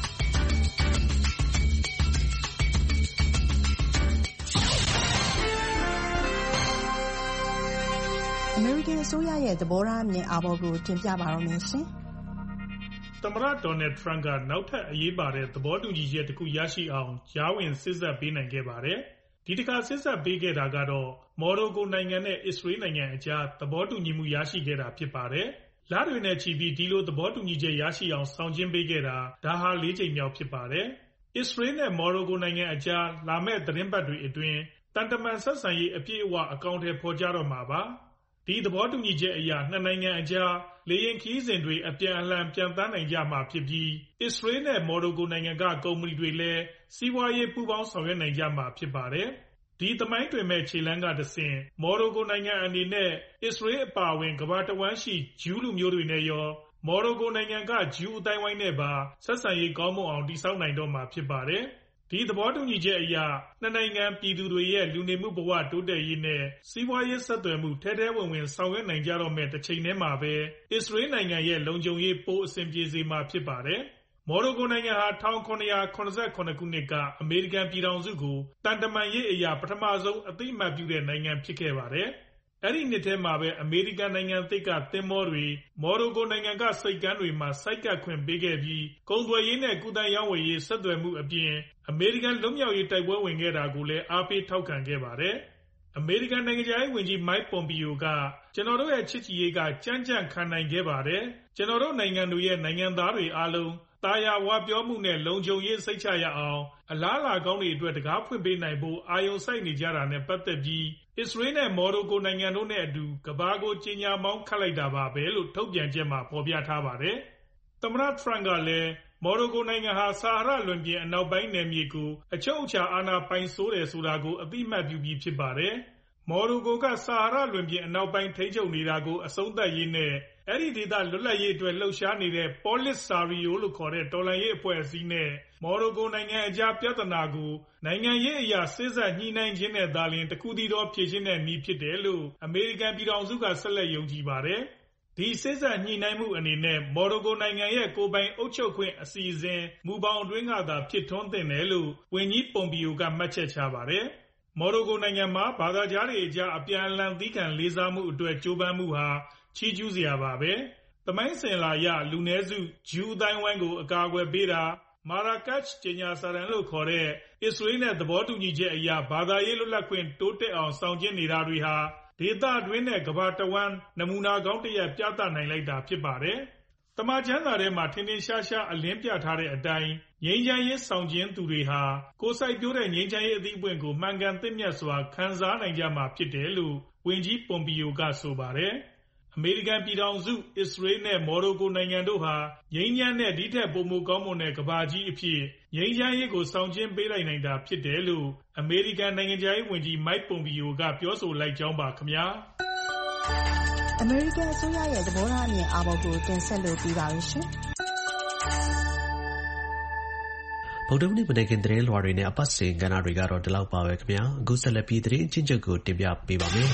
အမေရိကန်အစိုးရရဲ့သဘောထားအမြင်အာဘော်ကိုတင်ပြပါရမယ်ရှင်။သမ္မတ Donald Trump ကနောက်ထပ်အရေးပါတဲ့သဘောတူညီချက်တစ်ခုရရှိအောင်ကြားဝင်စေ့စပ်ပေးနိုင်ခဲ့ပါတယ်။ဒီတစ်ခါစေ့စပ်ပေးခဲ့တာကတော့မော်ရိုကိုနိုင်ငံနဲ့အစ္စရေးနိုင်ငံအကြားသဘောတူညီမှုရရှိခဲ့တာဖြစ်ပါတယ်။လတွေနဲ့ချီပြီးဒီလိုသဘောတူညီချက်ရရှိအောင်ဆောင်ကျဉ်ပေးခဲ့တာဒါဟာလေးကြိမ်မြောက်ဖြစ်ပါတယ်။အစ္စရေးနဲ့မော်ရိုကိုနိုင်ငံအကြားလာမယ့်သတင်းပတ်တွေအတွင်းတန်တမန်ဆက်ဆံရေးအပြည့်အဝအကောင့်ထဲပေါ်ကြတော့မှာပါ။ဒီသဘောတူညီချက်အရနှစ်နိုင်ငံအကြားလေယာဉ်ခရီးစဉ်တွေအပြန်အလှန်ပြန်သန်းနိုင်ကြမှာဖြစ်ပြီးအစ္စရေးနဲ့မော်ရိုကိုနိုင်ငံကကုမ္ပဏီတွေလည်းစီးပွားရေးပူးပေါင်းဆောင်ရွက်နိုင်ကြမှာဖြစ်ပါတယ်။ဒီသမိုင်းတွင်မဲ့ခြေလှမ်းကတဆင့်မော်ရိုကိုနိုင်ငံအနေနဲ့အစ္စရေးအပါအဝင်ကမ္ဘာတဝန်းရှိဂျူးလူမျိုးတွေနဲ့ရောမော်ရိုကိုနိုင်ငံကဂျူးအသိုင်းအဝိုင်းနဲ့ပါဆက်ဆံရေးကောင်းမွန်အောင်တည်ဆောက်နိုင်တော့မှာဖြစ်ပါတယ်။ဒီသဘောတူညီချက်အရနှစ်နိုင်ငံပြည်သူတွေရဲ့လူနေမှုဘဝတိုးတက်ရေးနဲ့စီးပွားရေးဆက်သွယ်မှုထဲထဲဝင်ဝင်ဆောင်ရွက်နိုင်ကြတော့မယ့်တစ်ချိန်တည်းမှာပဲအစ္စရေးနိုင်ငံရဲ့လုံခြုံရေးပိုအဆင်ပြေစေမှာဖြစ်ပါတယ်။မော်ရိုကိုနိုင်ငံဟာ၁၇၇၇ခုနှစ်ကအမေရိကန်ပြည်ထောင်စုကိုတန်တမန်ရေးအရာပထမဆုံးအသိအမှတ်ပြုတဲ့နိုင်ငံဖြစ်ခဲ့ပါတယ်။အဲ့ဒီနှစ်ထဲမှာပဲအမေရိကန်နိုင်ငံသစ်ကသင်္ဘောတွေမော်ရိုကိုနိုင်ငံကဆိပ်ကမ်းတွေမှာဆိုက်ကပ်ခွင့်ပေးခဲ့ပြီးကုန်သွယ်ရေးနဲ့ကုသရေးဝယ်ရေးဆက်သွယ်မှုအပြင်အမေရိကန်လွတ်မြောက်ရေးတိုက်ပွဲဝင်ခဲ့တာကိုလည်းအားပေးထောက်ခံခဲ့ပါတယ်။အမေရိကန်နိုင်ငံခြားရေးဝန်ကြီး Mike Pompeo ကကျွန်တော်တို့ရဲ့ချစ်ကြည်ရေးကကြမ်းကြမ်းခံနိုင်ခဲ့ပါတယ်။ကျွန်တော်တို့နိုင်ငံတို့ရဲ့နိုင်ငံသားတွေအားလုံးတာယာဝပြောမှုနဲ့လုံခြုံရေးစိတ်ချရအောင်အလားအလာကောင်းတွေအတွက်တကားဖွင့်ပေးနိုင်ဖို့အာရုံစိုက်နေကြတာနဲ့ပတ်သက်ပြီးအစ္စရေးနဲ့မော်ရိုကိုနိုင်ငံတို့နဲ့အတူကမ္ဘာကိုကြီးညာမောင်းခတ်လိုက်တာပါပဲလို့ထုတ်ပြန်ချက်မှာဖော်ပြထားပါတယ်။သမ္မတ Trump ကလည်းမော်ရိုကိုနိုင်ငံဟာဆာဟာရလွန်ပြင်အနောက်ပိုင်းနယ်မြေကိုအချုပ်အခြာအာဏာပိုင်ဆိုးတယ်ဆိုတာကိုအသိအမှတ်ပြုပြီးဖြစ်ပါတယ်။မော်ရိုကိုကဆာဟာရလွန်ပြင်အနောက်ပိုင်းထိန်းချုပ်နေတာကိုအဆုံးသတ်ရေးနဲ့အဲ့ဒီဒေသလွတ်လပ်ရေးအတွက်လှုပ်ရှားနေတဲ့ Polisario လို့ခေါ်တဲ့တော်လှန်ရေးအဖွဲ့အစည်းနဲ့မော်ရိုကိုနိုင်ငံအကြားပြဿနာကိုနိုင်ငံရေးအရာစေ့စပ်ညှိနှိုင်းခြင်းနဲ့သာလျှင်တခုတည်းသောဖြေရှင်းတဲ့နည်းဖြစ်တယ်လို့အမေရိကန်ပြည်ထောင်စုကဆက်လက်ယုံကြည်ပါတယ်။ဒီစေ့စပ်ညှိနှိုင်းမှုအနေနဲ့မော်ရိုကိုနိုင်ငံရဲ့ကိုယ်ပိုင်အုပ်ချုပ်ခွင့်အစီအစဉ်မူဘောင်အတွင်းကသာဖြစ်ထွန်းသင့်တယ်လို့ဝန်ကြီးပွန်ပီယိုကမှတ်ချက်ချပါတယ်။မော်ရိုကိုနိုင်ငံမှာဘာသာခြားတွေအကြားအပြန်အလှန်သီးခံလေးစားမှုအတွက်ကြိုးပမ်းမှုဟာချီးကျူးစရာပါပဲ။သမိုင်းစဉ်လာရလူနည်းစုဂျူးအသိုင်းအဝိုင်းကိုအကာအကွယ်ပေးတာမာရာကတ်ကြေညာစာတမ်းလို့ခေါ်တဲ့အစ္စရေးနဲ့သဘောတူညီချက်အရဘာသာရေးလွတ်လပ်ခွင့်တိုးတက်အောင်ဆောင်ကျဉ်နေတာတွေဟာဒေသတွင်းနဲ့ကမ္ဘာတဝန်းနမူနာကောင်းတစ်ရပ်ပြသနိုင်လိုက်တာဖြစ်ပါတယ်။တမန်ကျမ်းစာထဲမှာထင်ထင်ရှားရှားအလင်းပြထားတဲ့အတိုင်းငြိမ်းချမ်းရေးဆောင်ကျဉ်သူတွေဟာကိုယ်စိုက်ပျိုးတဲ့ငြိမ်းချမ်းရေးအသီးအပွင့်ကိုမှန်ကန်သင့်မြတ်စွာခံစားနိုင်ကြမှာဖြစ်တယ်လို့ဝန်ကြီးပွန်ပီယိုကဆိုပါတယ်။အမေရိကန်ပြည်ထောင်စုအစ္စရေးနဲ့မော်ရိုကိုနိုင်ငံတို့ဟာငြိမ်းချမ်းတဲ့ဒီထက်ပိုမိုကောင်းမွန်တဲ့ကမ္ဘာကြီးအဖြစ်ငြိမ်းချမ်းရေးကိုဆောင်ကျဉ်ပေးလိုက်နိုင်တာဖြစ်တယ်လို့အမေရိကန်နိုင်ငံခြားရေးဝန်ကြီး Mike Pompeo ကပြောဆိုလိုက်ကြောင်းပါခင်ဗျာအမေရိကန်အစိုးရရဲ့သဘောထားအမြင်အာဘော်ကိုတင်ဆက်လို့ပြီးပါပြီရှင်ဗုဒ္ဓနေ့မနေ့ကသတင်းလွှာတွေနဲ့အပတ်စဉ်ကဏ္ဍတွေကတော့ဒီလောက်ပါပဲခင်ဗျာအခုဆက်လက်ပြီးသတင်းအချင်းချုပ်ကိုတင်ပြပေးပါမယ်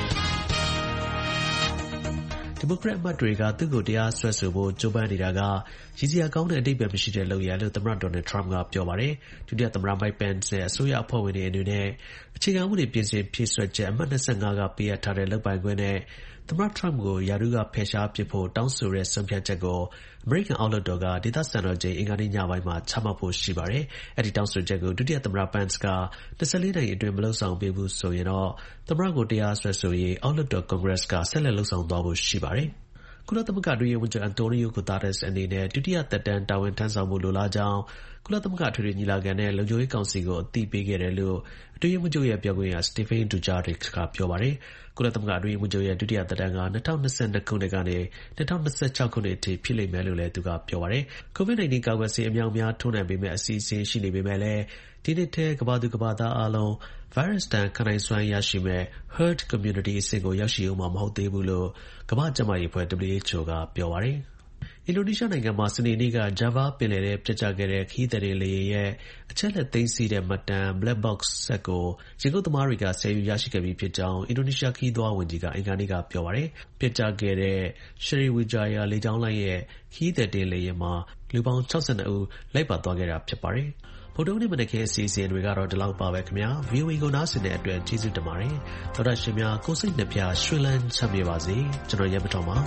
ဒီမိုကရက်အမတ်တွေကသူ့ကိုတရားစွဲဆိုဖို့ကြိုးပမ်းနေတာကရည်စရာကောင်းတဲ့အဓိပ္ပာယ်မရှိတဲ့လုပ်ရလို့သမ္မတဒေါ်နယ်ထရမ့်ကပြောပါတယ်ဒုတိယသမ္မတမိုက်ပန်စ်နဲ့အစိုးရအဖွဲ့ဝင်တွေအနေနဲ့အခြေခံဥပဒေပြင်ဆင်ဖြည့်စွက်ချက်အမှတ်၂၅ကပေးအပ်ထားတဲ့လုပ်ပိုင်ခွင့်နဲ့သမ္မတ Trump ကို ရာထူးက ဖယ်ရှားပစ်ဖို့ တောင်းဆိုတဲ့ ဆုံးဖြတ်ချက်ကို အမေရိကန် အောက်လွှတ်တော်က ဒေသစံတော်ချိန် အင်္ဂါနေ့ညပိုင်းမှာ ချမှတ်ဖို့ ရှိပါတယ်။ အဲဒီ တောင်းဆိုချက်ကို ဒုတိယ သမ္မတ Pence က ၂၄ နာရီအတွင်း မလုပ်ဆောင်ပေးဘူးဆိုရင်တော့ သမ္မတကို တရားစွဲဆိုရေး အောက်လွှတ်တော် ကွန်ဂရက်က ဆက်လက် လုပ်ဆောင်သွားဖို့ ရှိပါတယ်။ ကုလသမဂ္ဂ အတွင်းရေးမှူးချုပ် Antonio Guterres အနေနဲ့ ဒုတိယ သက်တမ်း တာဝန်ထမ်းဆောင်ဖို့ လိုလားကြောင်း ကုလသမဂ္ဂ အထွေထွေ ညီလာခံနဲ့ လုံခြုံရေး ကောင်စီကို အသိပေးခဲ့တယ်လို့ အတွင်းရေးမှူးချုပ်ရဲ့ ပြောခွင့်ရ Stéphane Dujarric က ပြောပါတယ်။ ကုလသမဂ္ဂ အတွင်းရေးမှူးချုပ်ရဲ့ ဒုတိယ သက်တမ်းက ၂၀၂၂ ခုနှစ်ကနေ ၂၀၂၆ ခုနှစ်အထိ ဖြစ်လိမ့်မယ်လို့လည်း သူက ပြောပါတယ်။ COVID 19 ကာကွယ်ဆေး အမြောက်အများ ထိုးနှံပေးမယ့် အစီအစဉ် ရှိနေပေမဲ့လည်း ဒီနှစ်ထဲ ကမ္ဘာသူ ကမ္ဘာသား အားလုံး ဗိုင်းရပ်စ်ဒဏ် ခံနိုင်စွမ်း ရရှိမယ့် herd immunity အဆင့်ကို ရောက်ရှိဦးမှာ မဟုတ်သေးဘူးလို့ ကမ္ဘာ့ ကျန်းမာရေးအဖွဲ့ W H O က ပြောပါတယ်။ အင်ဒိုနီးရှားနိုင်ငံမှာ စနေနေ့က Java ပင်လယ်ထဲ ပျက်ကျခဲ့တဲ့ ခရီးသည်တင် လေယာဉ်ရဲ့ အချက်အလက် သိမ်းဆည်းတဲ့ မှတ်တမ်း black box စက်ကို ရေငုပ်သမားတွေက ဆယ်ယူ ရရှိခဲ့ပြီဖြစ်ကြောင်း အင်ဒိုနီးရှား ခရီးသွားဝန်ကြီးက အင်္ဂါနေ့က ပြောပါတယ်။ ပျက်ကျခဲ့တဲ့ Sriwijaya လေကြောင်းလိုင်းရဲ့ ခရီးသည်တင် လေယာဉ်မှာ လူပေါင်း ၆၂ ဦး လိုက်ပါသွားခဲ့တာ ဖြစ်ပါတယ်။ ဗုဒ္ဓဟူးနေ့ မနက်ခင်း အစီအစဉ်တွေကတော့ ဒီလောက်ပါပဲ ခင်ဗျာ။ VOA ကို နားဆင်တဲ့အတွက် ကျေးဇူးတင်ပါတယ်။ သောတရှင်များ ကိုယ်စိတ်နှစ်ဖြာ ရွှင်လန်းချမ်းမြေ့ပါစေ။ ကျွန်တော် ရဲမထွန်းပါ။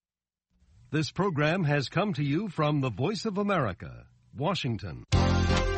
This program has come to you from the Voice of America, Washington.